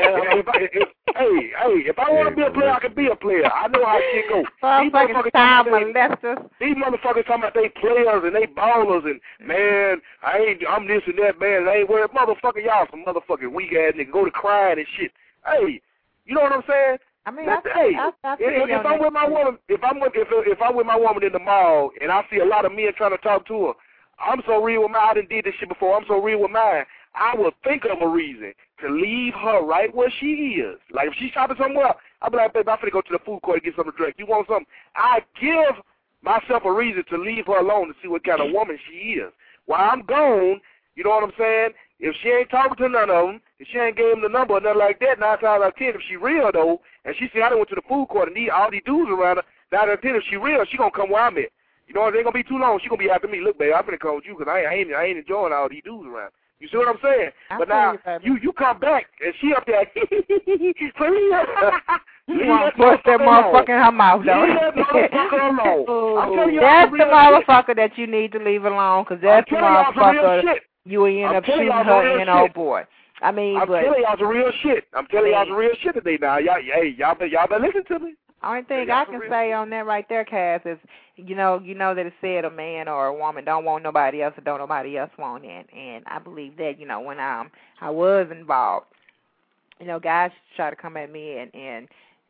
want to be a player, I can be a player. I know how shit goes. Child molesters. These motherfuckers talking about they players and they ballers and, man, I'm this and that, man. I ain't worried. Motherfucker, y'all some motherfucking weak ass niggas go to crying and shit. Hey, you know what I'm saying? I mean, if I'm with my woman, if I'm with my woman in the mall and I see a lot of men trying to talk to her, I'm so real with mine. I done did this shit before. I'm so real with mine. I will think of a reason to leave her right where she is. Like if she's shopping somewhere, I'll be like, babe, I'm finna go to the food court and get something to drink. You want something? I give myself a reason to leave her alone to see what kind of woman she is. While I'm gone, you know what I'm saying? If she ain't talking to none of them, if she ain't gave him the number or nothing like that, 9 times out of 10, if she real though, and she see I done went to the food court and all these dudes around her, 9 out of 10, if she real, she gonna come where I'm at. You know, it ain't gonna be too long. She gonna be after me. Look, babe, I'm finna come with you because I ain't enjoying all these dudes around. You see what I'm saying? But now you come back and she up there, You want to push that motherfucker in her mouth, though. Leave that motherfucker alone. I'm telling you, that's the motherfucker that you need to leave alone, because that's the motherfucker you will end up shooting her in, oh boy. I mean, I'm telling y'all some real shit. I'm telling y'all some real shit today now. Y'all better listen to me. Only thing I can say on that right there, Cass, is you know that it said a man or a woman don't want nobody else or don't nobody else want it, and I believe that when I was involved, guys try to come at me, and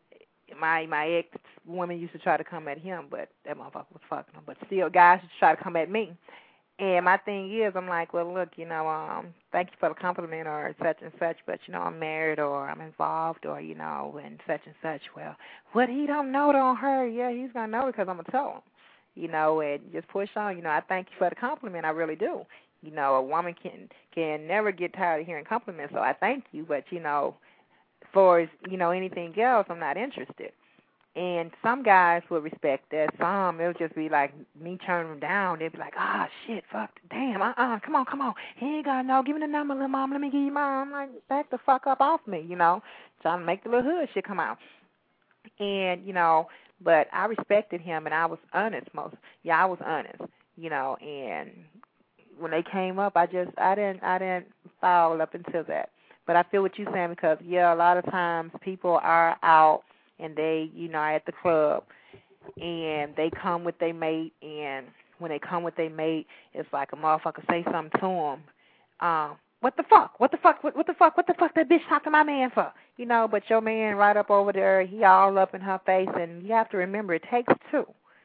my ex women used to try to come at him, but that motherfucker was fucking him. But still, guys used to try to come at me. And my thing is, I'm like, well, look, thank you for the compliment or such and such, but, I'm married or I'm involved or, and such. Well, what he don't know on her, yeah, he's going to know because I'm going to tell him, and just push on. I thank you for the compliment. I really do. A woman can never get tired of hearing compliments, so I thank you. But, for, anything else, I'm not interested. And some guys will respect that. Some, it'll just be like me turning them down. They'll be like, shit, fuck, damn, come on. He ain't got no, give me the number, little mom, let me give you mine. I'm like, back the fuck up off me, trying to make the little hood shit come out. And, but I respected him, and I was honest I was honest, and when they came up, I didn't foul up into that. But I feel what you're saying because, a lot of times people are out, and they, are at the club, and they come with their mate, and when they come with their mate, it's like a motherfucker say something to them. What the fuck that bitch talking to my man for? But your man right up over there, he all up in her face, and you have to remember it takes two.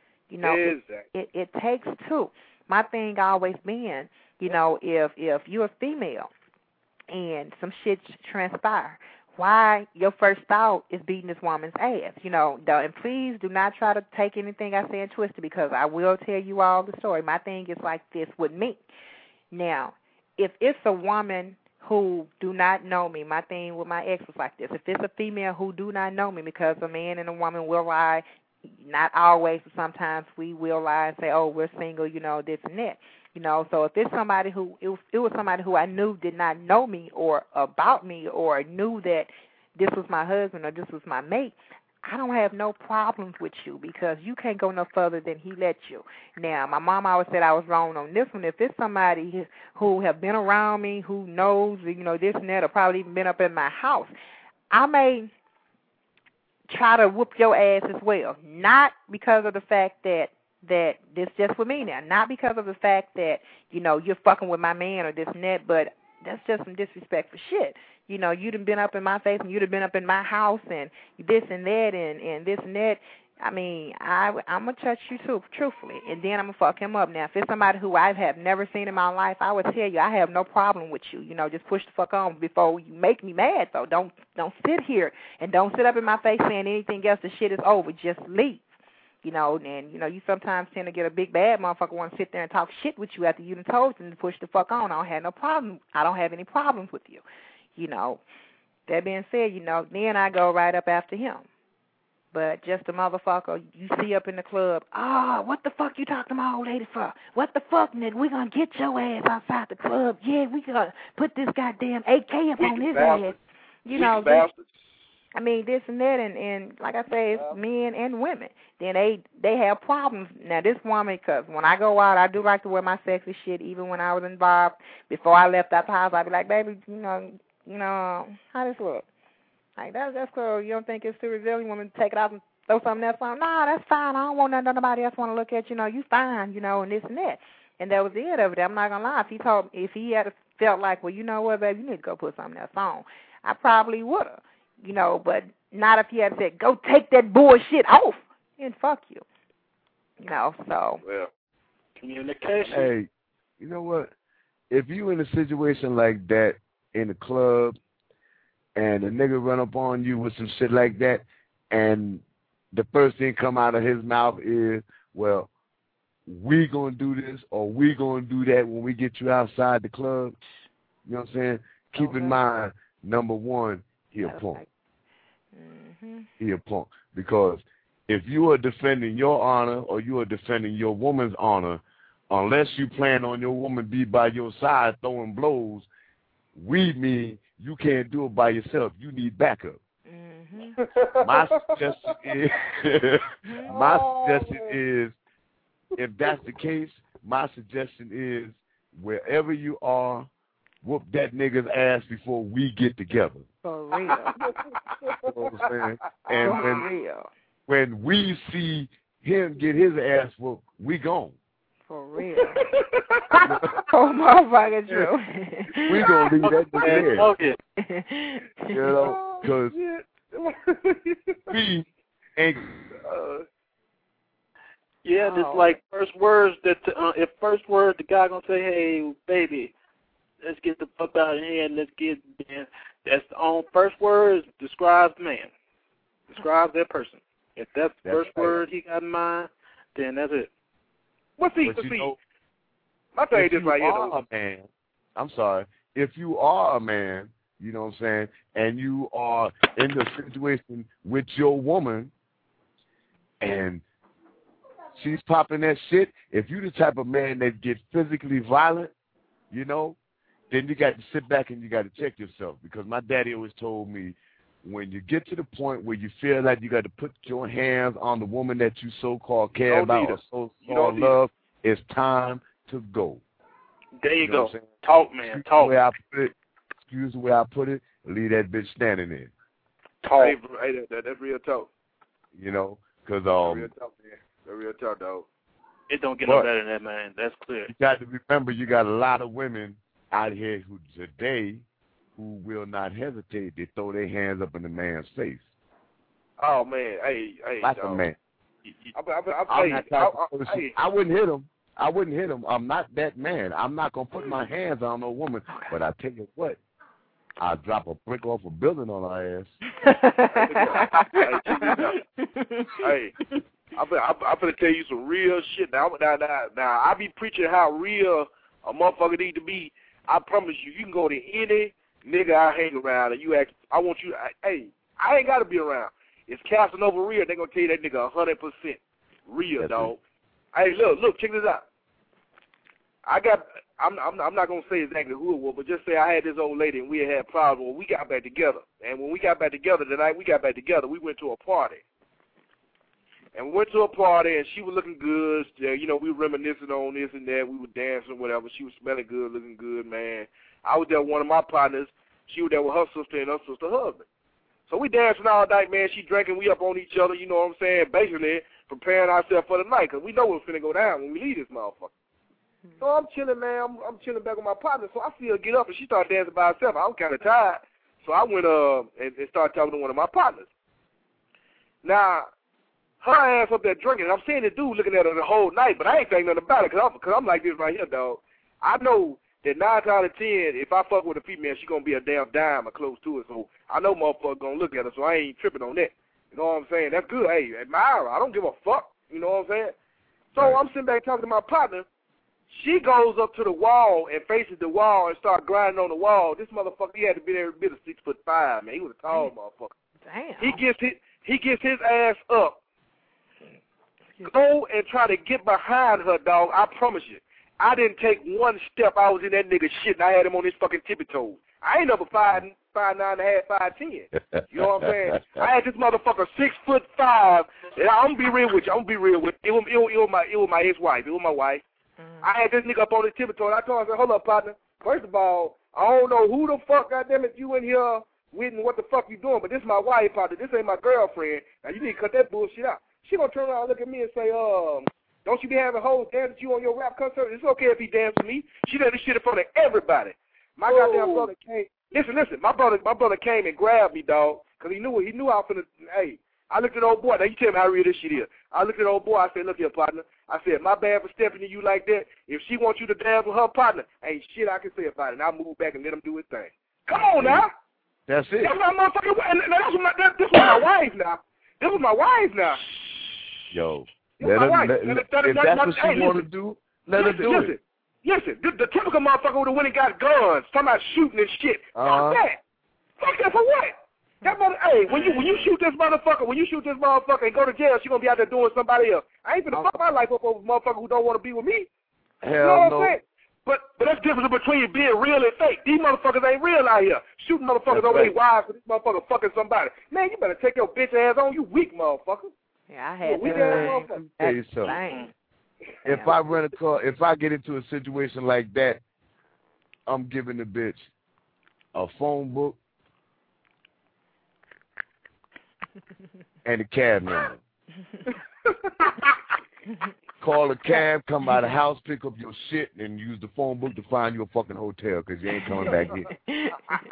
It takes two. My thing always been, if you're a female and some shit transpire, why your first thought is beating this woman's ass, and please do not try to take anything I say and twist it because I will tell you all the story. My thing is like this with me. Now, if it's a woman who do not know me, my thing with my ex was like this. If it's a female who do not know me, because a man and a woman will lie, not always, but sometimes we will lie and say, oh, we're single, this and that. So if it's somebody who, it was somebody who I knew did not know me or about me or knew that this was my husband or this was my mate, I don't have no problems with you because you can't go no further than he let you. Now, my mom always said I was wrong on this one. If it's somebody who have been around me, who knows, this and that, or probably even been up in my house, I may try to whoop your ass as well. Not because of the fact that this just with me now. Not because of the fact that, you're fucking with my man or this and that, but that's just some disrespectful shit. You done been up in my face and you done been up in my house and this and that and this and that. I mean, I'm going to touch you too, truthfully, and then I'm going to fuck him up. Now, if it's somebody who I have never seen in my life, I would tell you I have no problem with you. Just push the fuck on before you make me mad, though. Don't sit here and don't sit up in my face saying anything else. The shit is over. Just leave. And, you sometimes tend to get a big bad motherfucker want to sit there and talk shit with you after you done told them to push the fuck on. I don't have no problem. I don't have any problems with you. That being said, then I go right up after him. But just a motherfucker you see up in the club, what the fuck you talking to my old lady for? What the fuck, nigga? We gonna get your ass outside the club. Yeah, we gonna put this goddamn AK up on his ass. I mean, this and that, and like I say, it's men and women. Then they have problems. Now, this woman, because when I go out, I do like to wear my sexy shit, even when I was involved. Before I left out the house, I'd be like, baby, how this look? Like, that's cool. You don't think it's too revealing? You want me to take it off and throw something else on? Nah, that's fine. I don't want nobody else want to look at, you fine, and this and that. And that was the end of it. I'm not going to lie. If he had felt like, well, you know what, baby, you need to go put something else on, I probably would have. But not if he had said, go take that bullshit off and fuck you. So. Well, communication. Hey, you know what? If you in a situation like that in the club and a nigga run up on you with some shit like that and the first thing come out of his mouth is, well, we gonna do this or we gonna do that when we get you outside the club, you know what I'm saying? Keep in mind, number one, he a punk. He a punk. Because if you are defending your honor or you are defending your woman's honor, unless you plan on your woman be by your side throwing blows, we mean you can't do it by yourself. You need backup. My suggestion is, if that's the case, my suggestion is, wherever you are, whoop that nigga's ass before we get together. For real. You know what I'm saying? And when we see him get his ass whooped, we gone. For real. Oh, motherfucker, true. We gonna leave that nigga there. You know, because we ain't. Yeah, just like first words that if first word the guy gonna say, "Hey, baby, let's get the fuck out of here and let's get," that's the only first words describes the man, describes that person. If that's the first word he got in mind, then that's it. My thing is this right here, though. Man, I'm sorry. If you are a man, you know what I'm saying, and you are in the situation with your woman, and she's popping that shit, if you the type of man that gets physically violent, you know, then you got to sit back and you got to check yourself. Because my daddy always told me, when you get to the point where you feel like you got to put your hands on the woman that you so-called care about or so-called love, it's time to go. There you go. Talk, man. Talk. Excuse the way I put it. Leave that bitch standing there. Talk. Hey, that's real talk. You know, because real talk, man. That's real talk, dog. It don't get no better than that, man. That's clear. You got to remember, you got a lot of women out here who today who will not hesitate. They throw their hands up in the man's face. Oh man, hey, like a man. I wouldn't hit him. I'm not that man. I'm not gonna put my hands on no woman. But I tell you what, I'll drop a brick off a building on her ass. Hey, I'm gonna tell you some real shit now. Now I be preaching how real a motherfucker need to be. I promise you, you can go to any nigga I hang around and you ask, I want you, hey, I ain't got to be around. It's Casanova real. They gonna tell you that nigga 100% real, that's dog. It. Hey, look, check this out. I'm not gonna say exactly who it was, but just say I had this old lady and we had problems when we got back together. And when we got back together, the night we got back together, we went to a party. And we went to a party, and she was looking good. You know, we were reminiscing on this and that. We were dancing, whatever. She was smelling good, looking good, man. I was there with one of my partners. She was there with her sister and her sister husband. So we dancing all night, man. She drinking. We up on each other, you know what I'm saying? Basically preparing ourselves for the night because we know what's going to go down when we leave this motherfucker. So I'm chilling, man. I'm chilling back with my partner. So I see her get up, and she started dancing by herself. I was kind of tired. So I went and started talking to one of my partners. Now, her ass up there drinking, and I'm seeing the dude looking at her the whole night, but I ain't saying nothing about it because I'm like this right here, dog. I know that 9 out of 10, if I fuck with a female, she going to be a damn dime or close to it. So I know motherfucker going to look at her, so I ain't tripping on that. You know what I'm saying? That's good. Hey, admire her. I don't give a fuck. You know what I'm saying? So I'm sitting back talking to my partner. She goes up to the wall and faces the wall and start grinding on the wall. This motherfucker, he had to be every bit of 6'5", man. He was a tall motherfucker. Damn. He gets his ass up. Go and try to get behind her, dog. I promise you. I didn't take one step. I was in that nigga shit, and I had him on his fucking tippy toes. I ain't number 5'9", 5'10". You know what I'm saying? I had this motherfucker 6'5". And I'm gonna be real with you. It was my ex-wife. It was my wife. I had this nigga up on his tippy toes. I told him, I said, hold up, partner. First of all, I don't know who the fuck, goddamn it, you in here with and what the fuck you doing, but this is my wife, partner. This ain't my girlfriend. Now you need to cut that bullshit out. She gonna turn around and look at me and say, don't you be having hoes dance at you on your rap concert? It's okay if he dance with me. She did this shit in front of everybody. My goddamn brother came. Listen. My brother came and grabbed me, dog, because he knew I was finna. Hey, I looked at old boy. Now you tell me how real this shit is. I looked at old boy. I said, look here, partner. I said, my bad for stepping to you like that. If she wants you to dance with her partner, ain't shit I can say about it. And I moved back and let him do his thing. Come on now. That's it. That's my motherfucking. And this was my wife now. This was my wife now. Yo, if that's what she want to do, let her do it. Listen, the typical motherfucker would have went and got guns, talking about shooting and shit. Fuck that. Fuck that for what? That mother, hey, when you shoot this motherfucker and go to jail, she gonna be out there doing somebody else. I ain't finna fuck my life up over a motherfucker who don't want to be with me. Hell no. But that's the difference between being real and fake. These motherfuckers ain't real out here. Shooting motherfuckers over their wives for this motherfucker fucking somebody. Man, you better take your bitch ass on, you weak motherfucker. Yeah, I had Let me tell you something. If I rent a car, if I get into a situation like that, I'm giving the bitch a phone book and a cab number. Call a cab, come by the house, pick up your shit, and use the phone book to find you a fucking hotel because you ain't coming back here.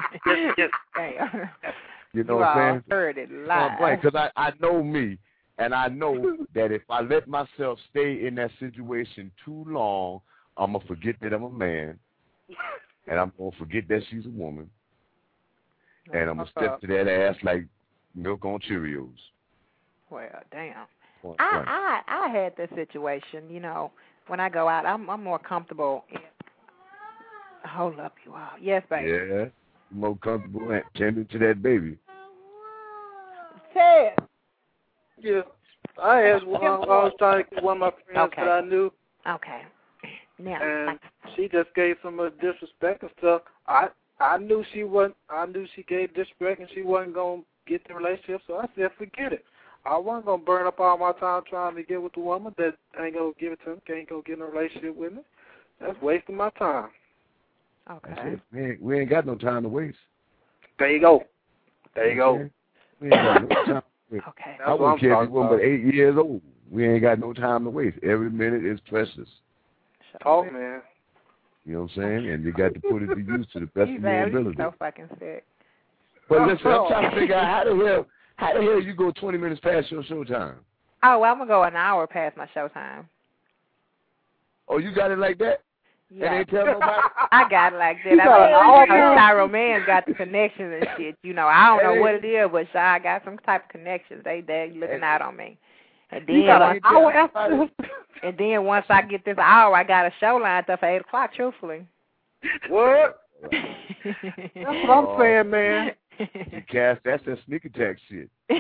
You know what I'm saying? Heard it live. Because I know me, and I know that if I let myself stay in that situation too long, I'm going to forget that I'm a man, and I'm going to forget that she's a woman, and I'm going to step to that ass like milk on Cheerios. Well, damn. I had this situation, you know, when I go out, I'm more comfortable. Hold up, you all. Yes, baby. Yeah, more comfortable tending to that baby. Ted. Yeah, I asked one. I was trying to get one of my friends that I knew. Okay. Now, and she just gave some disrespect and stuff. I knew she wasn't. I knew she gave disrespect and she wasn't gonna get the relationship. So I said, forget it. I wasn't gonna burn up all my time trying to get with the woman that ain't gonna give it to me, can't go get in a relationship with me. That's wasting my time. Okay. We ain't got no time to waste. There you go. There you go. We ain't got no time. Okay. I wouldn't care if you were but 8 years old. We ain't got no time to waste. Every minute is precious. Talk, man. You know what I'm saying? And you got to put it to use to the best of your ability. So fucking sick. But listen, I'm trying to figure out how the hell you go 20 minutes past your showtime? Oh, well, I'm going to go an hour past my showtime. Oh, you got it like that? Yeah. And ain't tell nobody? I got it like that. Styro Man's got the connections and shit. You know, I don't know what it is, but I got some type of connections. They looking out on me. And then once I get this hour, I got a show lined up for 8 o'clock, truthfully. What? That's what I'm saying, man. Cass, that's that sneak attack shit. Hey,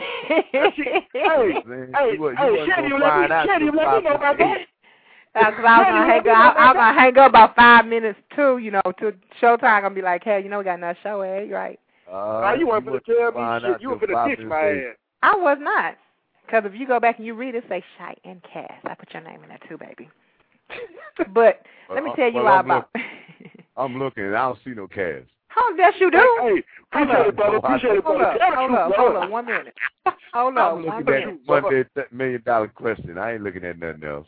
Shady, let me know about that. Because I was gonna hang up about 5 minutes too, you know, to showtime. Gonna be like, hey, you know, we got another show, eh? Right? You weren't gonna tell me shit. You were gonna ditch my ass. I was not. Because if you go back and you read it, say Shy and Cass. I put your name in there too, baby. But let me tell you all about. I'm looking, and I don't see no Cass. Oh, yes, you do. Hey, appreciate it, brother. Appreciate it, brother. Hold on, 1 minute. Hold on. I'm looking at Monday $1 million question. I ain't looking at nothing else.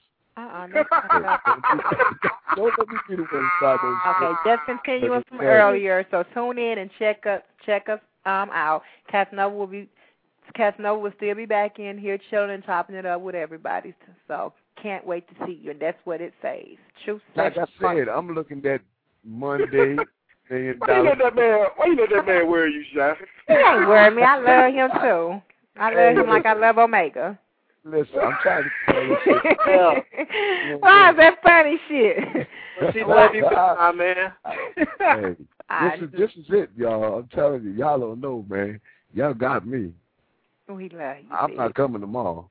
Don't let me be the one to start those. Okay, just continuing from earlier. So tune in and check us out. Casanova will still be back in here chilling and chopping it up with everybody. So can't wait to see you. And that's what it says. True. Like I said, I'm looking at Monday. Why you let that man wear you, Shy? He ain't worry me. I love him too. I love him like I love Omega. Listen, I'm trying to tell you. Why is that funny shit? She love you, man. Hey, this is it, y'all. I'm telling you, y'all don't know, man. Y'all got me. We love you. I'm not coming tomorrow.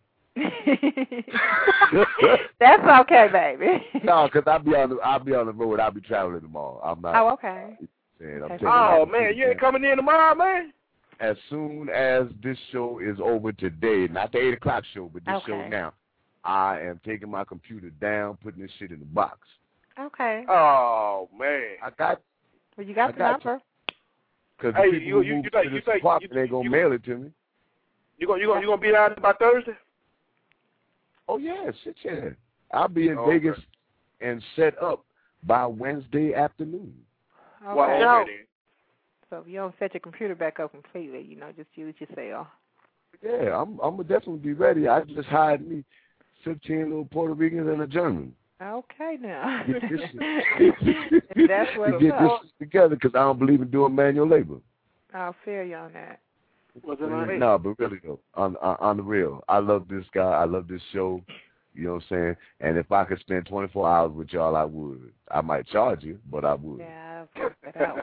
That's okay, baby. No, because I'll be on the road. I'll be traveling tomorrow. I'm not. Oh, okay. Man, you ain't coming in tomorrow, man? As soon as this show is over today, not the 8 o'clock show, but this show now, I am taking my computer down, putting this shit in the box. Okay. Oh, man. Well, you got the number. Because the people who move to this apartment, they're going to mail it to me. You gonna be down by Thursday? Oh, yeah, shit, yeah. I'll be in Vegas and set up by Wednesday afternoon. Okay. Well, so if you don't set your computer back up completely, you know, just use your cell. Yeah, I'm gonna definitely be ready. I just hired me 15 little Puerto Ricans and a German. Okay, now. Get this That's what's get this together because I don't believe in doing manual labor. I'll feel you on that. No, but really though, on the real, I love this guy. I love this show. You know what I'm saying? And if I could spend 24 hours with y'all, I would. I might charge you, but I would. Yeah, damn.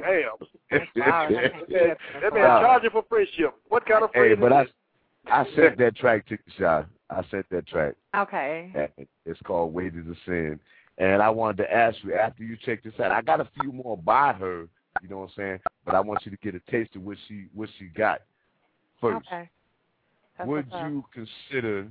That man charge you for friendship. What kind of friendship? Hey, but I sent that track to you, Shy. I sent that track. Okay. It's called Wages of Sin. And I wanted to ask you, after you check this out, I got a few more by her, you know what I'm saying? But I want you to get a taste of what she got first. Okay. Would you consider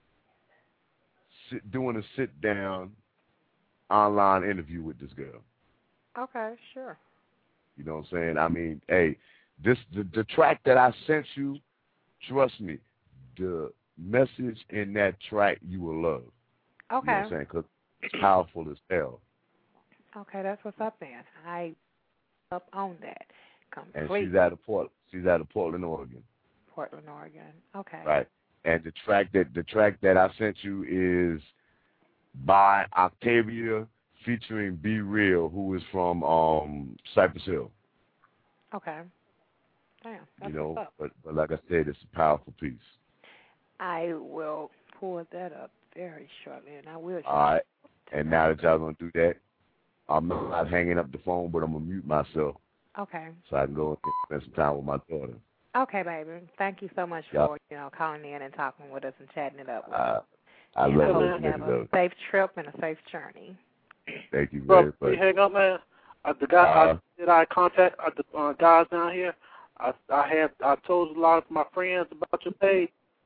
doing a sit-down online interview with this girl? Okay, sure. You know what I'm saying? I mean, hey, the track that I sent you, trust me, the message in that track you will love. Okay. You know what I'm saying? Because it's powerful as hell. Okay, that's what's up then. I up on that completely. And she's out of Portland, Oregon. Portland, Oregon. Okay. Right. And the track that I sent you is by Octavia featuring Be Real, who is from Cypress Hill. Okay. Damn. That's you know, what's up. but like I said, it's a powerful piece. I will pull that up very shortly, and I will. All right. And now that y'all gonna do that, I'm not hanging up the phone, but I'm gonna mute myself. Okay. So I can go and spend some time with my daughter. Okay, baby. Thank you so much for calling in and talking with us and chatting it up with us. I love it. Have a safe trip and a safe journey. Thank you very much. Bro, hang up, man. The guy I contact the guys down here. I told a lot of my friends about your page.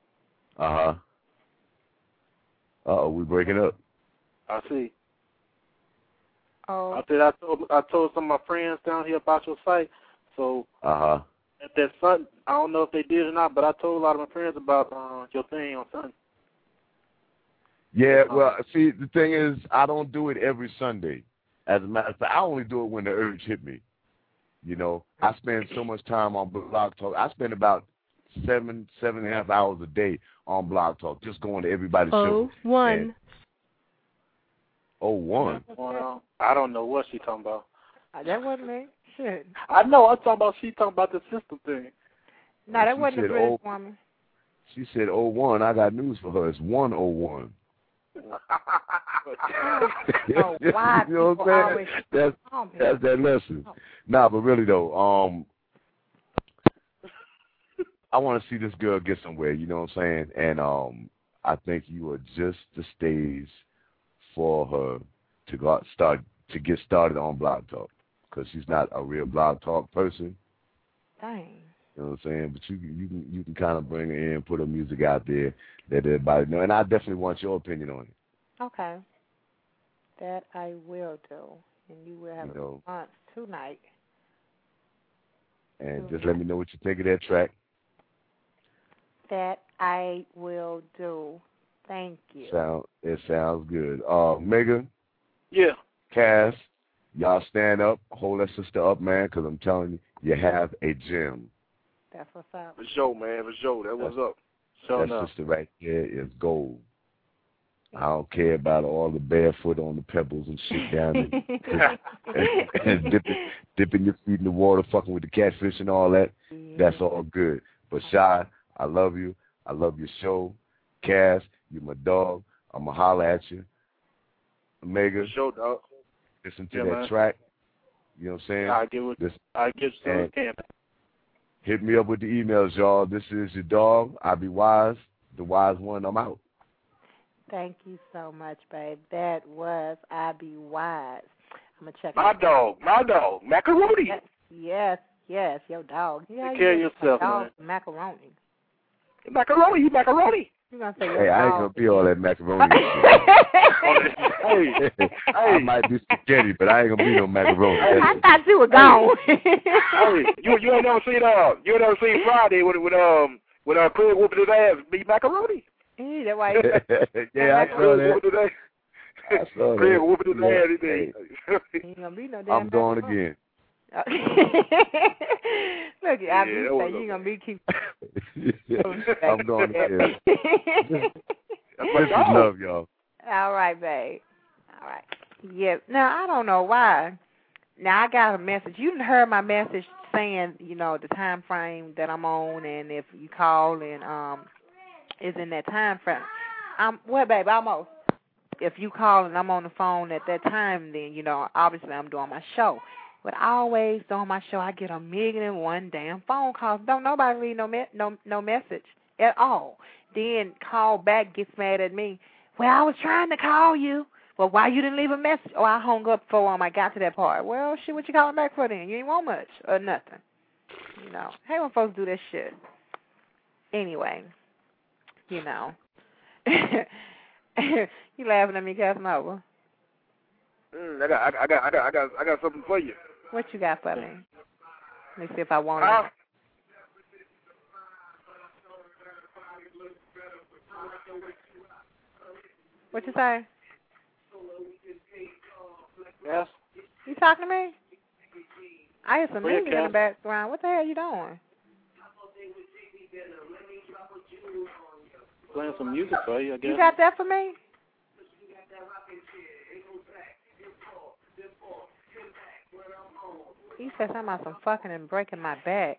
We breaking up. I see. Oh. I said I told some of my friends down here about your site. So if that's Sunday, I don't know if they did or not, but I told a lot of my friends about your thing on Sunday. Yeah, well, see, the thing is, I don't do it every Sunday. As a matter of fact, I only do it when the urge hit me. You know, I spend so much time on Blog Talk. I spend about 7.5 hours a day on Blog Talk, just going to everybody's show. 01. 01? I don't know what she talking about. That wasn't me. Shit. I know. I'm talking about she talking about the system thing. No, that wasn't a British woman. She said 01. I got news for her. It's 101. Oh, why you know what I'm saying? That's that lesson. Nah, but really though, I want to see this girl get somewhere. You know what I'm saying? And I think you are just the stage for her to get started on Blog Talk, because she's not a real Blog Talk person. Dang. You know what I'm saying? But you can kind of bring her in, put her music out there that everybody know. And I definitely want your opinion on it. Okay. That I will do. And you will have a response tonight. And just let me know what you think of that track. That I will do. Thank you. It sounds good. Megan? Yeah. Cass, y'all stand up. Hold that sister up, man, because I'm telling you, you have a gem. That's what's up. For sure, man. For sure. That was up. That sister right there is gold. I don't care about all the barefoot on the pebbles and shit down there. and dipping your feet in the water, fucking with the catfish and all that. Yeah. That's all good. But Shy, I love you. I love your show. Cass, you're my dog. I'm going to holler at you. Omega. Show, dog. Listen to that track. You know what I'm saying? I get some camp. Hit me up with the emails, y'all. This is your dog. I be wise. The wise one. I'm out. Thank you so much, babe. That was I Be Wise. I'm going to check my dog, Macaroni. Yes, your dog. Yeah, take care of yourself, man. Macaroni. Macaroni. You're gonna say hey, I ain't going to be all that macaroni. hey, I might be spaghetti, but I ain't going to be no macaroni. I thought you were gone. Hey, you ain't never seen Friday with Craig whooping his ass beat macaroni. That why yeah, I saw that. Craig whooping his ass today. Ain't gonna be no damn I'm going again. Look, I be saying you ain't gonna be keep. I'm going again. Much love, y'all. All right, babe. All right. Yeah. Now I don't know why. Now I got a message. You heard my message saying, the time frame that I'm on, and if you call and is in that time frame. Babe, almost. If you call and I'm on the phone at that time, then, obviously I'm doing my show. But always during my show, I get 1,000,001 damn phone calls. Don't nobody read no message at all. Then call back, gets mad at me. Well, I was trying to call you, Well, why you didn't leave a message? Oh, I hung up before I got to that part. Well, shit, what you calling back for then? You ain't want much or nothing. You know, hey, when folks do that shit. Anyway, you know. You laughing at me, Casanova? I got something for you. What you got for me? Let me see if I want it. What you say? Yes. You talking to me? I hear some music in the background. What the hell you doing? Playing some music for you, I guess. You got that for me? You said something about some fucking and breaking my back.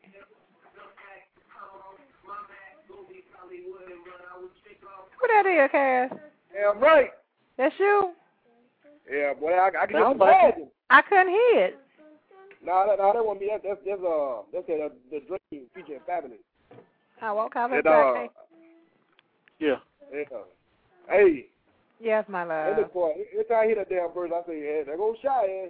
Who that is, Cass? Yeah, I'm right. That's you? Yeah, boy, I can just imagine. I couldn't hear it. No, that won't be. That's the Drake featuring Fabulous. Oh, okay. Yeah. Yeah. Hey. Yes, my love. Hey, look, boy. Every time I hear that damn verse, I say, hey, there goes Shy.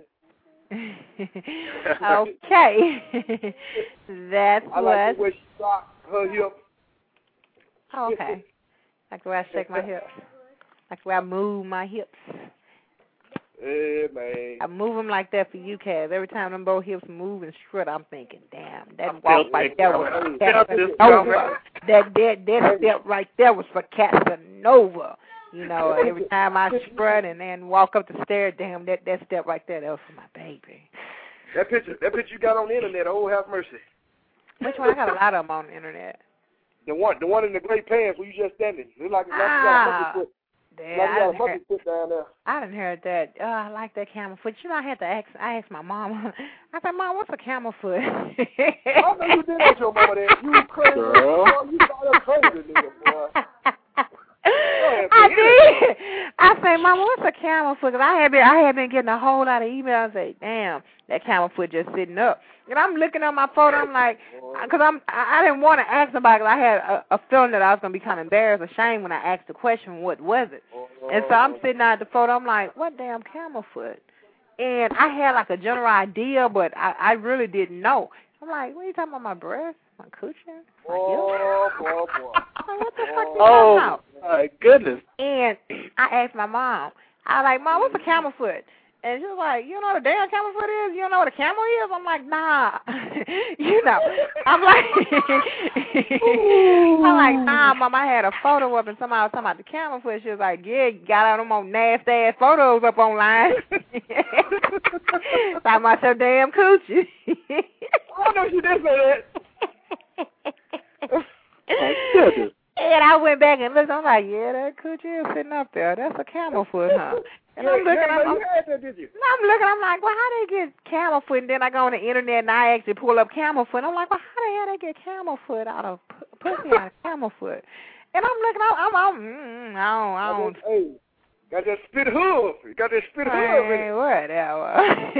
Okay. That's I like the way she rock her hips. Oh, okay. Like the way I shake my hips. Like the way I move my hips. Yeah, man. I move them like that for you, Cass. Every time them both hips move and strut, I'm thinking, damn, that walk right there was Casanova. That step right there was for Casanova. You know, every time I strut and then walk up the stairs, damn, that step right there, that was for my baby. That picture you got on the internet, oh, have mercy. Which one? I got a lot of them on the internet. The one in the gray pants where you just standing. It's like you got a monkey foot down there. I didn't hear that. I like that camel foot. You know, I asked my mom. I said, Mom, what's a camel foot? I know you did ask your mama that. You crazy. Girl. You thought that crazy, nigga, boy. I did. I say, Mama, what's a camel foot? Because I had been getting a whole lot of emails. Say, damn, that camel foot just sitting up. And I'm looking at my photo. I'm like, because I didn't want to ask somebody. Because I had a feeling that I was going to be kind of embarrassed or ashamed when I asked the question, what was it? And so I'm sitting out at the photo. I'm like, what damn camel foot? And I had like a general idea, but I really didn't know. I'm like, what are you talking about, my breast? My coochie? Boy. Like, what the fuck you talking about? Oh, my goodness. And I asked my mom, I was like, Mom, what's a camel foot? And she was like, you know what a damn camel foot is? You don't know what a camel is? I'm like, nah. You know. I'm like, nah, Mom, I had a photo up and somebody was talking about the camel foot. She was like, yeah, you got all them old nasty-ass photos up online. Talking about your damn coochie. I know she did say that. And I went back and looked. I'm like, yeah, that coochie is sitting up there. That's a camel foot, huh? And I'm looking. I'm like, well, how they get camel foot? And then I go on the internet and I actually pull up camel foot. I'm like, well, how the hell they get camel foot out of pussy out of camel foot? And I'm looking. I don't. Hey, got that spit hoof. You got that spit hoof. Hey, whatever.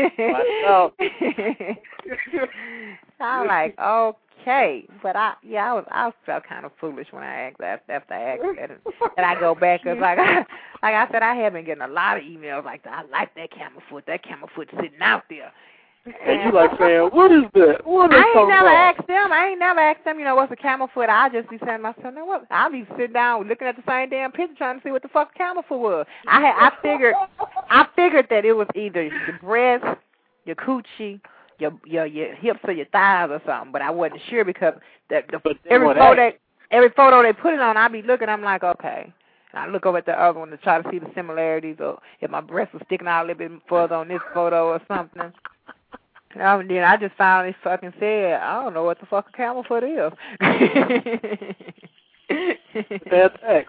I'm like, okay, but I felt kind of foolish when I asked that. After I asked that, and I go back because like I said, I have been getting a lot of emails like that. I like that camel foot. That camel foot sitting out there. And you like saying, what is that? I ain't never asked them, you know, what's a camel foot. I just be saying to myself, no, what? I'll be sitting down looking at the same damn picture trying to see what the fuck a camel foot was. I figured that it was either your breast, your coochie, your hips or your thighs or something, but I wasn't sure because every photo they put it on, I be looking, I'm like, okay. And I look over at the other one to try to see the similarities, or if my breast was sticking out a little bit further on this photo or something. And then I just finally fucking said, I don't know what the fuck a camel foot is. Bad thanks.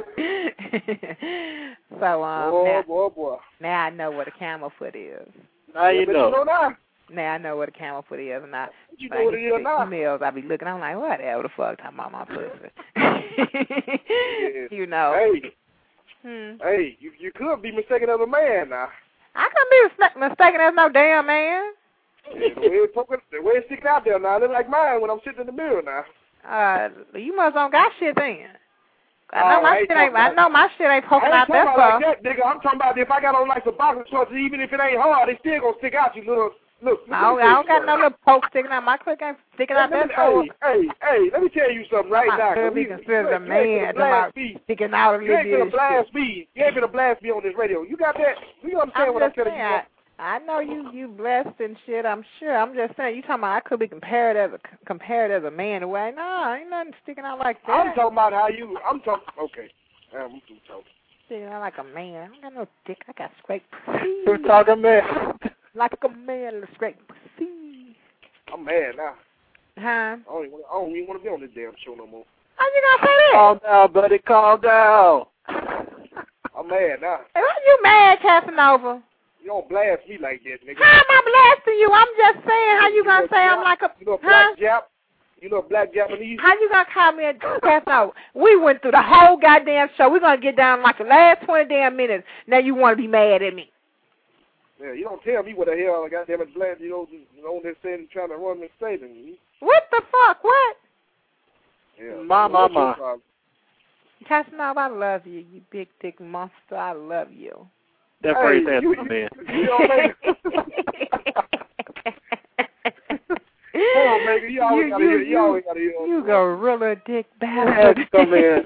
So boy. Now I know what a camel foot is. Now you know. Now I know what a camel foot is, and you know what it is now. Emails, I be looking, I'm like, whatever the fuck, talking about my pussy. You know. Hey, you could be mistaken as a man now. I couldn't be mistaken as no damn man. Yeah, the way it's sticking out there now, it look like mine when I'm sitting in the mirror now. You must don't got shit then. I know my shit ain't poking out that far. Like that, nigga. I'm talking about if I got on like some boxer shorts, even if it ain't hard, they still gonna stick out. You little. Look, I don't got no little poke sticking out. My click ain't sticking out that far. Hey, let me tell you something right now. I could be considered a man about sticking out a little bit. You ain't gonna blast me. You ain't gonna blast me on this radio. You got that? You understand what I'm telling you? I know you blessed and shit, I'm sure. I'm just saying, you talking about I could be compared as a man. Well, no, ain't nothing sticking out like that. I'm talking about okay. I'm through talking. Sticking out like a man. I don't got no dick. I got straight pussy. Who's talking, man? Like a man, straight pussy. I'm mad now. Huh? I don't even want to be on this damn show no more. How you gonna say that? Calm down, buddy. Calm down. I'm mad now. Hey, why you mad, Casanova? You don't blast me like that, nigga. How am I blasting you? I'm just saying. How you gonna say I'm like a... You know black Jap? You know black Japanese? How you gonna call me a Casanova? We went through the whole goddamn show. We're gonna get down like the last 20 damn minutes. Now you want to be mad at me. Yeah, you don't tell me what the hell I goddamn it blast. You know, on this thing trying to run me Satan. What the fuck? What? Yeah. Mama. Casanova, I love you. You big dick monster. I love you. That phrase has to man. Come on, baby. You always gotta hear. You gorilla dick bastard. Come in.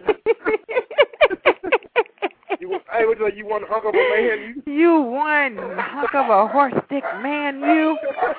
Hey, what you one hunk of a man? You one hunk of a horse dick man, you.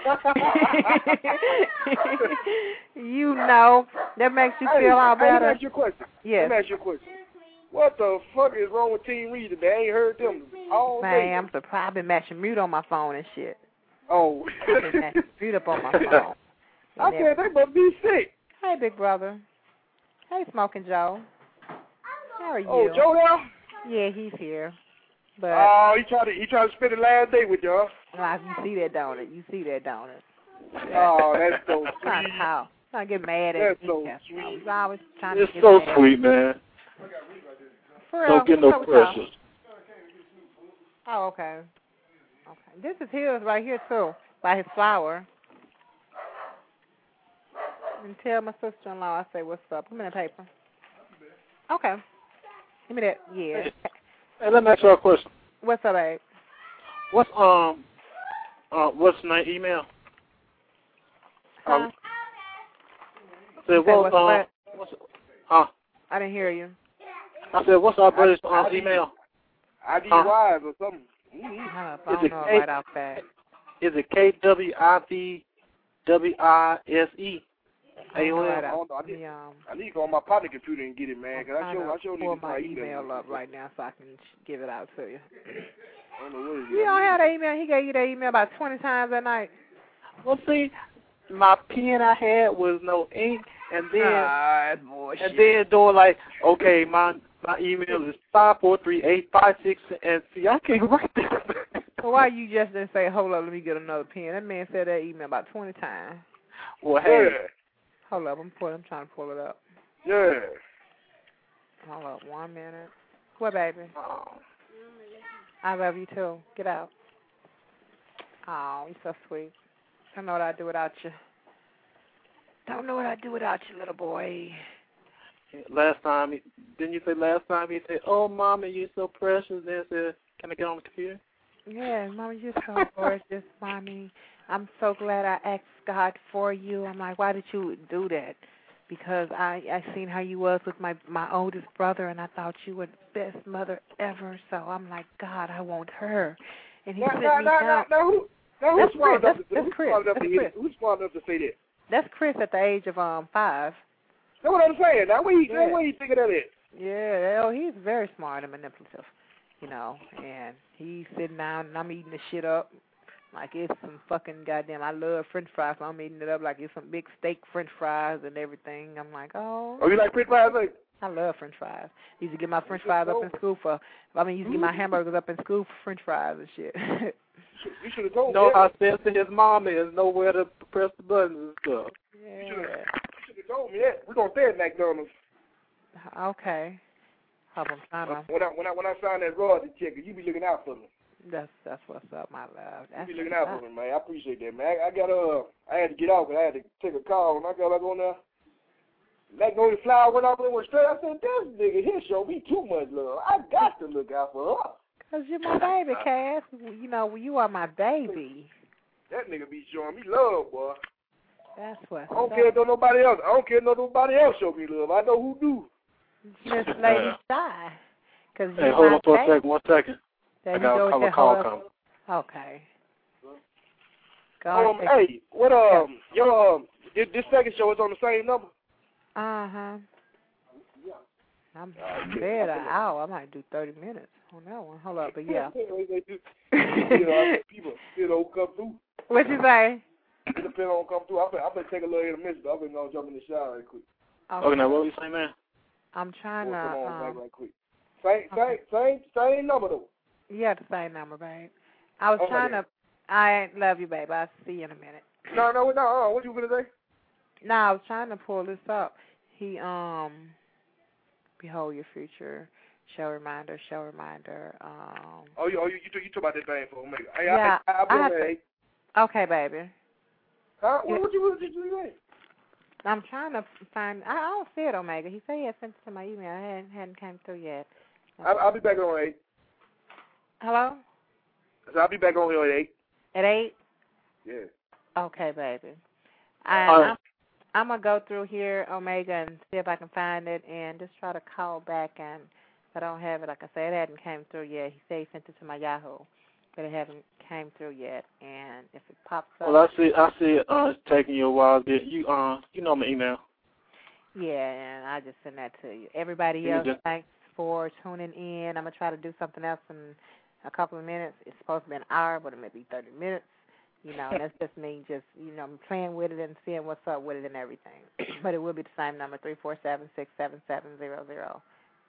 You know. That makes you feel all better. Let me ask you a question. Yes. Let me ask you a question. What the fuck is wrong with Team Reed today? I ain't heard them all day. Man, I'm surprised. I've been matching mute on my phone and shit. Oh. I've been matching mute up on my phone. I said they must be sick. Hey, big brother. Hey, Smoking Joe. How are you? Oh, Joe now? Yeah, he's here. But he tried to spend the last day with y'all. You see that, don't it? You see that, don't it? Oh, that's so sweet. How? Trying to get mad at That's so sweet. I was always trying to It's get so mad. sweet, man. For real? Don't get no pressure. Oh, okay. Okay. This is his right here, too, by his flower. And tell my sister-in-law I say, what's up? Give me the paper. Okay. Give me that. Yeah. Hey, let me ask you a question. What's up, babe? What's my email? Huh? I didn't hear you. I said, what's our brother's email? IDWise or something. I don't know right off that. Is it KWIVWISE? I need to go on my partner computer and get it, man. Cause I sure need to pull my email up right now so I can give it out to you. I don't know what it is. You don't have that email. He gave you that email about 20 times that night. Well, see, my pen I had was no ink, and then doing like, okay, my email is 543-856, and see, I can't write that. So why you just didn't say, hold up, let me get another pen? That man said that email about 20 times. Well, hey. Yeah. Hold up, I'm trying to pull it up. Yeah. Hold up, 1 minute. What, baby? Oh. I love you, too. Get out. Oh, you're so sweet. Don't know what I'd do without you. Don't know what I'd do without you, little boy. Last time, didn't you say last time he said, oh, Mama, you're so precious. Then said, can I get on the computer? Yeah, Mama, you're so gorgeous, Mommy. I'm so glad I asked God for you. I'm like, why did you do that? Because I seen how you was with my oldest brother, and I thought you were the best mother ever. So I'm like, God, I want her. And he sent me down. Who's smart enough to say that? That's Chris at the age of 5. That's what I'm saying. Now, where you think of that at? Yeah, he's very smart and manipulative, you know. And he's sitting down, and I'm eating the shit up like it's some fucking goddamn. I love French fries, so I'm eating it up like it's some big steak French fries and everything. I'm like, oh. Oh, you like French fries? Like? I love French fries. I used to get my French fries up in school used to get my hamburgers up in school for French fries and shit. You should have told me. No, I said to his mom is nowhere to press the buttons and stuff. Yeah. You should have told me that. We're gonna stay at McDonald's. Okay. When I sign that royalty check, you be looking out for me. That's what's up, my love. You be looking out for me, man. I appreciate that, man. I had to get out, but I had to take a call. When I got back on there, Magnolia Flower went off and went straight. I said, this nigga here show me too much love. I got to look out for her. Because you're my baby, Cass. You know, you are my baby. That nigga be showing me love, boy. That's what. I don't care if nobody else. I don't care if nobody else show me love. I know who do. Miss Lady Shy. Hey, hold on for a second. 1 second. There I got a call coming. Okay. Hey, what your this second show is on the same number? I'm dead an hour. I might do 30 minutes on that one. Hold up, but yeah. People don't come through. What you say? It depends on come through. I've been taking a little intermission, but I've been gonna jump in the shower right quick. Okay, now what were you saying, man? I'm trying to. Come on, back right quick. Same number though. Yeah, the same number, babe. I was trying to. I love you, babe. I'll see you in a minute. No. What you gonna say? No, I was trying to pull this up. He behold your future. Show reminder. You talk about that thing for Omega. Hey, yeah, I'll be on there. Okay, baby. Huh? What you doing? I'm trying to find. I don't see it, Omega. He said he had sent it to my email. It hadn't come through yet. I'll be back on 8. Hello? So I'll be back on here at 8. At 8? Yeah. Okay, baby. I'm going to go through here, Omega, and see if I can find it and just try to call back. And if I don't have it, like I said, it hadn't came through yet. He said he sent it to my Yahoo, but it hasn't came through yet. And if it pops up. Well, I see it's taking you a while. You know my email. Yeah, and I just send that to you. Everybody else, thanks for tuning in. I'm going to try to do something else in a couple of minutes. It's supposed to be an hour, but it may be 30 minutes. You know, and that's just me just, playing with it and seeing what's up with it and everything. But it will be the same number, 347-677-00.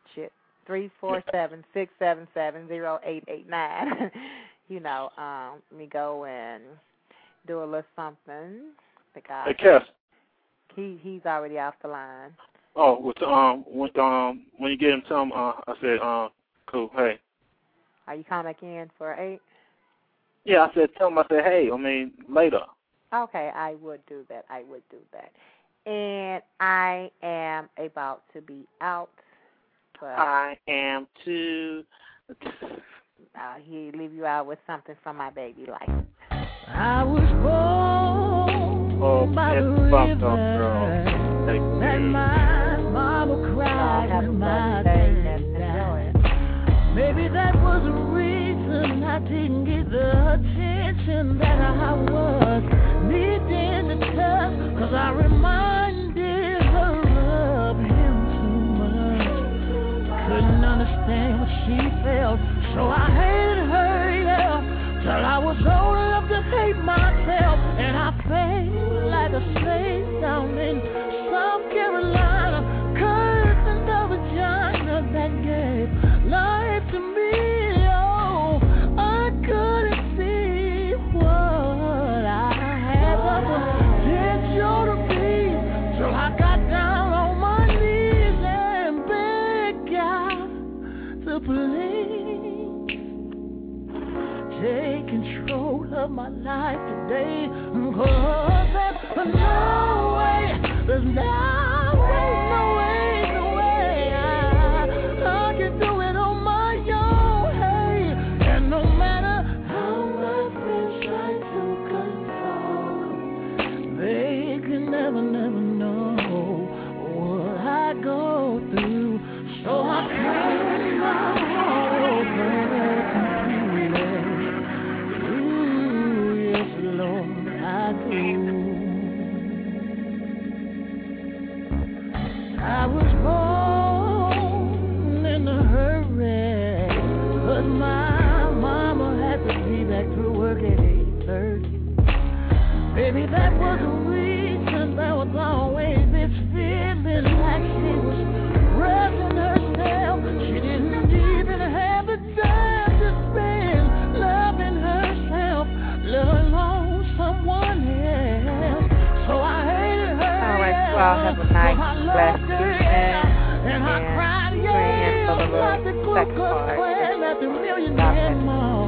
347-677-0889. Let me go and do a little something. Hey, Cass. He's already off the line. Oh, when you get him, tell him, I said, cool, hey. Are you coming back in for 8? Yeah, I said, tell him, hey, later. Okay, I would do that. And I am about to be out. I am too. He leave you out with something from my baby life. I was born by the river that my mama cried in my bed. Maybe that was the reason I didn't get the attention that I was needing to touch, 'cause I reminded her of him too much. Couldn't understand what she felt, so I hated her, till I was old enough to hate myself, and I felt like a slave down in South Carolina, cursing the vagina that gave life to me. Oh, I couldn't see what I had the potential to be, so I got down on my knees and begged God to please take control of my life today, 'cause there's no way I can do it on my own, hey. And no matter how my friends try to console, they can never know what I go through. So I turn my heart over completely. Ooh, yes, Lord, I do. I was born in a hurry, 'cause my mama had to be back to work at 8:30. Maybe that was the reason there was always this feeling like she was rushing herself. She didn't even have the time to spend loving herself, let alone someone else. So I hated her. All right, well, have a nice, blessed evening. And I cried, yeah, like the Ku Klux Klan at the Millionaire Mall.